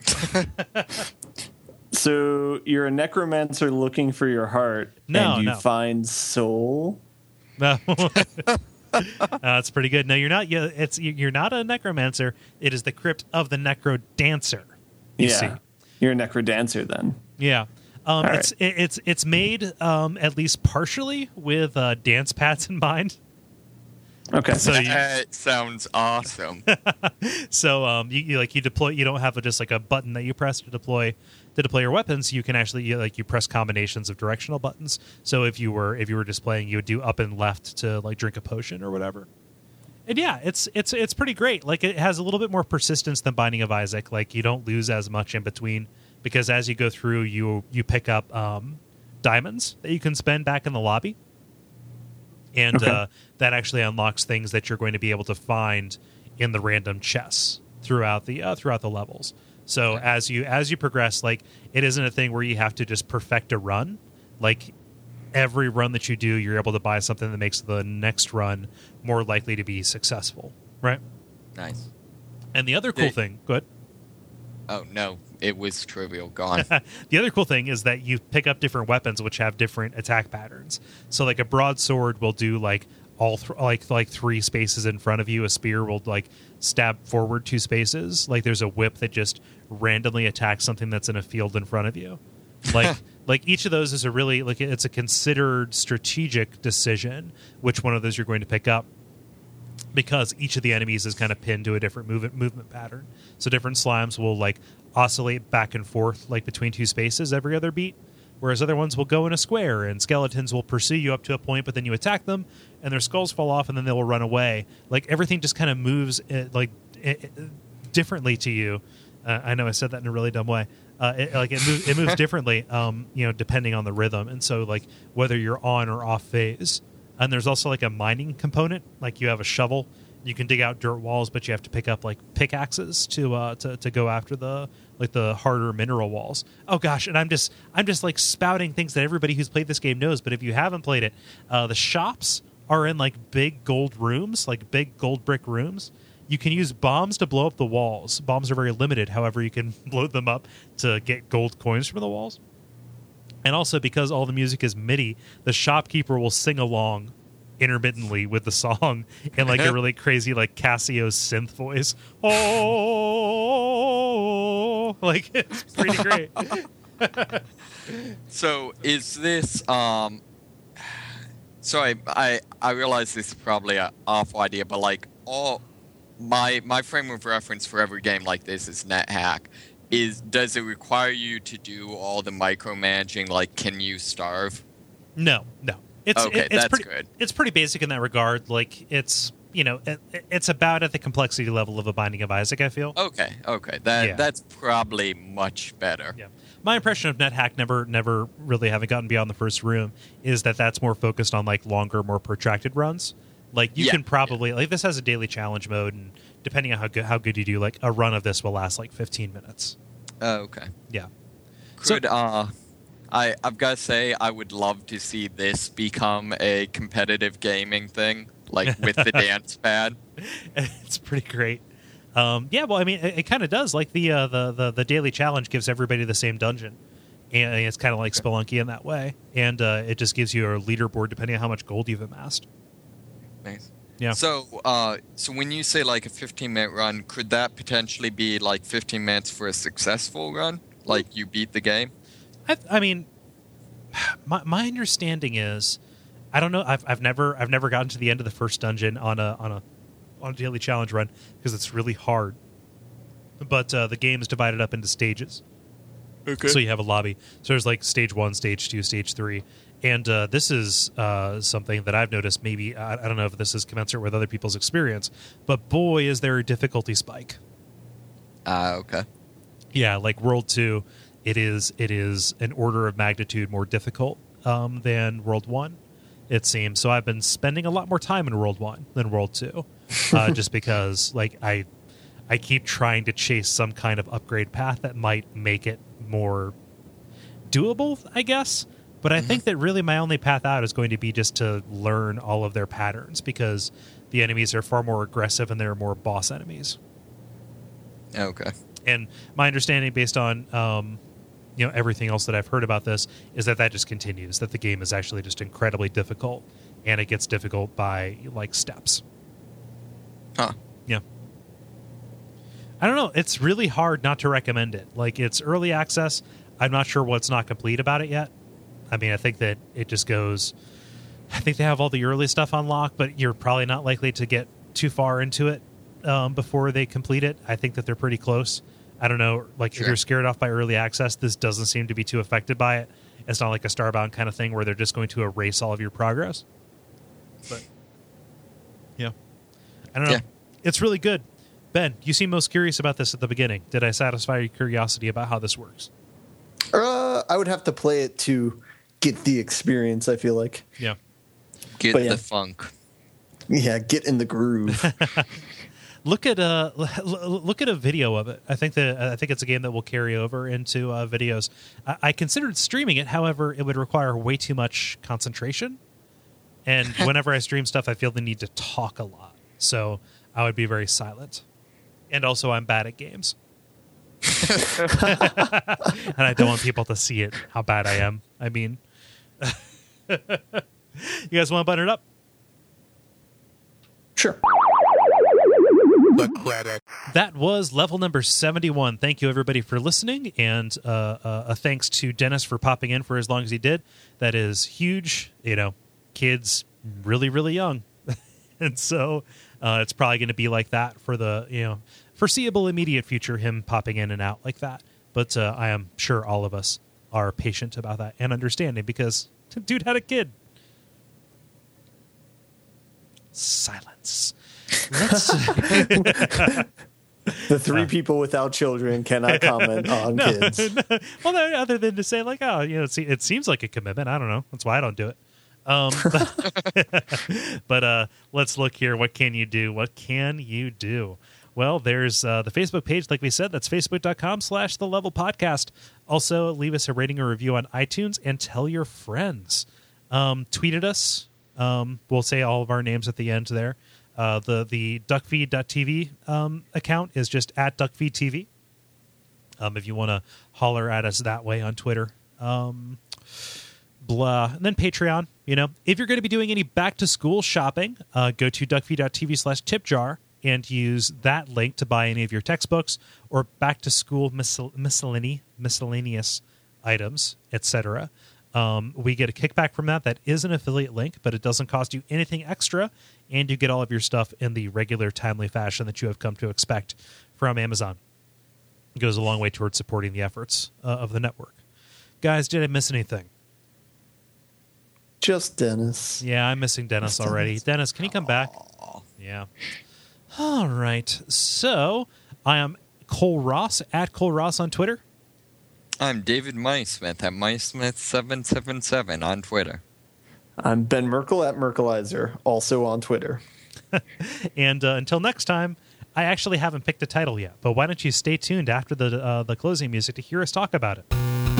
So you're a necromancer looking for your heart, No, and you no. find soul. No. uh, it's pretty good. No, you're not. Yeah, it's you're not a necromancer. It is the crypt of the necro dancer. You yeah, see. You're a necro dancer then. Yeah. Um, All it's right. it, it's it's made um, at least partially with uh, dance pads in mind. Okay. So you, That sounds awesome. so um, you, you like you deploy. You don't have a, just like a button that you press to deploy to deploy your weapons. You can actually you, like you press combinations of directional buttons. So if you were if you were displaying, you would do up and left to like drink a potion or whatever. And yeah, it's it's it's pretty great. Like it has a little bit more persistence than Binding of Isaac. Like you don't lose as much in between because as you go through, you you pick up um, diamonds that you can spend back in the lobby, and Okay. uh, that actually unlocks things that you're going to be able to find in the random chests throughout the uh, throughout the levels. So as you as you progress, like it isn't a thing where you have to just perfect a run. Like every run that you do, you're able to buy something that makes the next run more likely to be successful, right? Nice. And the other cool Hey. thing, good. Oh no, it was trivial. Gone. The other cool thing is that you pick up different weapons which have different attack patterns. So like a broadsword will do like all th- like like three spaces in front of you. A spear will like stab forward two spaces. Like there's a whip that just randomly attacks something that's in a field in front of you. Like like each of those is a really like it's a considered strategic decision which one of those you're going to pick up. Because each of the enemies is kind of pinned to a different movement movement pattern. So different slimes will like oscillate back and forth like between two spaces every other beat, whereas other ones will go in a square, and skeletons will pursue you up to a point, but then you attack them, and their skulls fall off, and then they will run away. Like everything just kind of moves uh, like uh, differently to you. Uh, I know I said that in a really dumb way. Uh, it, like it, move, it moves differently, um, you know, depending on the rhythm, and so like whether you're on or off phase. And there's also like a mining component. Like you have a shovel, you can dig out dirt walls, but you have to pick up like pickaxes to uh, to to go after the like the harder mineral walls. Oh gosh, and I'm just I'm just like spouting things that everybody who's played this game knows. But if you haven't played it, uh, the shops are in like big gold rooms, like big gold brick rooms. You can use bombs to blow up the walls. Bombs are very limited. However, you can blow them up to get gold coins from the walls. And also, because all the music is MIDI, the shopkeeper will sing along intermittently with the song in like a really crazy, like Casio synth voice. Oh, like it's pretty great. So is this um so I, I I realize this is probably an awful idea, but like all my my frame of reference for every game like this is NetHack. Is does it require you to do all the micromanaging? Like, can you starve? No, no. It's Okay, it- it's that's pretty, good. It's pretty basic in that regard. Like it's you know it, it's about at the complexity level of a Binding of Isaac. I feel. Okay, okay, that Yeah. that's probably much better. Yeah. My impression of NetHack, never never really having gotten beyond the first room, is that that's more focused on like longer, more protracted runs. Like you Yeah, can probably like this has a daily challenge mode, and depending on how good how good you do, like a run of this will last like fifteen minutes. Oh, okay. Yeah. So- Could uh, I I've got to say I would love to see this become a competitive gaming thing, like with the dance pad. It's pretty great. Um, yeah, well, I mean, it, it kind of does. Like the, uh, the the the daily challenge gives everybody the same dungeon, and it's kind of like Spelunky in that way. And uh, it just gives you a leaderboard depending on how much gold you've amassed. Nice. Yeah. So, uh, so when you say like a fifteen minute run, could that potentially be like fifteen minutes for a successful run? Like you beat the game? I, I mean, my my understanding is, I don't know. I've I've never I've never gotten to the end of the first dungeon on a on a on a daily challenge run because it's really hard. But uh, the game is divided up into stages. Okay. So you have a lobby. So there's like stage one, stage two, stage three. And uh, this is uh, something that I've noticed. Maybe, I, I don't know if this is commensurate with other people's experience, but boy, is there a difficulty spike. Ah, okay. Yeah, like World two, it is it is an order of magnitude more difficult um, than World one, it seems. So I've been spending a lot more time in World one than World two, uh, just because like I I keep trying to chase some kind of upgrade path that might make it more doable, I guess. But I mm-hmm. think that really my only path out is going to be just to learn all of their patterns, because the enemies are far more aggressive and they're more boss enemies. Okay. And my understanding, based on um, you know everything else that I've heard about this, is that that just continues. That the game is actually just incredibly difficult and it gets difficult by like steps. Huh. Yeah. I don't know. It's really hard not to recommend it. Like, it's early access. I'm not sure what's not complete about it yet. I mean, I think that it just goes... I think they have all the early stuff unlocked, but you're probably not likely to get too far into it um, before they complete it. I think that they're pretty close. I don't know. Like, Sure. if you're scared off by early access, this doesn't seem to be too affected by it. It's not like a Starbound kind of thing where they're just going to erase all of your progress. But, yeah. I don't know. Yeah. It's really good. Ben, you seem most curious about this at the beginning. Did I satisfy your curiosity about how this works? Uh, I would have to play it to get the experience, I feel like. Yeah. Get But yeah. the funk. Yeah, get in the groove. Look at a look at a video of it. I think that I think it's a game that will carry over into uh, videos. I, I considered streaming it, however, it would require way too much concentration. And whenever I stream stuff, I feel the need to talk a lot, so I would be very silent. And also, I'm bad at games, and I don't want people to see it how bad I am. I mean, you guys want to button it up? Sure. That was level number seventy-one. Thank you, everybody, for listening, and uh, uh, a thanks to Dennis for popping in for as long as he did. That is huge. You know, kids really, really young, and so uh, it's probably going to be like that for the you know foreseeable immediate future. Him popping in and out like that, but uh, I am sure all of us are patient about that and understanding because dude had a kid. Silence. Let's The three people without children cannot comment on no, kids. no. Well, no, other than to say, like, oh, you know, it, se- it seems like a commitment. I don't know. That's why I don't do it. Um, but but uh, let's look here. What can you do? What can you do? Well, there's uh, the Facebook page, like we said. That's facebook.com slash the level podcast. Also, leave us a rating or review on iTunes and tell your friends. Um, tweet at us. Um, we'll say all of our names at the end there. Uh, the the duckfeed dot t v um, account is just at duckfeedtv. Um, if you want to holler at us that way on Twitter. Um, blah. And then Patreon. You know, if you're going to be doing any back to school shopping, uh, go to duckfeed dot t v slash tipjar and use that link to buy any of your textbooks or back to school miscell- miscellany, miscellaneous items, et cetera. Um, we get a kickback from that. That is an affiliate link, but it doesn't cost you anything extra, and you get all of your stuff in the regular, timely fashion that you have come to expect from Amazon. It goes a long way towards supporting the efforts uh, of the network. Guys, did I miss anything? Just Dennis. Yeah, I'm missing Dennis Just already. Dennis. Dennis, can you come back? Yeah. All right. So I am Cole Ross, at Cole Ross on Twitter. I'm David Mysmith at Mysmith seven seven seven on Twitter. I'm Ben Merkel at Merkelizer, also on Twitter. And uh, until next time, I actually haven't picked a title yet, but why don't you stay tuned after the uh, the closing music to hear us talk about it.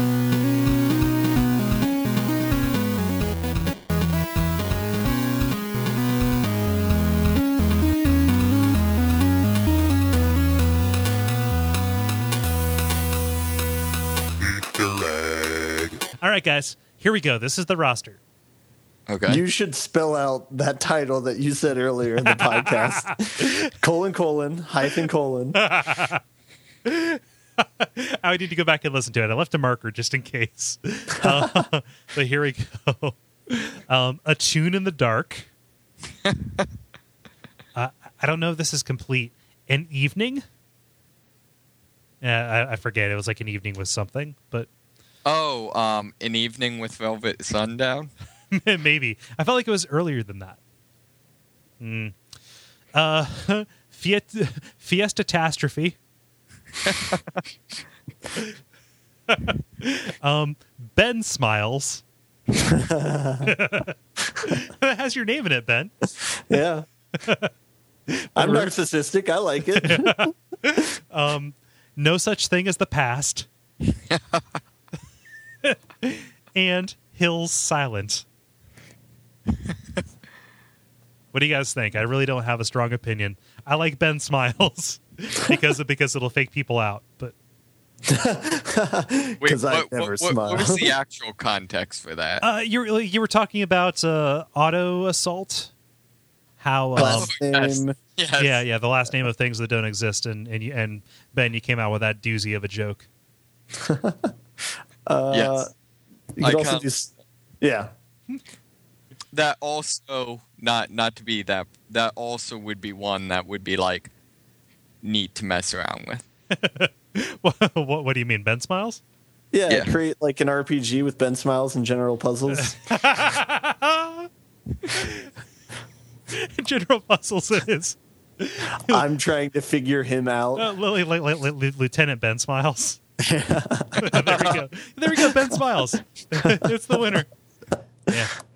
All right, guys, here we go. This is the roster. Okay. You should spell out that title that you said earlier in the podcast. colon, colon, hyphen, colon. I would need to go back and listen to it. I left a marker just in case. Uh, but here we go. Um, a Tune in the Dark. uh, I don't know if this is complete. An Evening? Yeah, I, I forget. It was like an evening with something, but Oh, um, An Evening with Velvet Sundown? maybe. I felt like it was earlier than that. Mm. Uh, Fiat, Fiesta-tastrophe. um, Ben Smiles. That has your name in it, Ben. Yeah. I'm narcissistic. I like it. um, No Such Thing as the Past. And Hills Silent. What do you guys think? I really don't have a strong opinion. I like Ben Smiles because because it'll fake people out, but Wait, Because I what, never what, smile. what was the actual context for that? Uh, you were you were talking about uh, auto assault. How? Um, Last yes. name. Yes. yeah, yeah. The last name of things that don't exist, and and you, and Ben, you came out with that doozy of a joke. Uh, Yes. You I could also can't- do. s- Yeah. That also not not to be that that also would be one that would be like neat to mess around with. what, what what do you mean, Ben Smiles? Yeah, Yeah. create like an R P G with Ben Smiles and general puzzles. General Puzzles it is. I'm trying to figure him out. Uh, Lily, li- li- li- Lieutenant Ben Smiles. there we go. There we go. Ben Smiles. It's the winner. Yeah.